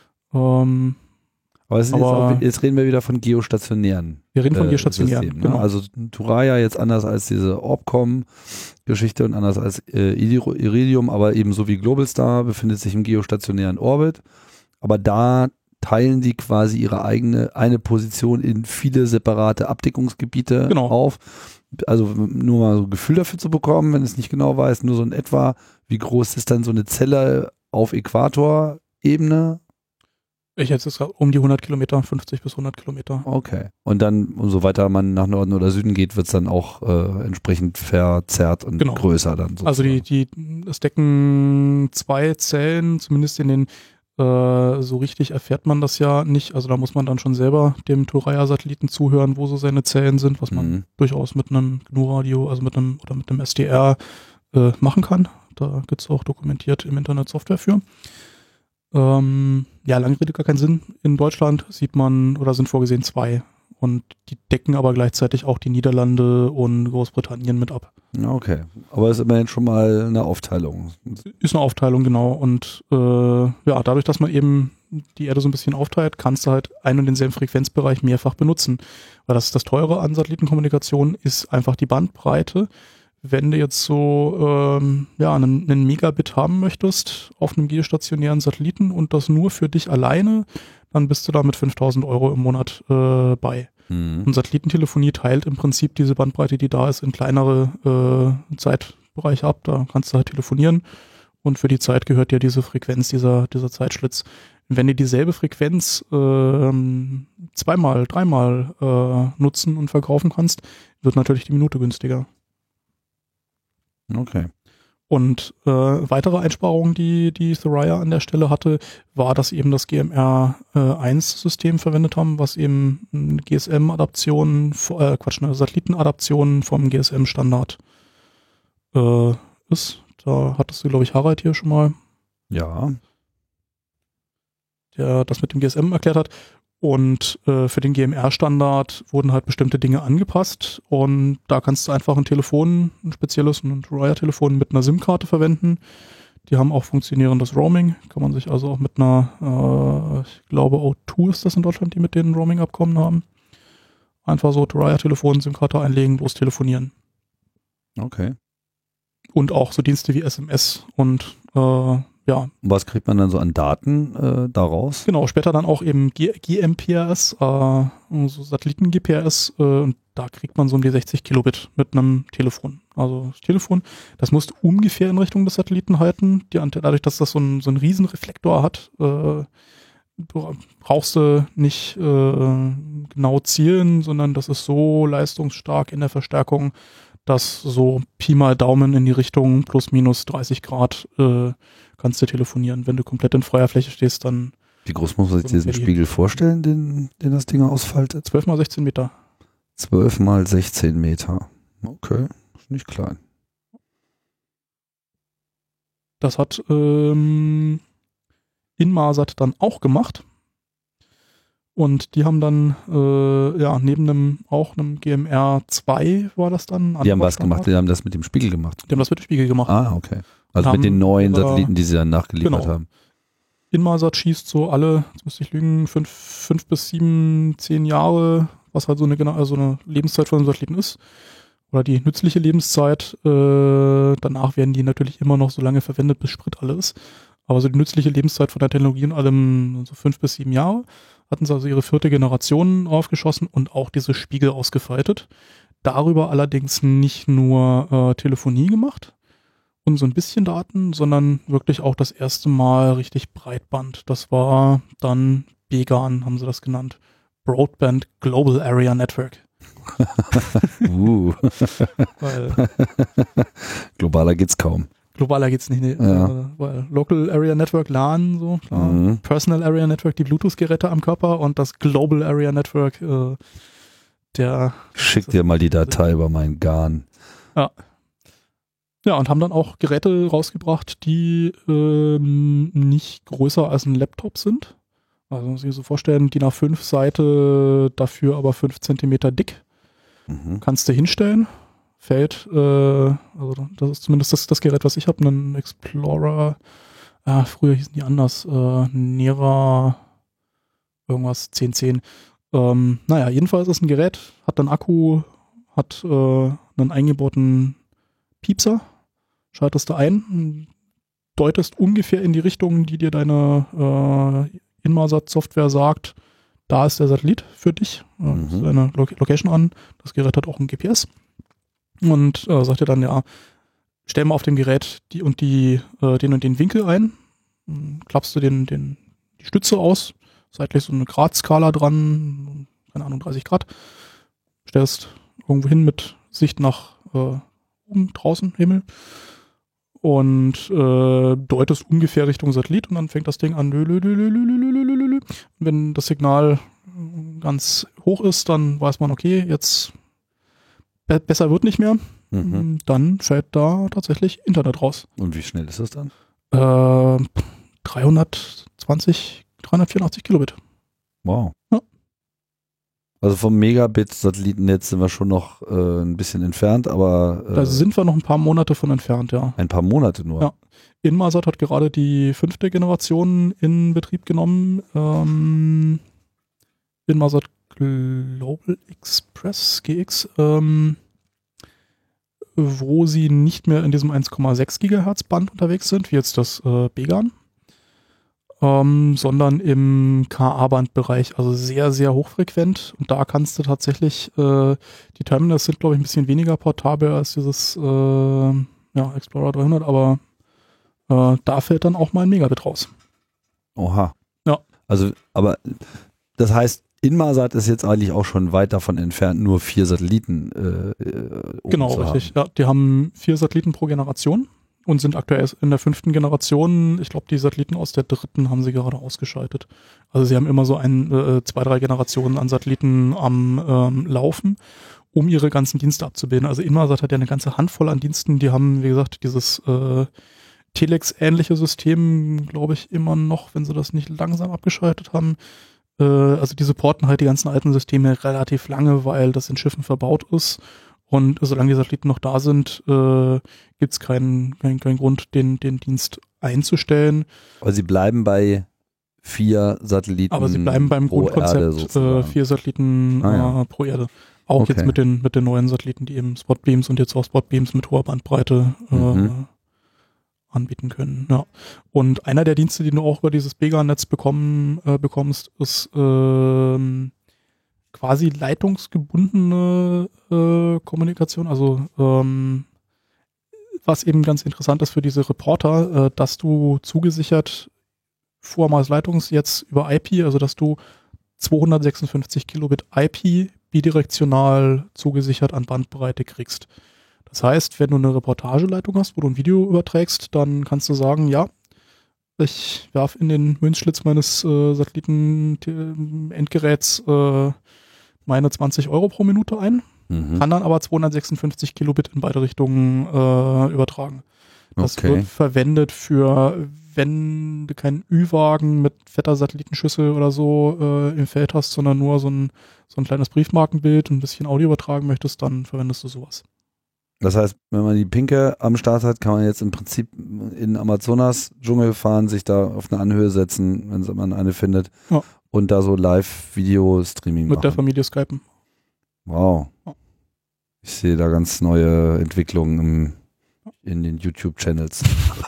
Aber jetzt reden wir wieder von geostationären. Wir reden von geostationären, Systemen, genau. Ne? Also Thuraya jetzt anders als diese Orbcomm-Geschichte und anders als Iridium, aber ebenso wie Globalstar befindet sich im geostationären Orbit. Aber da teilen die quasi eine Position in viele separate Abdeckungsgebiete auf. Also nur mal so ein Gefühl dafür zu bekommen, wenn es nicht genau weiß, nur so in etwa, wie groß ist dann so eine Zelle auf Äquatorebene? Ich hätte es um die 100 Kilometer, 50 bis 100 Kilometer. Okay. Und dann, umso weiter man nach Norden oder Süden geht, wird es dann auch entsprechend verzerrt und größer dann. Sozusagen. Also es decken 2 Zellen, zumindest in den, so richtig erfährt man das ja nicht. Also da muss man dann schon selber dem Thuraya-Satelliten zuhören, wo so seine Zellen sind, was man durchaus mit einem GNU-Radio, also mit einem SDR machen kann. Da gibt es auch dokumentiert im Internet Software für. Lange Rede, gar keinen Sinn. In Deutschland sieht man, oder sind vorgesehen 2. Und die decken aber gleichzeitig auch die Niederlande und Großbritannien mit ab. Okay, aber es ist immerhin schon mal eine Aufteilung. Ist eine Aufteilung, genau. Und dadurch, dass man eben die Erde so ein bisschen aufteilt, kannst du halt einen und denselben Frequenzbereich mehrfach benutzen. Weil das Teure an Satellitenkommunikation ist einfach die Bandbreite. Wenn du jetzt so einen Megabit haben möchtest auf einem geostationären Satelliten und das nur für dich alleine, dann bist du da mit 5.000 € im Monat bei. Und Satellitentelefonie teilt im Prinzip diese Bandbreite, die da ist, in kleinere Zeitbereiche ab. Da kannst du halt telefonieren und für die Zeit gehört dir diese Frequenz, dieser Zeitschlitz. Wenn du dieselbe Frequenz 2-mal, 3-mal nutzen und verkaufen kannst, wird natürlich die Minute günstiger. Okay. Und weitere Einsparungen, die Thuraya an der Stelle hatte, war, dass sie eben das GMR1-System verwendet haben, was eben eine GSM-Adaption, eine Satellitenadaption vom GSM-Standard ist. Da hattest du, glaube ich, Harald hier schon mal, Ja. der das mit dem GSM erklärt hat. Und für den GMR-Standard wurden halt bestimmte Dinge angepasst und da kannst du einfach ein Telefon, ein spezielles, ein Thuraya-Telefon mit einer SIM-Karte verwenden. Die haben auch funktionierendes Roaming, kann man sich also auch mit einer, ich glaube O2 ist das in Deutschland, die mit denen Roaming-Abkommen haben. Einfach so Thuraya-Telefon, SIM-Karte einlegen, los telefonieren. Okay. Und auch so Dienste wie SMS und ja. Was kriegt man dann so an Daten daraus? Genau, später dann auch eben GMPRS, so Satelliten-GPRS, und da kriegt man so um die 60 Kilobit mit einem Telefon. Also das Telefon, das musst du ungefähr in Richtung des Satelliten halten. Dadurch, dass das so einen riesen Reflektor hat, brauchst du nicht genau zielen, sondern das ist so leistungsstark in der Verstärkung, dass so Pi mal Daumen in die Richtung plus minus 30 Grad kannst du telefonieren. Wenn du komplett in freier Fläche stehst, dann... Wie groß muss man sich diesen Spiegel vorstellen, den das Ding ausfaltet? 12 mal 16 Meter. 12 mal 16 Meter. Okay, ist nicht klein. Das hat Inmarsat dann auch gemacht. Und die haben dann, neben einem GMR2 war das dann. Die haben was gemacht, die haben das mit dem Spiegel gemacht. Die haben das mit dem Spiegel gemacht. Ah, okay. Also mit den neuen Satelliten, die sie dann nachgeliefert haben. Inmarsat schießt so alle, jetzt müsste ich lügen, 5 bis 7, 10 Jahre, was halt so eine Lebenszeit von einem Satelliten ist. Oder die nützliche Lebenszeit. Danach werden die natürlich immer noch so lange verwendet, bis Sprit alle ist. Aber so die nützliche Lebenszeit von der Technologie in allem so 5 bis 7 Jahre. Hatten sie also ihre 4. Generation aufgeschossen und auch diese Spiegel ausgefaltet. Darüber allerdings nicht nur Telefonie gemacht und so ein bisschen Daten, sondern wirklich auch das erste Mal richtig Breitband. Das war dann BGAN, haben sie das genannt. Broadband Global Area Network. Weil globaler geht's kaum. Globaler geht's nicht, ne? Ja. Weil Local Area Network LAN, so klar. Mhm. Personal Area Network, die Bluetooth-Geräte am Körper und das Global Area Network, Schick dir mal die Datei über meinen GAN. Ja. Ja, und haben dann auch Geräte rausgebracht, die nicht größer als ein Laptop sind. Also muss ich so vorstellen, DIN A5 Seite, dafür aber 5 Zentimeter dick. Mhm. Kannst du hinstellen. Fällt, also das ist zumindest das Gerät, was ich habe, einen Explorer, früher hießen die anders, Nera irgendwas 1010. Jedenfalls ist ein Gerät, hat dann Akku, hat einen eingebauten Piepser, schaltest du ein, deutest ungefähr in die Richtung, die dir deine Inmarsat-Software sagt, da ist der Satellit für dich, deine Location an, das Gerät hat auch ein GPS. Und sagt dir dann, ja, stell mal auf dem Gerät den und den Winkel ein, klappst du die Stütze aus, seitlich so eine Gradskala dran, keine Ahnung, 30 Grad, stellst irgendwo hin mit Sicht nach oben, draußen, Himmel und deutest ungefähr Richtung Satellit und dann fängt das Ding an. Wenn das Signal ganz hoch ist, dann weiß man, okay, jetzt besser wird nicht mehr. Mhm. Dann fällt da tatsächlich Internet raus. Und wie schnell ist das dann? 384 Kilobit. Wow. Ja. Also vom Megabit-Satellitennetz sind wir schon noch ein bisschen entfernt, aber... Da sind wir noch ein paar Monate von entfernt, ja. Ein paar Monate nur? Ja. Inmarsat hat gerade die 5. Generation in Betrieb genommen. Inmarsat Global Express, GX, wo sie nicht mehr in diesem 1,6 Gigahertz Band unterwegs sind, wie jetzt das BGAN, sondern im KA-Band-Bereich, also sehr, sehr hochfrequent. Und da kannst du tatsächlich, die Terminals sind, glaube ich, ein bisschen weniger portabel als dieses Explorer 300, aber da fällt dann auch mal ein Megabit raus. Oha. Ja. Also, aber das heißt, Inmarsat ist jetzt eigentlich auch schon weit davon entfernt, nur 4 Satelliten genau, zu richtig. haben. Ja, die haben 4 Satelliten pro Generation. und sind aktuell in der 5. Generation. Ich glaube, die Satelliten aus der 3. haben sie gerade ausgeschaltet. Also sie haben immer so 2, 3 Generationen an Satelliten am Laufen, um ihre ganzen Dienste abzubilden. Also Inmarsat hat ja eine ganze Handvoll an Diensten. Die haben, wie gesagt, dieses Telex-ähnliche System, glaube ich, immer noch, wenn sie das nicht langsam abgeschaltet haben. Also die supporten halt die ganzen alten Systeme relativ lange, weil das in Schiffen verbaut ist. Und solange die Satelliten noch da sind, gibt es keinen Grund, den Dienst einzustellen. Aber sie bleiben bei 4 Satelliten. Aber sie bleiben beim Grundkonzept 4 Satelliten pro Erde. Auch jetzt mit den neuen Satelliten, die eben Spotbeams und jetzt auch Spotbeams mit hoher Bandbreite anbieten können. Ja. Und einer der Dienste, die du auch über dieses Bega-Netz bekommst, ist quasi leitungsgebundene Kommunikation. Also was eben ganz interessant ist für diese Reporter, dass du zugesichert vormals Leitungs jetzt über IP, also dass du 256 Kilobit IP bidirektional zugesichert an Bandbreite kriegst. Das heißt, wenn du eine Reportageleitung hast, wo du ein Video überträgst, dann kannst du sagen, ja, ich werfe in den Münzschlitz meines Satelliten-Endgeräts meine 20 Euro pro Minute ein, kann dann aber 256 Kilobit in beide Richtungen übertragen. Das wird verwendet für, wenn du keinen Ü-Wagen mit fetter Satellitenschüssel oder so im Feld hast, sondern nur so ein kleines Briefmarkenbild und ein bisschen Audio übertragen möchtest, dann verwendest du sowas. Das heißt, wenn man die Pinke am Start hat, kann man jetzt im Prinzip in Amazonas-Dschungel fahren, sich da auf eine Anhöhe setzen, wenn man eine findet, und da so Live-Video-Streaming machen. Mit der Familie skypen. Wow. Ich sehe da ganz neue Entwicklungen in den YouTube-Channels.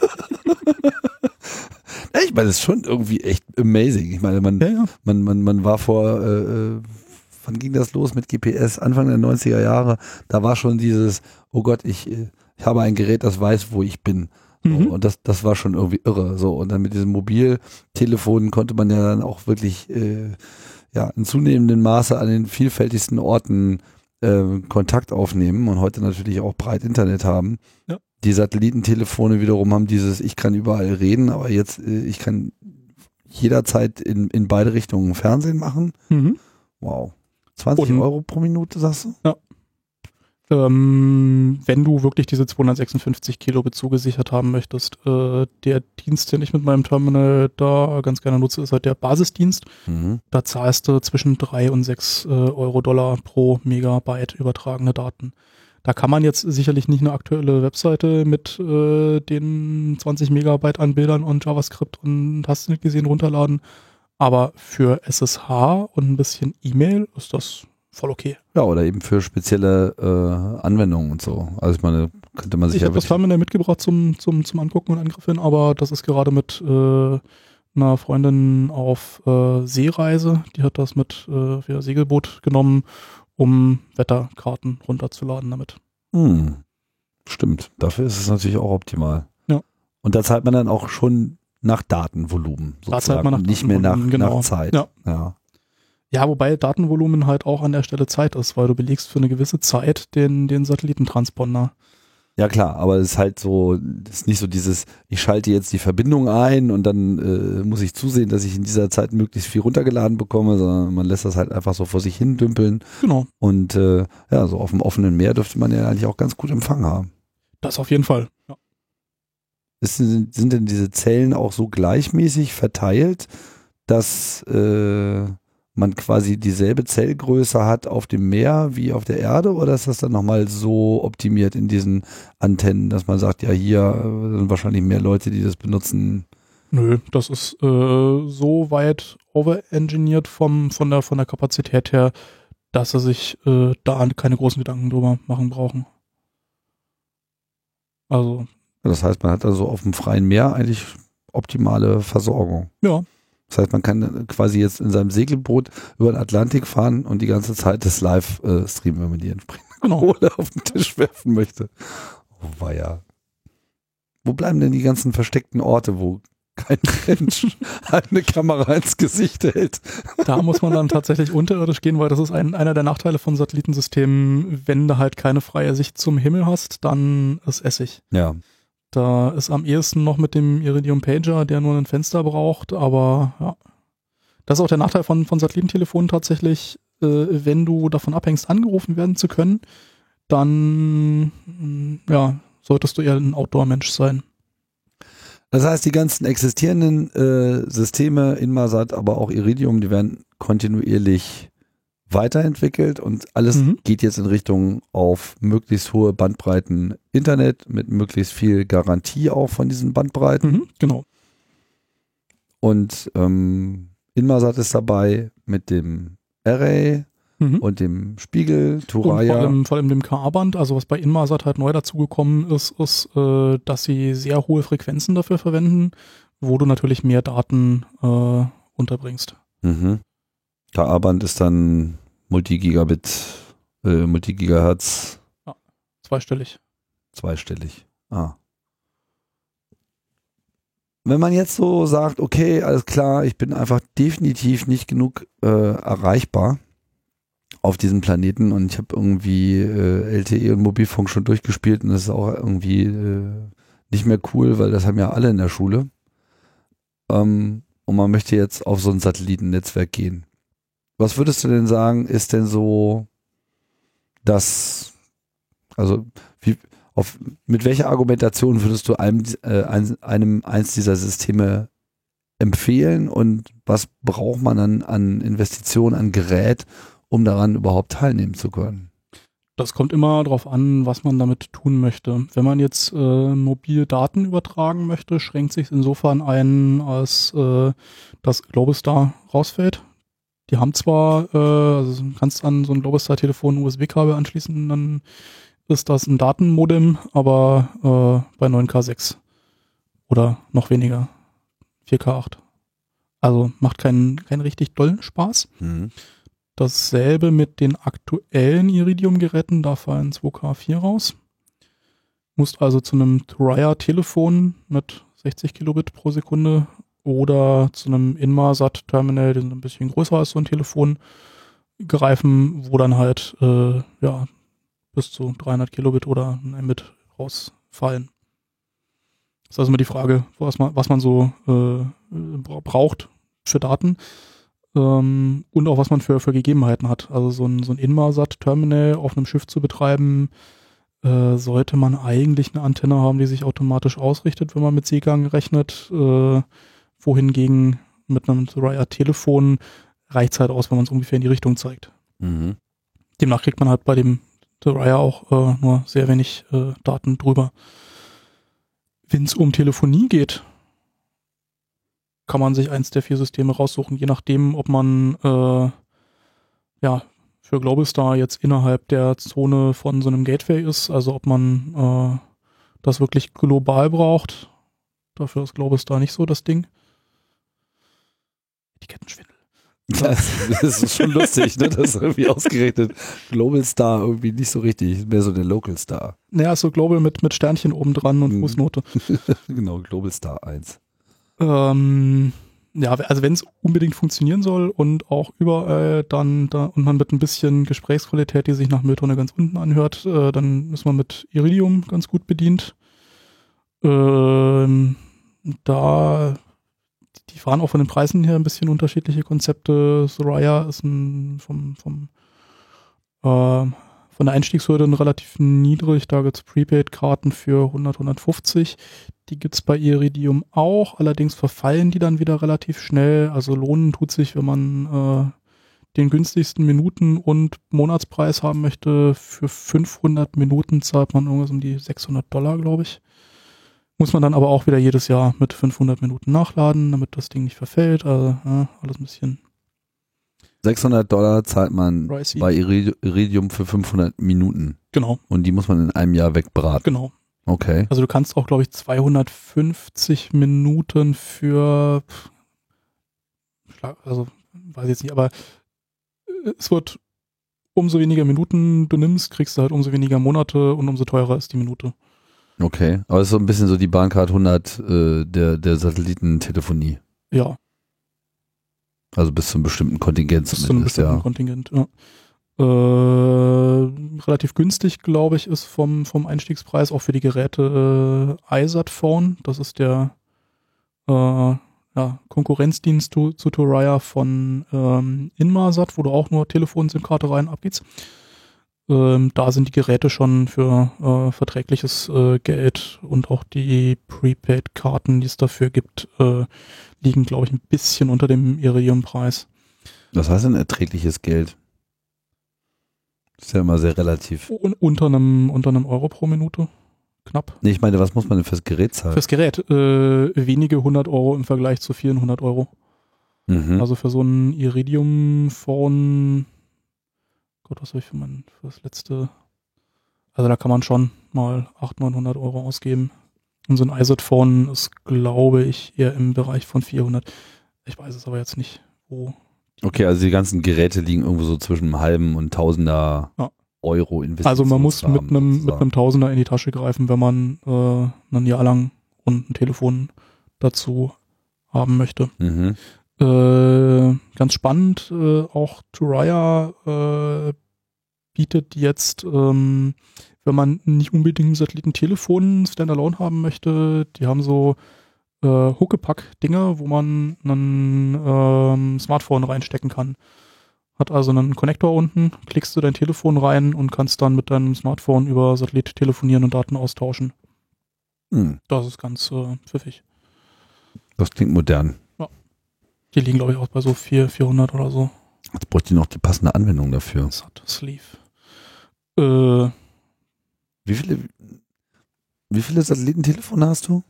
Ich meine, das ist schon irgendwie echt amazing. Ich meine, man war vor... wann ging das los mit GPS? Anfang der 90er Jahre. Da war schon dieses, oh Gott, ich habe ein Gerät, das weiß, wo ich bin. So, und das war schon irgendwie irre. So, und dann mit diesen Mobiltelefonen konnte man ja dann auch wirklich in zunehmendem Maße an den vielfältigsten Orten Kontakt aufnehmen und heute natürlich auch breit Internet haben. Ja. Die Satellitentelefone wiederum haben dieses, ich kann überall reden, aber jetzt, ich kann jederzeit in beide Richtungen Fernsehen machen. Wow. 20 Euro pro Minute, sagst du? Ja. Wenn du wirklich diese 256 Kilobit zugesichert haben möchtest, der Dienst, den ich mit meinem Terminal da ganz gerne nutze, ist halt der Basisdienst. Da zahlst du zwischen 3 und 6 Euro-Dollar pro Megabyte übertragene Daten. Da kann man jetzt sicherlich nicht eine aktuelle Webseite mit den 20 Megabyte an Bildern und JavaScript und hast du nicht gesehen runterladen. Aber für SSH und ein bisschen E-Mail ist das voll okay. Ja, oder eben für spezielle Anwendungen und so. Also ich meine, könnte man sich Ich habe das Terminal mitgebracht zum Angucken und Angriffen, aber das ist gerade mit einer Freundin auf Seereise. Die hat das mit für Segelboot genommen, um Wetterkarten runterzuladen damit. Stimmt, dafür ist es natürlich auch optimal. Ja. Und da zahlt man dann auch schon nach Datenvolumen sozusagen. Da zahlt man nach nicht mehr nach Zeit. Ja, wobei Datenvolumen halt auch an der Stelle Zeit ist, weil du belegst für eine gewisse Zeit den Satellitentransponder. Ja klar, aber es ist halt so, es ist nicht so dieses, ich schalte jetzt die Verbindung ein und dann muss ich zusehen, dass ich in dieser Zeit möglichst viel runtergeladen bekomme, sondern man lässt das halt einfach so vor sich hin dümpeln. Genau. Und so auf dem offenen Meer dürfte man ja eigentlich auch ganz gut Empfang haben. Das auf jeden Fall, ja. Sind denn diese Zellen auch so gleichmäßig verteilt, dass man quasi dieselbe Zellgröße hat auf dem Meer wie auf der Erde, oder ist das dann nochmal so optimiert in diesen Antennen, dass man sagt, ja, hier sind wahrscheinlich mehr Leute, die das benutzen? Nö, das ist so weit overengineert von der Kapazität her, dass sie sich da keine großen Gedanken drüber machen brauchen. Also. Das heißt, man hat also auf dem freien Meer eigentlich optimale Versorgung. Ja. Das heißt, man kann quasi jetzt in seinem Segelboot über den Atlantik fahren und die ganze Zeit das live streamen, wenn man die entsprechende Kohle auf den Tisch werfen möchte. Oh, weia. Wo bleiben denn die ganzen versteckten Orte, wo kein Mensch eine Kamera ins Gesicht hält? Da muss man dann tatsächlich unterirdisch gehen, weil das ist einer der Nachteile von Satellitensystemen. Wenn du halt keine freie Sicht zum Himmel hast, dann ist Essig. Ja. Da ist am ehesten noch mit dem Iridium Pager, der nur ein Fenster braucht, aber ja. Das ist auch der Nachteil von Satellitentelefonen tatsächlich, wenn du davon abhängst, angerufen werden zu können, dann ja, solltest du eher ein Outdoor-Mensch sein. Das heißt, die ganzen existierenden Systeme, Inmarsat, aber auch Iridium, die werden kontinuierlich weiterentwickelt und alles geht jetzt in Richtung auf möglichst hohe Bandbreiten Internet mit möglichst viel Garantie auch von diesen Bandbreiten. Genau. Und Inmarsat ist dabei mit dem Array und dem Spiegel, Thuraya. Und vor allem dem KA-Band, also was bei Inmarsat halt neu dazugekommen ist, dass sie sehr hohe Frequenzen dafür verwenden, wo du natürlich mehr Daten unterbringst. KA-Band ist dann Multigigabit, Multigigahertz. Ja, zweistellig. Zweistellig. Wenn man jetzt so sagt, okay, alles klar, ich bin einfach definitiv nicht genug erreichbar auf diesem Planeten und ich habe irgendwie LTE und Mobilfunk schon durchgespielt und das ist auch irgendwie nicht mehr cool, weil das haben ja alle in der Schule. Und man möchte jetzt auf so ein Satellitennetzwerk gehen. Was würdest du denn sagen, ist denn so das, also mit welcher Argumentation würdest du einem eins dieser Systeme empfehlen und was braucht man dann an Investitionen, an Gerät, um daran überhaupt teilnehmen zu können? Das kommt immer darauf an, was man damit tun möchte. Wenn man jetzt mobil Daten übertragen möchte, schränkt sich insofern ein, als das Globostar rausfällt. Die haben zwar, also du kannst an so ein Globostar-Telefon ein USB-Kabel anschließen, dann ist das ein Datenmodem, aber bei 9K6 oder noch weniger, 4K8. Also macht keinen richtig dollen Spaß. Dasselbe mit den aktuellen Iridium-Geräten, da fallen 2K4 raus. Musst also zu einem Thuraya-Telefon mit 60 Kilobit pro Sekunde oder zu einem Inmarsat-Terminal, die sind ein bisschen größer als so ein Telefon, greifen, wo dann halt bis zu 300 Kilobit oder ein Mbit rausfallen. Das ist also immer die Frage, was man so braucht für Daten und auch was man für Gegebenheiten hat. Also so ein Inmarsat-Terminal auf einem Schiff zu betreiben, sollte man eigentlich eine Antenne haben, die sich automatisch ausrichtet, wenn man mit Seegang rechnet. Wohingegen mit einem Thuraya-Telefon reicht es halt aus, wenn man es ungefähr in die Richtung zeigt. Demnach kriegt man halt bei dem Thuraya auch nur sehr wenig Daten drüber. Wenn es um Telefonie geht, kann man sich eins der 4 Systeme raussuchen, je nachdem, ob man für Globostar jetzt innerhalb der Zone von so einem Gateway ist, also ob man das wirklich global braucht. Dafür ist Globostar nicht so das Ding. Etikettenschwindel. Das ist schon lustig, ne? Das ist irgendwie ausgerechnet Global Star irgendwie nicht so richtig, mehr so der Local Star. Naja, so Global mit Sternchen oben dran und Fußnote. Genau, Global Star 1. Also wenn es unbedingt funktionieren soll und auch überall und man mit ein bisschen Gesprächsqualität, die sich nach Mülltonne ganz unten anhört, dann ist man mit Iridium ganz gut bedient. Die fahren auch von den Preisen her ein bisschen unterschiedliche Konzepte. Thuraya ist von der Einstiegshürde relativ niedrig. Da gibt es Prepaid-Karten für 100, 150. Die gibt es bei Iridium auch. Allerdings verfallen die dann wieder relativ schnell. Also lohnen tut sich, wenn man den günstigsten Minuten- und Monatspreis haben möchte. Für 500 Minuten zahlt man irgendwas um die $600, glaube ich. Muss man dann aber auch wieder jedes Jahr mit 500 Minuten nachladen, damit das Ding nicht verfällt. Also alles ein bisschen. $600 zahlt man pricey. Bei Iridium für 500 Minuten. Genau. Und die muss man in einem Jahr wegbraten. Genau. Okay. Also du kannst auch, glaube ich, 250 Minuten für, also weiß ich jetzt nicht, aber es wird, umso weniger Minuten du nimmst, kriegst du halt umso weniger Monate und umso teurer ist die Minute. Okay, aber es ist so ein bisschen so die Bahncard 100 der Satellitentelefonie. Ja. Also bis zu einem bestimmten Kontingent zumindest. Bis zu einem bestimmten Kontingent, ja. Relativ günstig, glaube ich, ist vom Einstiegspreis auch für die Geräte iSat Phone. Das ist der Konkurrenzdienst zu Thuraya von Inmarsat, wo du auch nur Telefon-SIM-Karte rein abgibst. Da sind die Geräte schon für verträgliches Geld und auch die Prepaid-Karten, die es dafür gibt, liegen, glaube ich, ein bisschen unter dem Iridium-Preis. Was heißt denn erträgliches Geld? Das ist ja immer sehr relativ. Unter einem Euro pro Minute. Knapp. Nee, ich meine, was muss man denn fürs Gerät zahlen? Fürs Gerät wenige 100 Euro im Vergleich zu vielen 100 Euro. Mhm. Also für so ein Iridium-Phone, Gott, was habe ich für das letzte? Also da kann man schon mal 800, 900 Euro ausgeben. Und so ein iSat-Phone ist, glaube ich, eher im Bereich von 400. Ich weiß es aber jetzt nicht, wo. Okay, also die ganzen Geräte liegen irgendwo so zwischen einem halben und Tausender Euro investiert. Also man muss mit einem Tausender in die Tasche greifen, wenn man ein Jahr lang und ein Telefon dazu haben möchte. Mhm. Ganz spannend, auch Thuraya bietet jetzt, wenn man nicht unbedingt ein Satellitentelefon Standalone haben möchte, die haben so Huckepack-Dinger, wo man ein Smartphone reinstecken kann. Hat also einen Konnektor unten, klickst du dein Telefon rein und kannst dann mit deinem Smartphone über Satellit telefonieren und Daten austauschen. Das ist ganz pfiffig. Das klingt modern. Ja. Die liegen, glaube ich, auch bei so 400 oder so. Jetzt bräuchte ich noch die passende Anwendung dafür. Sleeve. Wie viele Satellitentelefone hast du?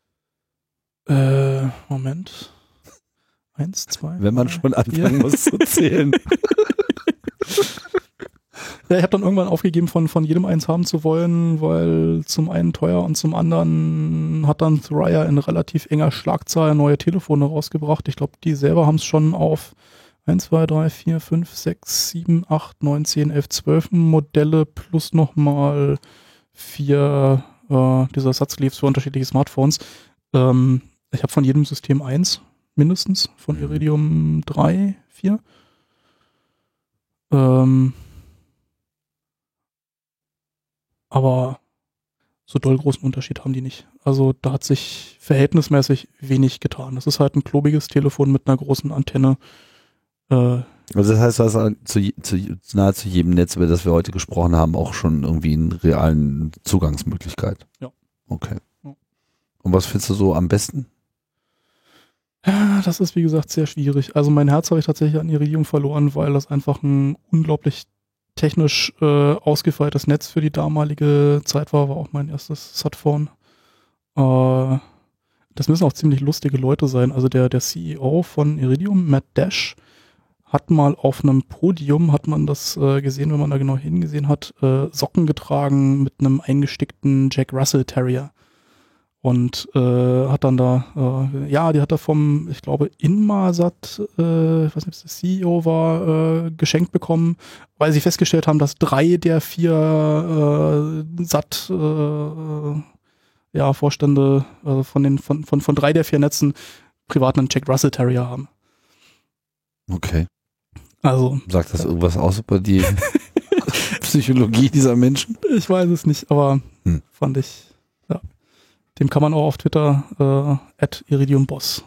Moment. 1, 2. Wenn man 3, schon anfangen muss zu zählen. Ja, ich habe dann irgendwann aufgegeben, von jedem eins haben zu wollen, weil zum einen teuer und zum anderen hat dann Thuraya in relativ enger Schlagzahl neue Telefone rausgebracht. Ich glaube, die selber haben es schon auf 1, 2, 3, 4, 5, 6, 7, 8, 9, 10, 11, 12 Modelle plus nochmal 4 dieser Satzleaves für unterschiedliche Smartphones. Ich habe von jedem System 1 mindestens, von Iridium 3, 4. Aber so doll großen Unterschied haben die nicht. Also da hat sich verhältnismäßig wenig getan. Das ist halt ein klobiges Telefon mit einer großen Antenne. Also das heißt, du hast zu nahezu jedem Netz, über das wir heute gesprochen haben, auch schon irgendwie eine realen Zugangsmöglichkeit. Ja. Okay. Ja. Und was findest du so am besten? Ja, das ist wie gesagt sehr schwierig. Also mein Herz habe ich tatsächlich an Iridium verloren, weil das einfach ein unglaublich technisch ausgefeiltes Netz für die damalige Zeit war auch mein erstes Sat-Phone. Das müssen auch ziemlich lustige Leute sein. Also der CEO von Iridium, Matt Dash, hat mal auf einem Podium, hat man das gesehen, wenn man da genau hingesehen hat, Socken getragen mit einem eingestickten Jack Russell Terrier. Und hat dann da, die hat er vom, ich glaube, Inmarsat, ich weiß nicht, ob es der CEO war, geschenkt bekommen, weil sie festgestellt haben, dass 3 der 4 Sat Vorstände von 3 der 4 Netzen privat einen Jack Russell Terrier haben. Okay. Also. Sagt das irgendwas aus über die Psychologie dieser Menschen? Ich weiß es nicht, aber fand ich, ja. Dem kann man auch auf Twitter @iridiumboss.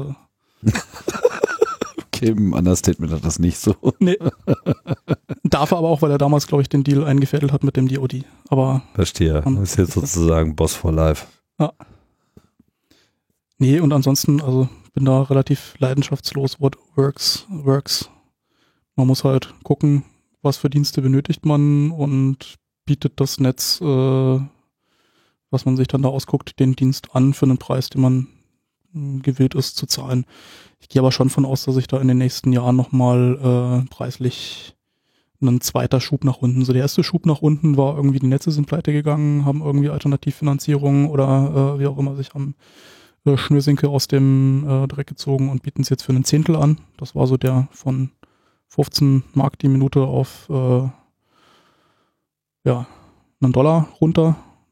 Okay, im Understatement hat das nicht so. Nee. Darf er aber auch, weil er damals, glaube ich, den Deal eingefädelt hat mit dem DoD. Aber verstehe. Das ist jetzt sozusagen Boss for Life. Ja. Nee, und ansonsten, also bin da relativ leidenschaftslos. What works. Man muss halt gucken, was für Dienste benötigt man und bietet das Netz, was man sich dann da ausguckt, den Dienst an für einen Preis, den man gewillt ist zu zahlen. Ich gehe aber schon von aus, dass ich da in den nächsten Jahren nochmal preislich ein zweiter Schub nach unten. So der erste Schub nach unten war irgendwie, die Netze sind pleite gegangen, haben irgendwie Alternativfinanzierung oder wie auch immer sich am Schnürsenkel aus dem Dreck gezogen und bieten es jetzt für einen Zehntel an. Das war so der von 15 Mark die Minute auf $1 runter.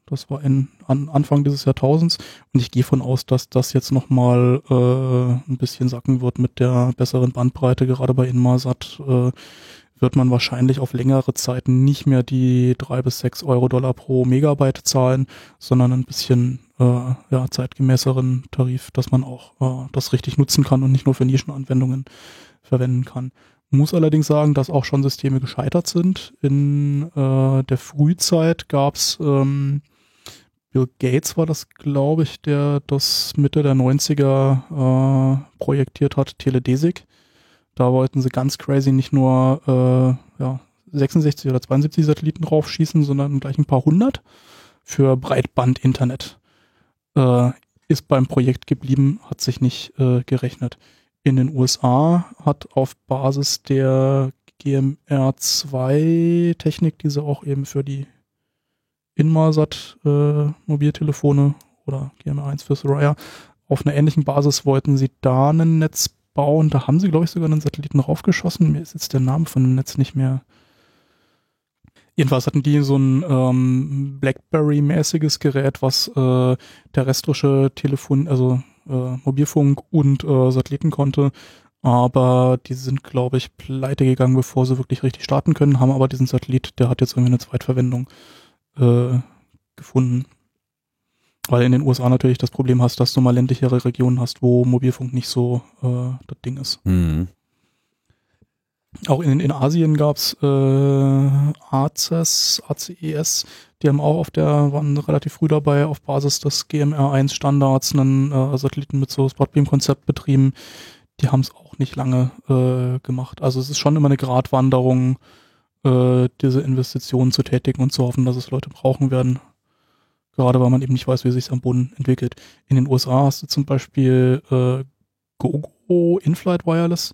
Das war Anfang dieses Jahrtausends. Und ich gehe von aus, dass das jetzt nochmal ein bisschen sacken wird mit der besseren Bandbreite. Gerade bei Inmarsat wird man wahrscheinlich auf längere Zeiten nicht mehr die 3 bis 6 Euro-Dollar pro Megabyte zahlen, sondern ein bisschen zeitgemäßeren Tarif, dass man auch das richtig nutzen kann und nicht nur für Nischenanwendungen verwenden kann. Muss allerdings sagen, dass auch schon Systeme gescheitert sind. In der Frühzeit gab's Bill Gates war das, glaube ich, der das Mitte der 90er projektiert hat, Teledesic. Da wollten sie ganz crazy nicht nur 66 oder 72 Satelliten draufschießen, sondern gleich ein paar hundert für Breitband-Internet. Ist beim Projekt geblieben, hat sich nicht gerechnet. In den USA hat auf Basis der GMR2-Technik, die sie auch eben für die Inmarsat Mobiltelefone oder GMR1 für Thuraya, auf einer ähnlichen Basis wollten sie da ein Netz bauen. Da haben sie, glaube ich, sogar einen Satelliten raufgeschossen. Mir ist jetzt der Name von dem Netz nicht mehr. Jedenfalls hatten die so ein BlackBerry-mäßiges Gerät, was terrestrische Mobilfunk und Satelliten konnte. Aber die sind, glaube ich, pleite gegangen, bevor sie wirklich richtig starten können, haben aber diesen Satellit, der hat jetzt irgendwie eine Zweitverwendung gefunden. Weil in den USA natürlich das Problem hast, dass du mal ländlichere Regionen hast, wo Mobilfunk nicht so das Ding ist. Mhm. Auch in Asien gab's ACES, die haben auch waren relativ früh dabei, auf Basis des GMR1 Standards einen Satelliten mit so Spotbeam-Konzept betrieben. Die haben es auch nicht lange gemacht. Also es ist schon immer eine Gratwanderung, diese Investitionen zu tätigen und zu hoffen, dass es Leute brauchen werden. Gerade weil man eben nicht weiß, wie sich es am Boden entwickelt. In den USA hast du zum Beispiel Gogo In-Flight Wireless,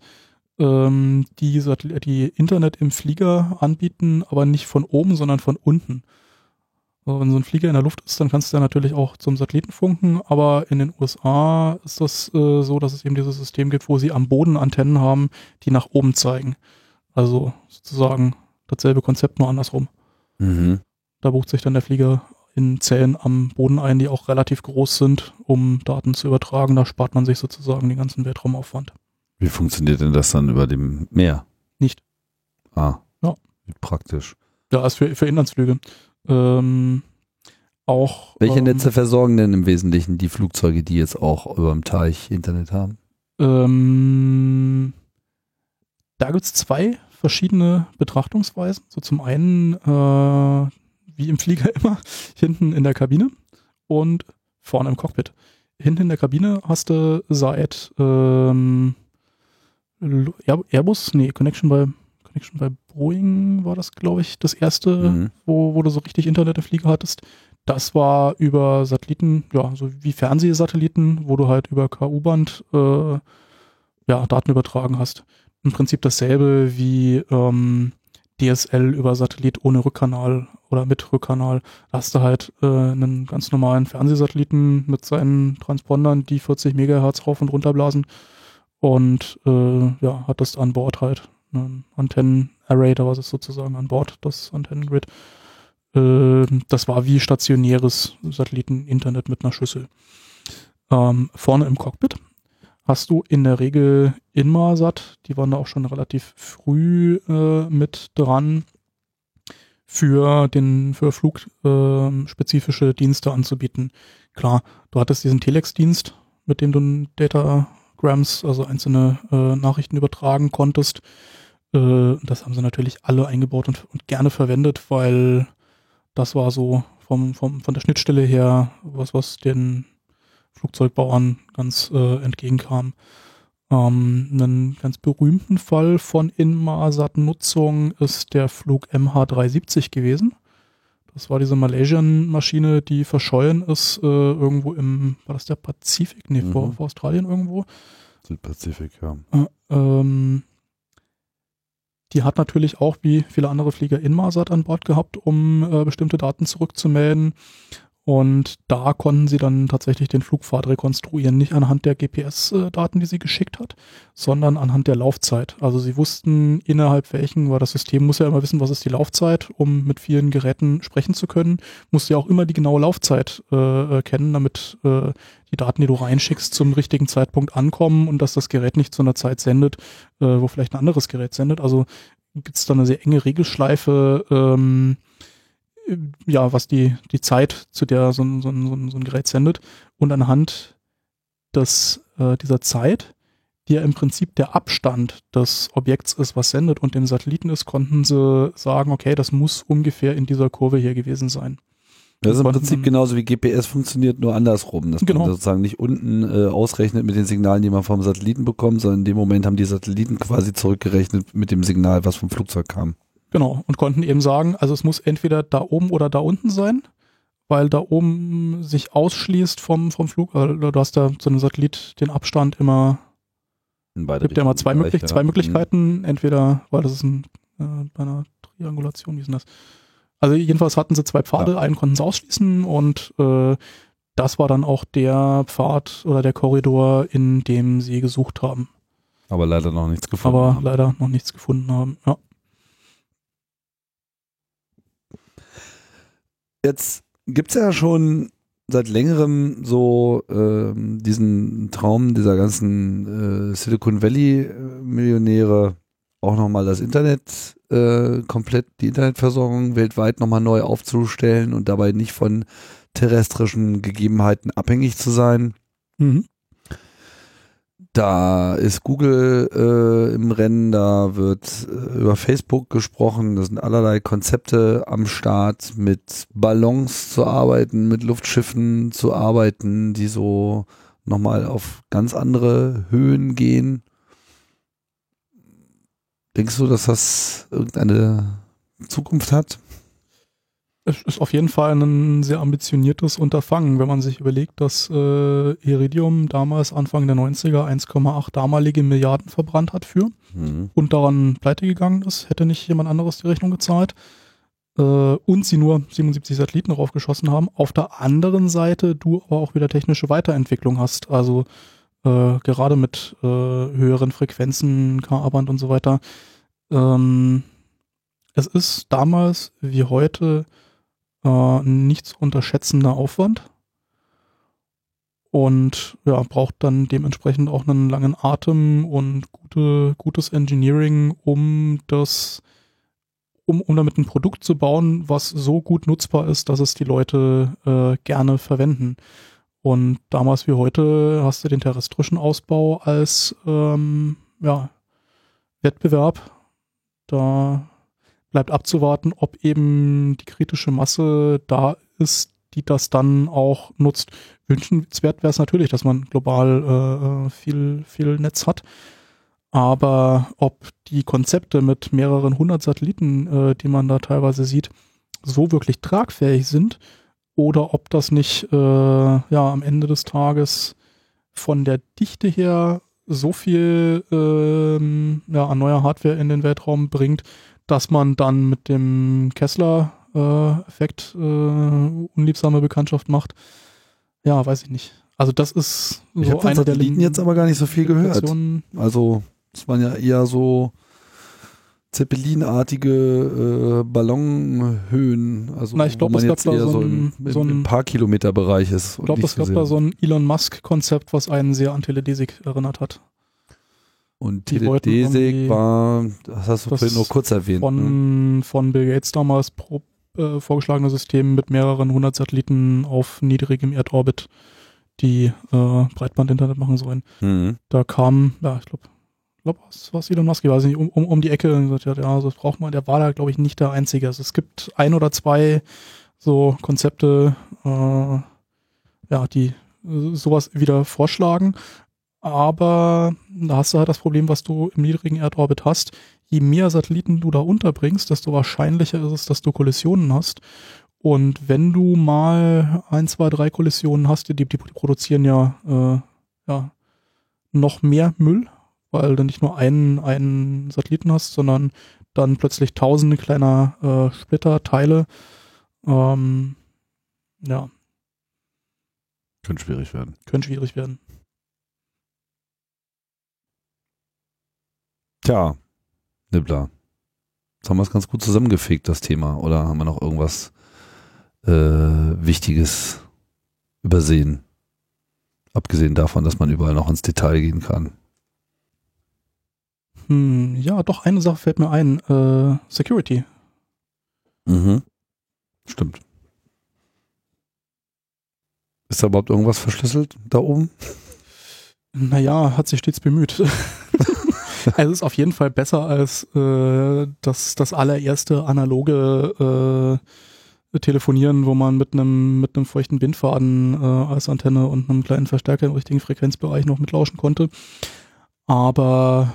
die Internet im Flieger anbieten, aber nicht von oben, sondern von unten. Also wenn so ein Flieger in der Luft ist, dann kannst du ja natürlich auch zum Satelliten funken, aber in den USA ist das so, dass es eben dieses System gibt, wo sie am Boden Antennen haben, die nach oben zeigen. Also sozusagen dasselbe Konzept, nur andersrum. Mhm. Da bucht sich dann der Flieger in Zellen am Boden ein, die auch relativ groß sind, um Daten zu übertragen. Da spart man sich sozusagen den ganzen Weltraumaufwand. Wie funktioniert denn das dann über dem Meer? Nicht. Ah, ja. Wie praktisch. Ja, ist für Inlandsflüge. Auch. Welche Netze versorgen denn im Wesentlichen die Flugzeuge, die jetzt auch über dem Teich Internet haben? Da gibt es zwei verschiedene Betrachtungsweisen. So zum einen, wie im Flieger immer, hinten in der Kabine und vorne im Cockpit. Hinten in der Kabine hast du seit Airbus, Connection bei Boeing war das, glaube ich, das erste, wo du so richtig Internet im Flieger hattest. Das war über Satelliten, ja, so wie Fernsehsatelliten, wo du halt über KU-Band Daten übertragen hast. Im Prinzip dasselbe wie DSL über Satellit ohne Rückkanal oder mit Rückkanal. Da hast du halt einen ganz normalen Fernsehsatelliten mit seinen Transpondern, die 40 Megahertz rauf und runter blasen. Und hattest an Bord halt ein Antennen-Array, da war es sozusagen an Bord, das Antennengrid. Das war wie stationäres Satelliten-Internet mit einer Schüssel. Vorne im Cockpit hast du in der Regel Inmarsat, die waren da auch schon relativ früh mit dran, für flugspezifische Dienste anzubieten. Klar, du hattest diesen Telex-Dienst, mit dem du Datagrams, also einzelne Nachrichten übertragen konntest. Das haben sie natürlich alle eingebaut und gerne verwendet, weil das war so von der Schnittstelle her was den Flugzeugbauern ganz entgegenkam. Einen ganz berühmten Fall von Inmarsat-Nutzung ist der Flug MH370 gewesen. Das war diese Malaysian-Maschine, die verschollen ist irgendwo war das der Pazifik? Nee, vor Australien irgendwo. Südpazifik, ja. Die hat natürlich auch wie viele andere Flieger Inmarsat an Bord gehabt, um bestimmte Daten zurückzumelden. Und da konnten sie dann tatsächlich den Flugpfad rekonstruieren, nicht anhand der GPS-Daten, die sie geschickt hat, sondern anhand der Laufzeit. Also sie wussten innerhalb welchen, weil das System muss ja immer wissen, was ist die Laufzeit, um mit vielen Geräten sprechen zu können, musst du ja auch immer die genaue Laufzeit kennen, damit die Daten, die du reinschickst, zum richtigen Zeitpunkt ankommen und dass das Gerät nicht zu einer Zeit sendet, wo vielleicht ein anderes Gerät sendet. Also gibt es da eine sehr enge Regelschleife, was die Zeit, zu der so ein Gerät sendet. Und anhand dieser Zeit, die ja im Prinzip der Abstand des Objekts ist, was sendet und dem Satelliten ist, konnten sie sagen, okay, das muss ungefähr in dieser Kurve hier gewesen sein. Das ist im Prinzip genauso wie GPS funktioniert, nur andersrum. Dass genau. Man sozusagen nicht unten ausrechnet mit den Signalen, die man vom Satelliten bekommt, sondern in dem Moment haben die Satelliten quasi zurückgerechnet mit dem Signal, was vom Flugzeug kam. Genau, und konnten eben sagen, also es muss entweder da oben oder da unten sein, weil da oben sich ausschließt vom Flug, du hast da zu einem Satellit den Abstand immer, gibt ja immer zwei Möglichkeiten, entweder, weil das ist bei einer Triangulation, wie ist denn das? Also jedenfalls hatten sie zwei Pfade, einen konnten sie ausschließen und das war dann auch der Pfad oder der Korridor, in dem sie gesucht haben. Aber leider noch nichts gefunden haben. Ja. Jetzt gibt es ja schon seit längerem so diesen Traum dieser ganzen Silicon Valley Millionäre, auch nochmal das Internet, komplett die Internetversorgung weltweit nochmal neu aufzustellen und dabei nicht von terrestrischen Gegebenheiten abhängig zu sein. Mhm. Da ist Google im Rennen, da wird über Facebook gesprochen, da sind allerlei Konzepte am Start, mit Ballons zu arbeiten, mit Luftschiffen zu arbeiten, die so nochmal auf ganz andere Höhen gehen. Denkst du, dass das irgendeine Zukunft hat? Es ist auf jeden Fall ein sehr ambitioniertes Unterfangen, wenn man sich überlegt, dass Iridium damals Anfang der 90er 1,8 damalige Milliarden verbrannt hat und daran pleite gegangen ist, hätte nicht jemand anderes die Rechnung gezahlt und sie nur 77 Satelliten draufgeschossen haben. Auf der anderen Seite du aber auch wieder technische Weiterentwicklung hast, also gerade mit höheren Frequenzen, Ka-Band und so weiter. Es ist damals wie heute nicht zu unterschätzender Aufwand und ja, braucht dann dementsprechend auch einen langen Atem und gutes Engineering, um damit ein Produkt zu bauen, was so gut nutzbar ist, dass es die Leute gerne verwenden. Und damals wie heute hast du den terrestrischen Ausbau als Wettbewerb. Da bleibt abzuwarten, ob eben die kritische Masse da ist, die das dann auch nutzt. Wünschenswert wäre es natürlich, dass man global viel Netz hat. Aber ob die Konzepte mit mehreren hundert Satelliten, die man da teilweise sieht, so wirklich tragfähig sind oder ob das nicht am Ende des Tages von der Dichte her so viel an neuer Hardware in den Weltraum bringt, dass man dann mit dem Kessler-Effekt unliebsame Bekanntschaft macht. Ja, weiß ich nicht. Also das ist so ich habe von Satelliten jetzt aber gar nicht so viel gehört. Also es waren ja eher so Zeppelinartige Ballonhöhen, also ich glaube, es gab da so ein paar Kilometer-Bereich ist. Ich glaube, es gab da so ein Elon Musk-Konzept, was einen sehr an Teledesic erinnert hat. Und Teledesic war, das hast du vorhin nur kurz erwähnt. Von Bill Gates damals vorgeschlagene System mit mehreren hundert Satelliten auf niedrigem Erdorbit, die Breitband-Internet machen sollen. Mhm. Da kam, ich glaube, was Elon Musk, ich weiß nicht, um die Ecke und gesagt, ja, das braucht man, der war da, glaube ich, nicht der Einzige. Also es gibt ein oder zwei so Konzepte, die sowas wieder vorschlagen. Aber da hast du halt das Problem, was du im niedrigen Erdorbit hast. Je mehr Satelliten du da unterbringst, desto wahrscheinlicher ist es, dass du Kollisionen hast. Und wenn du mal 1, 2, 3 Kollisionen hast, die produzieren ja noch mehr Müll, weil du nicht nur einen Satelliten hast, sondern dann plötzlich tausende kleiner Splitterteile. Könnte schwierig werden. Könnte schwierig werden. Tja, Nibbler. Jetzt haben wir es ganz gut zusammengefegt, das Thema. Oder haben wir noch irgendwas Wichtiges übersehen? Abgesehen davon, dass man überall noch ins Detail gehen kann. Ja, doch, eine Sache fällt mir ein. Security. Mhm. Stimmt. Ist da überhaupt irgendwas verschlüsselt da oben? Naja, hat sich stets bemüht. Also es ist auf jeden Fall besser als das allererste analoge Telefonieren, wo man mit einem feuchten Bindfaden als Antenne und einem kleinen Verstärker im richtigen Frequenzbereich noch mitlauschen konnte. Aber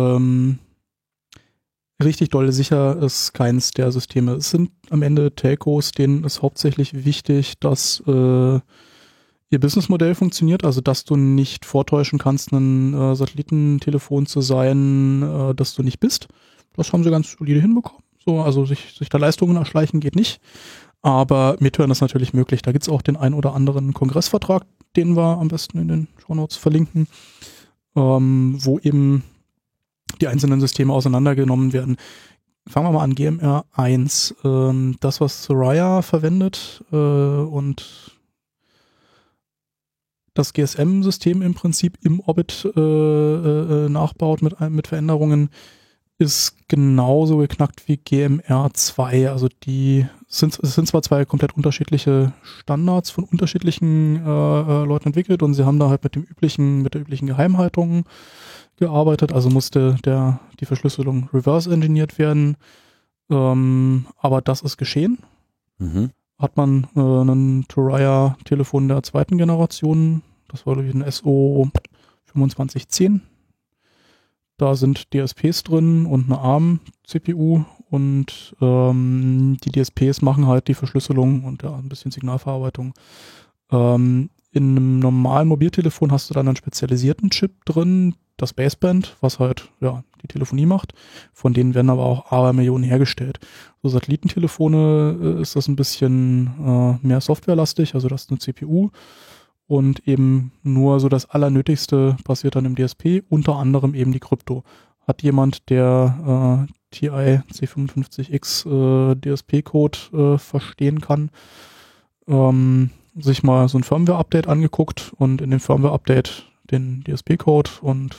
richtig doll sicher ist keins der Systeme. Es sind am Ende Telcos, denen ist hauptsächlich wichtig, dass ihr Businessmodell funktioniert, also dass du nicht vortäuschen kannst, ein Satellitentelefon zu sein, das du nicht bist. Das haben sie ganz solide hinbekommen. So, also sich da Leistungen erschleichen geht nicht. Aber mithören ist natürlich möglich. Da gibt es auch den ein oder anderen Kongressvertrag, den wir am besten in den Shownotes verlinken, wo eben die einzelnen Systeme auseinandergenommen werden. Fangen wir mal an, GMR 1. Das, was Thuraya verwendet und das GSM-System im Prinzip im Orbit nachbaut mit Veränderungen, ist genauso geknackt wie GMR 2. Also es sind zwar zwei komplett unterschiedliche Standards von unterschiedlichen Leuten entwickelt und sie haben da halt mit der üblichen Geheimhaltung gearbeitet, also musste die Verschlüsselung reverse engineert werden. Aber das ist geschehen. Mhm. Hat man ein Thuraya-Telefon der zweiten Generation, das war glaube ich ein SO 2510. Da sind DSPs drin und eine ARM-CPU und die DSPs machen halt die Verschlüsselung und ein bisschen Signalverarbeitung. In einem normalen Mobiltelefon hast du dann einen spezialisierten Chip drin, das Baseband, was halt die Telefonie macht. Von denen werden aber auch Abermillionen hergestellt. So Satellitentelefone ist das ein bisschen mehr softwarelastig, also das ist eine CPU und eben nur so das Allernötigste passiert dann im DSP, unter anderem eben die Krypto. Hat jemand, der TI C55X DSP-Code verstehen kann, sich mal so ein Firmware-Update angeguckt und in dem Firmware-Update den DSP-Code und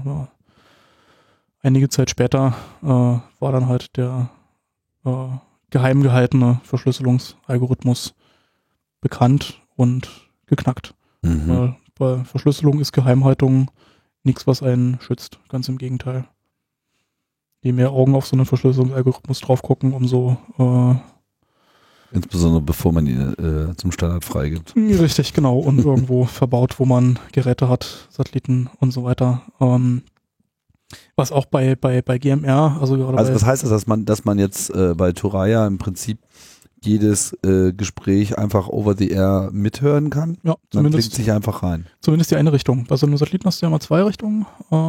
einige Zeit später war dann halt der geheim gehaltene Verschlüsselungsalgorithmus bekannt und geknackt. Mhm. Weil bei Verschlüsselung ist Geheimhaltung nichts, was einen schützt. Ganz im Gegenteil. Je mehr Augen auf so einen Verschlüsselungsalgorithmus drauf gucken, umso insbesondere bevor man ihn zum Standard freigibt. Richtig, genau. Und irgendwo verbaut, wo man Geräte hat, Satelliten und so weiter. Was auch bei GMR, also gerade was heißt das, dass man jetzt bei Thuraya im Prinzip jedes Gespräch einfach over the air mithören kann? Ja, Man zumindest klickt sich einfach rein. Zumindest die eine Richtung. Bei so einem Satelliten hast du ja mal zwei Richtungen.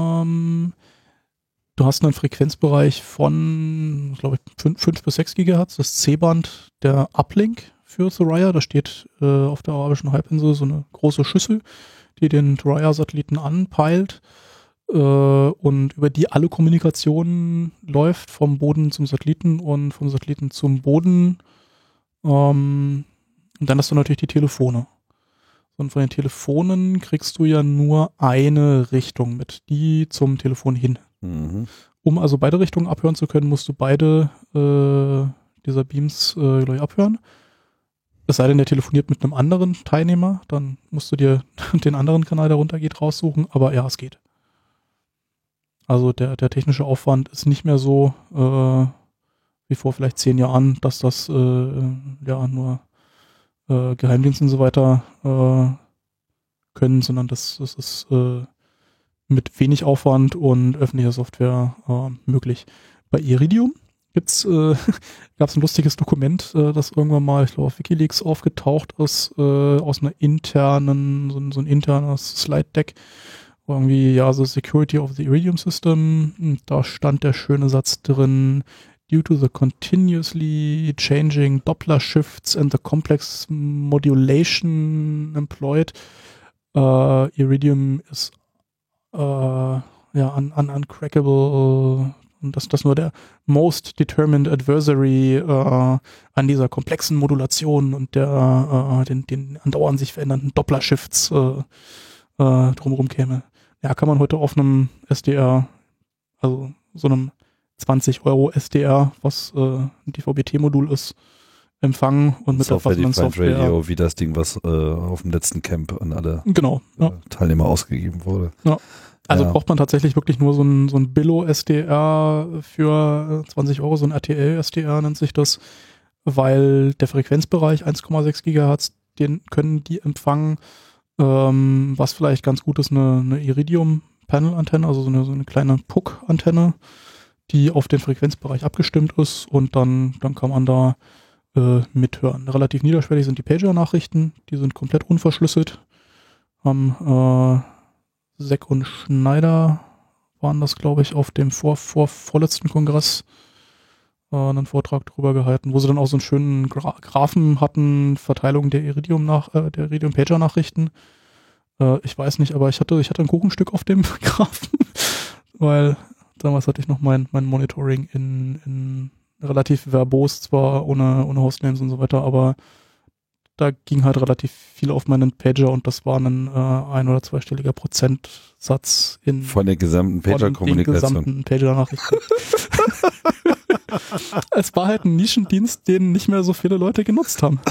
Du hast einen Frequenzbereich von, glaube ich, 5 bis 6 Gigahertz, das C-Band, der Uplink für Thuraya. Da steht auf der arabischen Halbinsel so eine große Schüssel, die den Thuraya-Satelliten anpeilt und über die alle Kommunikation läuft, vom Boden zum Satelliten und vom Satelliten zum Boden. Und dann hast du natürlich die Telefone. Und von den Telefonen kriegst du ja nur eine Richtung mit, die zum Telefon hin. Mhm. Um also beide Richtungen abhören zu können, musst du beide dieser Beams gleich abhören. Es sei denn, der telefoniert mit einem anderen Teilnehmer, dann musst du dir den anderen Kanal, der runtergeht, raussuchen. Aber ja, es geht. Also der technische Aufwand ist nicht mehr so wie vor vielleicht 10 Jahren, dass das nur Geheimdienste und so weiter können, sondern das ist mit wenig Aufwand und öffentlicher Software möglich. Bei Iridium gab es ein lustiges Dokument, das irgendwann mal, ich glaube, auf WikiLeaks aufgetaucht ist, aus einer internen, so ein internes Slide-Deck, irgendwie, so Security of the Iridium System. Und da stand der schöne Satz drin, due to the continuously changing Doppler shifts and the complex modulation employed, Iridium is uncrackable, und das nur der most determined adversary an dieser komplexen Modulation und der den andauernd sich verändernden Doppler-Shifts drumherum käme. Ja, kann man heute auf einem SDR, also so einem 20 € SDR, was ein DVB-T-Modul ist, empfangen und mit der passenden Software. Radio, wie das Ding, was auf dem letzten Camp an alle Teilnehmer ausgegeben wurde. Ja. Also braucht man tatsächlich wirklich nur so ein Billo-SDR für 20 €, so ein RTL-SDR nennt sich das, weil der Frequenzbereich 1,6 GHz, den können die empfangen, was vielleicht ganz gut ist, eine Iridium-Panel-Antenne, also so eine kleine PUC-Antenne, die auf den Frequenzbereich abgestimmt ist, und dann kann man da mithören. Relativ niederschwellig sind die Pager-Nachrichten, die sind komplett unverschlüsselt, haben Seck und Schneider waren das, glaube ich, auf dem vorletzten Kongress einen Vortrag drüber gehalten, wo sie dann auch so einen schönen Graphen hatten, Verteilung der Iridium-Pager-Nachrichten. Ich weiß nicht, aber ich hatte ein Kuchenstück auf dem Graphen, weil damals hatte ich noch mein Monitoring in relativ verbos, zwar ohne Hostnames und so weiter, aber da ging halt relativ viel auf meinen Pager, und das war ein 1- oder 2-stelliger Prozentsatz von der gesamten Pager-Kommunikation. Von den gesamten Pager-Nachrichten. Es war halt ein Nischendienst, den nicht mehr so viele Leute genutzt haben.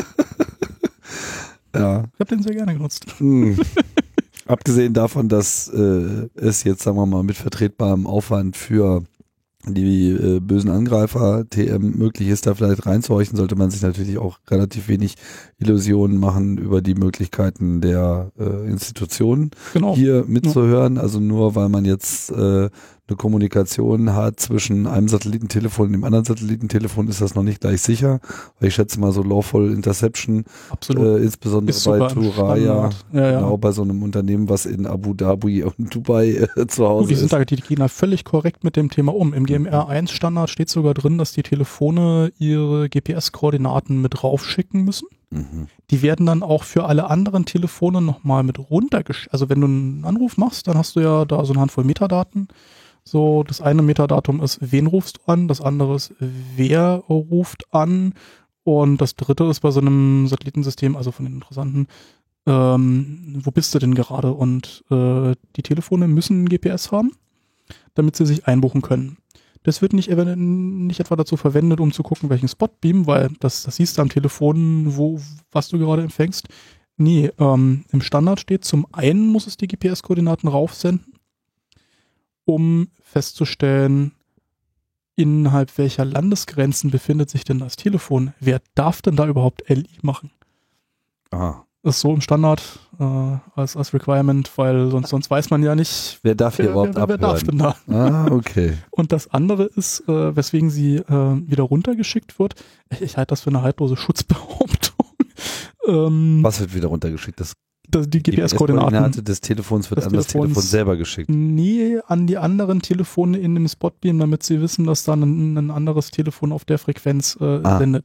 Ja. Ich habe den sehr gerne genutzt. Abgesehen davon, dass es jetzt, sagen wir mal, mit vertretbarem Aufwand für die bösen Angreifer TM möglich ist, da vielleicht reinzuhorchen, sollte man sich natürlich auch relativ wenig Illusionen machen über die Möglichkeiten der Institutionen hier mitzuhören. Also nur weil man jetzt eine Kommunikation hat zwischen einem Satellitentelefon und dem anderen Satellitentelefon, ist das noch nicht gleich sicher. Weil ich schätze mal, so Lawful Interception, insbesondere bei Thuraya, genau, bei so einem Unternehmen, was in Abu Dhabi und Dubai zu Hause ist. Die gehen da völlig korrekt mit dem Thema um. Im GMR1-Standard steht sogar drin, dass die Telefone ihre GPS-Koordinaten mit raufschicken müssen. Mhm. Die werden dann auch für alle anderen Telefone nochmal mit runtergeschickt. Also wenn du einen Anruf machst, dann hast du ja da so eine Handvoll Metadaten. So, das eine Metadatum ist, wen rufst du an, das andere ist, wer ruft an, und das dritte ist bei so einem Satellitensystem, also von den interessanten, wo bist du denn gerade? Und die Telefone müssen GPS haben, damit sie sich einbuchen können. Das wird nicht etwa dazu verwendet, um zu gucken, welchen Spotbeam, weil das siehst du am Telefon, was du gerade empfängst. Nee, im Standard steht, zum einen muss es die GPS-Koordinaten raufsenden, um festzustellen, innerhalb welcher Landesgrenzen befindet sich denn das Telefon. Wer darf denn da überhaupt LI machen? Aha. Das ist so im Standard als Requirement, weil sonst weiß man ja nicht, wer darf hier überhaupt abhören. Wer darf denn da? Ah, okay. Und das andere ist, weswegen sie wieder runtergeschickt wird. Ich halte das für eine haltlose Schutzbehauptung. Was wird wieder runtergeschickt? Die GPS-Koordinaten des Telefons wird an das Telefon selber geschickt. Nee, an die anderen Telefone in dem Spotbeam, damit sie wissen, dass da ein anderes Telefon auf der Frequenz sendet.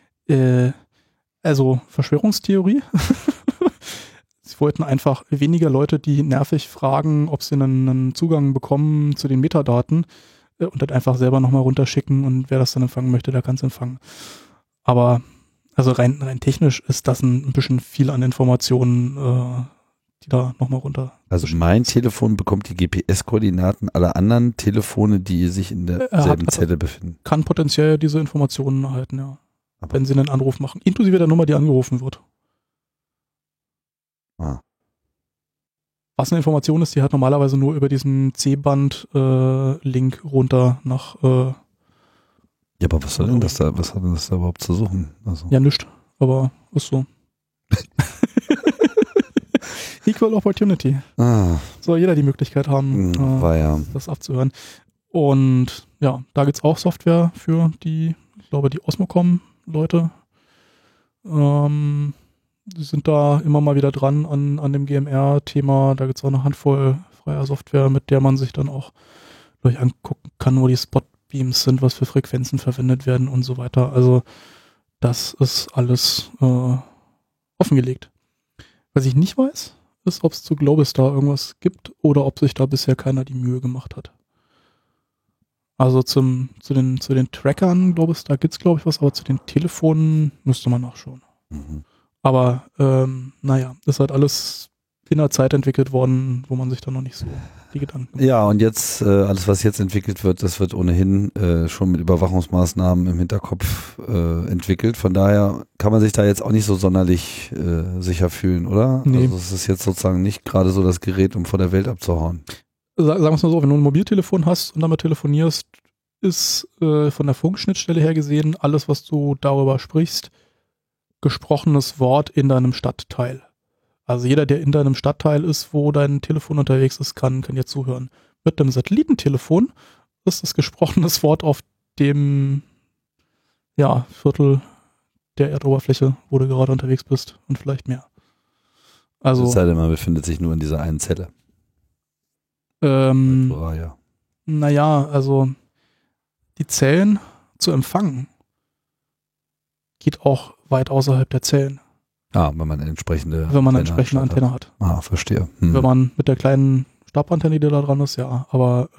Also Verschwörungstheorie. Sie wollten einfach weniger Leute, die nervig fragen, ob sie einen Zugang bekommen zu den Metadaten, und dann einfach selber nochmal runterschicken, und wer das dann empfangen möchte, der kann es empfangen. Aber also rein technisch ist das ein bisschen viel an Informationen, die da nochmal runter. Also mein Telefon bekommt die GPS-Koordinaten aller anderen Telefone, die sich in derselben Zelle befinden. Kann potenziell diese Informationen erhalten, ja. Aber wenn sie einen Anruf machen, inklusive der Nummer, die angerufen wird. Ah. Was eine Information ist, die hat normalerweise nur über diesen C-Band-Link runter nach ja, aber was soll denn das da? Was hat denn das da überhaupt zu suchen? Also. Ja, nichts. Aber ist so. Equal Opportunity. Soll jeder die Möglichkeit haben, das abzuhören. Und ja, da gibt es auch Software für die, ich glaube, die Osmocom-Leute. Die sind da immer mal wieder dran an dem GMR-Thema. Da gibt es auch eine Handvoll freier Software, mit der man sich dann auch angucken kann, wo die Spotbeams Beams sind, was für Frequenzen verwendet werden und so weiter. Also das ist alles offengelegt. Was ich nicht weiß, ist, ob es zu Globestar irgendwas gibt oder ob sich da bisher keiner die Mühe gemacht hat. Also zu den Trackern Globestar gibt es, glaube ich, was, aber zu den Telefonen müsste man nachschauen. Mhm. Aber ist halt alles in der Zeit entwickelt worden, wo man sich da noch nicht so die Gedanken macht. Ja, und jetzt, alles was jetzt entwickelt wird, das wird ohnehin schon mit Überwachungsmaßnahmen im Hinterkopf entwickelt. Von daher kann man sich da jetzt auch nicht so sonderlich sicher fühlen, oder? Nee. Also es ist jetzt sozusagen nicht gerade so das Gerät, um vor der Welt abzuhauen. Sagen wir es mal so, wenn du ein Mobiltelefon hast und damit telefonierst, ist von der Funkschnittstelle her gesehen alles, was du darüber sprichst, gesprochenes Wort in deinem Stadtteil. Also jeder, der in deinem Stadtteil ist, wo dein Telefon unterwegs ist, kann jetzt zuhören. Mit einem Satellitentelefon ist das gesprochenes Wort auf dem Viertel der Erdoberfläche, wo du gerade unterwegs bist und vielleicht mehr. Also Es sei denn, man befindet sich nur in dieser einen Zelle. Ja. Naja, also die Zellen zu empfangen geht auch weit außerhalb der Zellen. Ah, wenn man eine entsprechende Antenne hat. Ah, verstehe. Wenn man mit der kleinen Stabantenne, die da dran ist, ja. Aber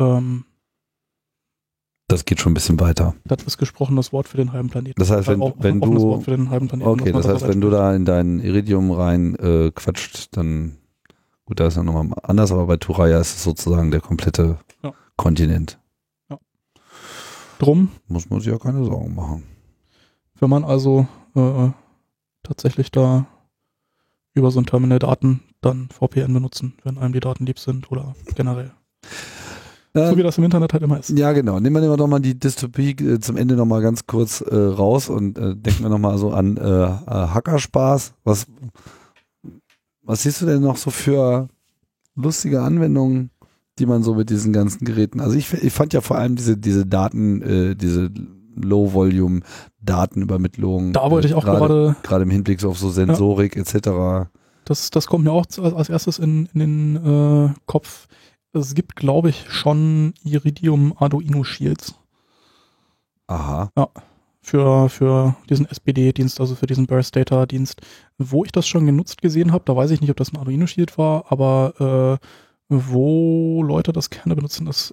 das geht schon ein bisschen weiter. das ist gesprochenes Wort für den halben Planeten. Das heißt, wenn offenes du Wort für den halben Planeten, okay, das heißt, wenn du da in dein Iridium rein quatscht, dann gut, da ist ja nochmal anders, aber bei Thuraya ist es sozusagen der komplette Kontinent. Ja. Drum Muss man sich ja keine Sorgen machen. wenn man also tatsächlich da über so ein Terminal Daten dann VPN benutzen, wenn einem die Daten lieb sind oder generell. So wie das im Internet halt immer ist. Ja, genau. Nehmen wir doch mal die Dystopie zum Ende nochmal ganz kurz raus und denken wir nochmal so an Hackerspaß. Was siehst du denn noch so für lustige Anwendungen, die man so mit diesen ganzen Geräten, also ich fand ja vor allem diese Daten, diese Low-Volume-Datenübermittlung. Da wollte ich auch gerade im Hinblick so auf so Sensorik etc. Das kommt mir auch als erstes in den Kopf. Es gibt, glaube ich, schon Iridium Arduino Shields. Aha. Ja. Für diesen SPD-Dienst, also für diesen Burst Data-Dienst. Wo ich das schon genutzt gesehen habe, da weiß ich nicht, ob das ein Arduino Shield war, aber wo Leute das gerne benutzen, ist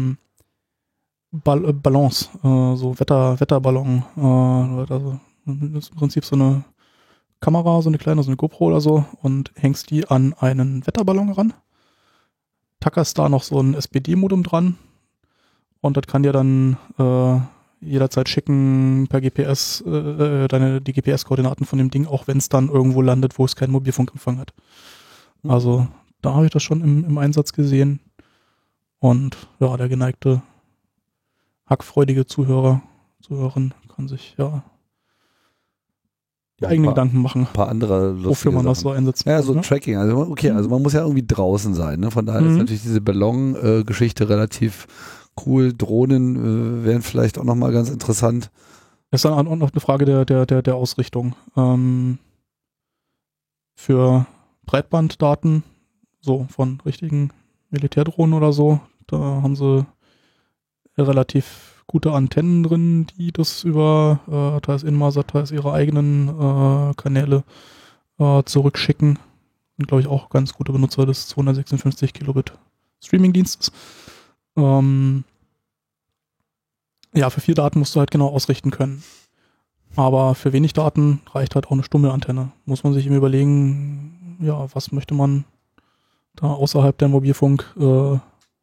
Ballons, so Wetterballon. Also das ist im Prinzip so eine Kamera, so eine kleine, so eine GoPro oder so und hängst die an einen Wetterballon ran, tackerst da noch so ein SPD-Modem dran und das kann dir dann jederzeit schicken per GPS die GPS-Koordinaten von dem Ding, auch wenn es dann irgendwo landet, wo es keinen Mobilfunkempfang hat. Also da habe ich das schon im Einsatz gesehen und ja, der geneigte hackfreudige Zuhörerin kann sich die eigenen Gedanken machen. Ein paar andere lustige wofür man das Sachen. so einsetzen Ja, kann, so ne? Tracking. Also okay, also man muss ja irgendwie draußen sein. Ne? Von daher ist natürlich diese Ballon-Geschichte relativ cool. Drohnen wären vielleicht auch nochmal ganz interessant. Das ist dann auch noch eine Frage der Ausrichtung. Für Breitbanddaten, so von richtigen Militärdrohnen oder so, da haben sie relativ gute Antennen drin, die das über teils Inmarsat, teils ihre eigenen Kanäle zurückschicken. Und glaube ich auch ganz gute Benutzer des 256 Kilobit Streaming-Dienstes. Ja, für viel Daten musst du halt genau ausrichten können. Aber für wenig Daten reicht halt auch eine stumme Antenne. Muss man sich eben überlegen, ja, was möchte man da außerhalb der Mobilfunkversorgung?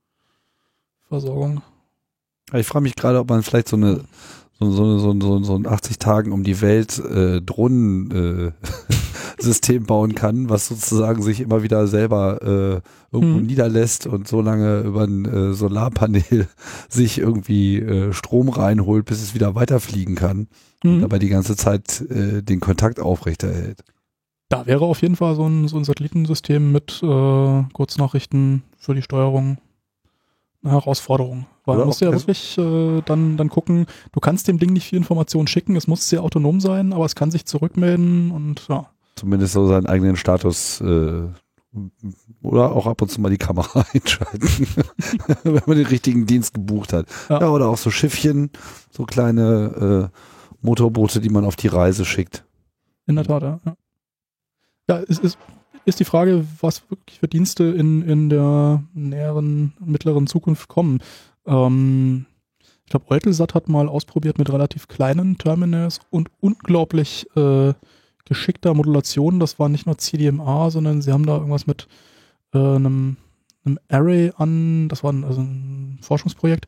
Ich frage mich gerade, ob man vielleicht so ein 80 Tagen um die Welt Drohnensystem bauen kann, was sozusagen sich immer wieder selber irgendwo niederlässt und so lange über ein Solarpanel sich irgendwie Strom reinholt, bis es wieder weiterfliegen kann und dabei die ganze Zeit den Kontakt aufrechterhält. Da wäre auf jeden Fall so ein Satellitensystem mit Kurznachrichten für die Steuerung eine Herausforderung. Weil du musst ja wirklich dann gucken, du kannst dem Ding nicht viel Informationen schicken, es muss sehr autonom sein, aber es kann sich zurückmelden und ja. Zumindest so seinen eigenen Status Oder auch ab und zu mal die Kamera einschalten, wenn man den richtigen Dienst gebucht hat. Ja, oder auch so Schiffchen, so kleine Motorboote, die man auf die Reise schickt. In der Tat, ja. Ja, es ist die Frage, was wirklich für Dienste in der näheren, mittleren Zukunft kommen. Ich glaube, Eutelsat hat mal ausprobiert mit relativ kleinen Terminals und unglaublich geschickter Modulation. Das war nicht nur CDMA, sondern sie haben da irgendwas mit einem Array an, das war ein Forschungsprojekt,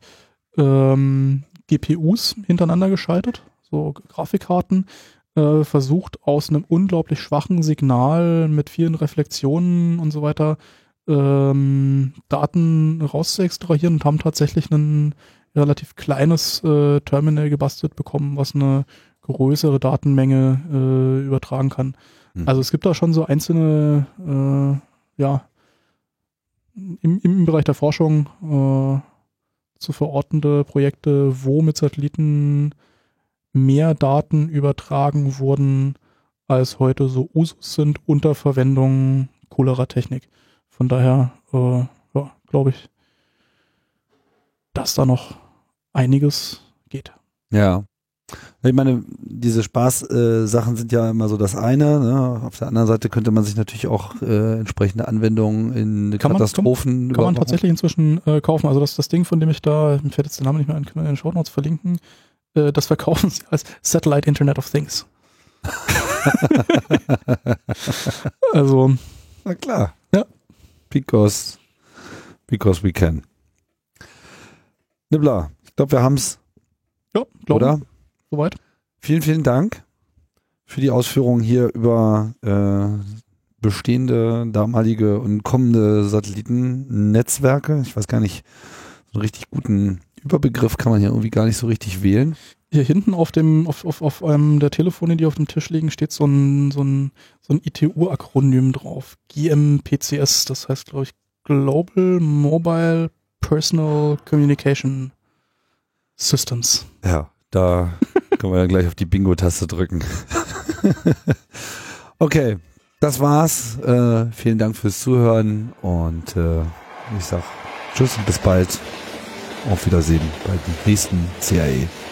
GPUs hintereinander geschaltet, so Grafikkarten, versucht aus einem unglaublich schwachen Signal mit vielen Reflexionen und so weiter Daten rauszuextrahieren und haben tatsächlich ein relativ kleines Terminal gebastelt bekommen, was eine größere Datenmenge übertragen kann. Also es gibt da schon so einzelne, im Bereich der Forschung zu verortende Projekte, wo mit Satelliten mehr Daten übertragen wurden, als heute so Usus sind unter Verwendung coolerer Technik. Von daher, glaube ich, dass da noch einiges geht. Ja. Ich meine, diese Spaß-Sachen sind ja immer so das eine. Ne? Auf der anderen Seite könnte man sich natürlich auch entsprechende Anwendungen in Katastrophen kann man tatsächlich inzwischen kaufen. Also das Ding, von dem mir fällt jetzt der Name nicht mehr ein, können wir in den Shownotes verlinken. Das verkaufen sie als Satellite Internet of Things. Also. Na klar. Ja. Because we can. Nibbler, ich glaube, wir haben es. Ja, oder? Soweit. Vielen, vielen Dank für die Ausführungen hier über bestehende, damalige und kommende Satellitennetzwerke. Ich weiß gar nicht, so einen richtig guten Überbegriff kann man hier irgendwie gar nicht so richtig wählen. Hier hinten auf einem der Telefone, die auf dem Tisch liegen, steht so ein ITU-Akronym drauf. GMPCS, das heißt, glaube ich, Global Mobile Personal Communication Systems. Ja, da können wir dann gleich auf die Bingo-Taste drücken. Okay, das war's. Vielen Dank fürs Zuhören und ich sag Tschüss und bis bald. Auf Wiedersehen bei den nächsten CAE.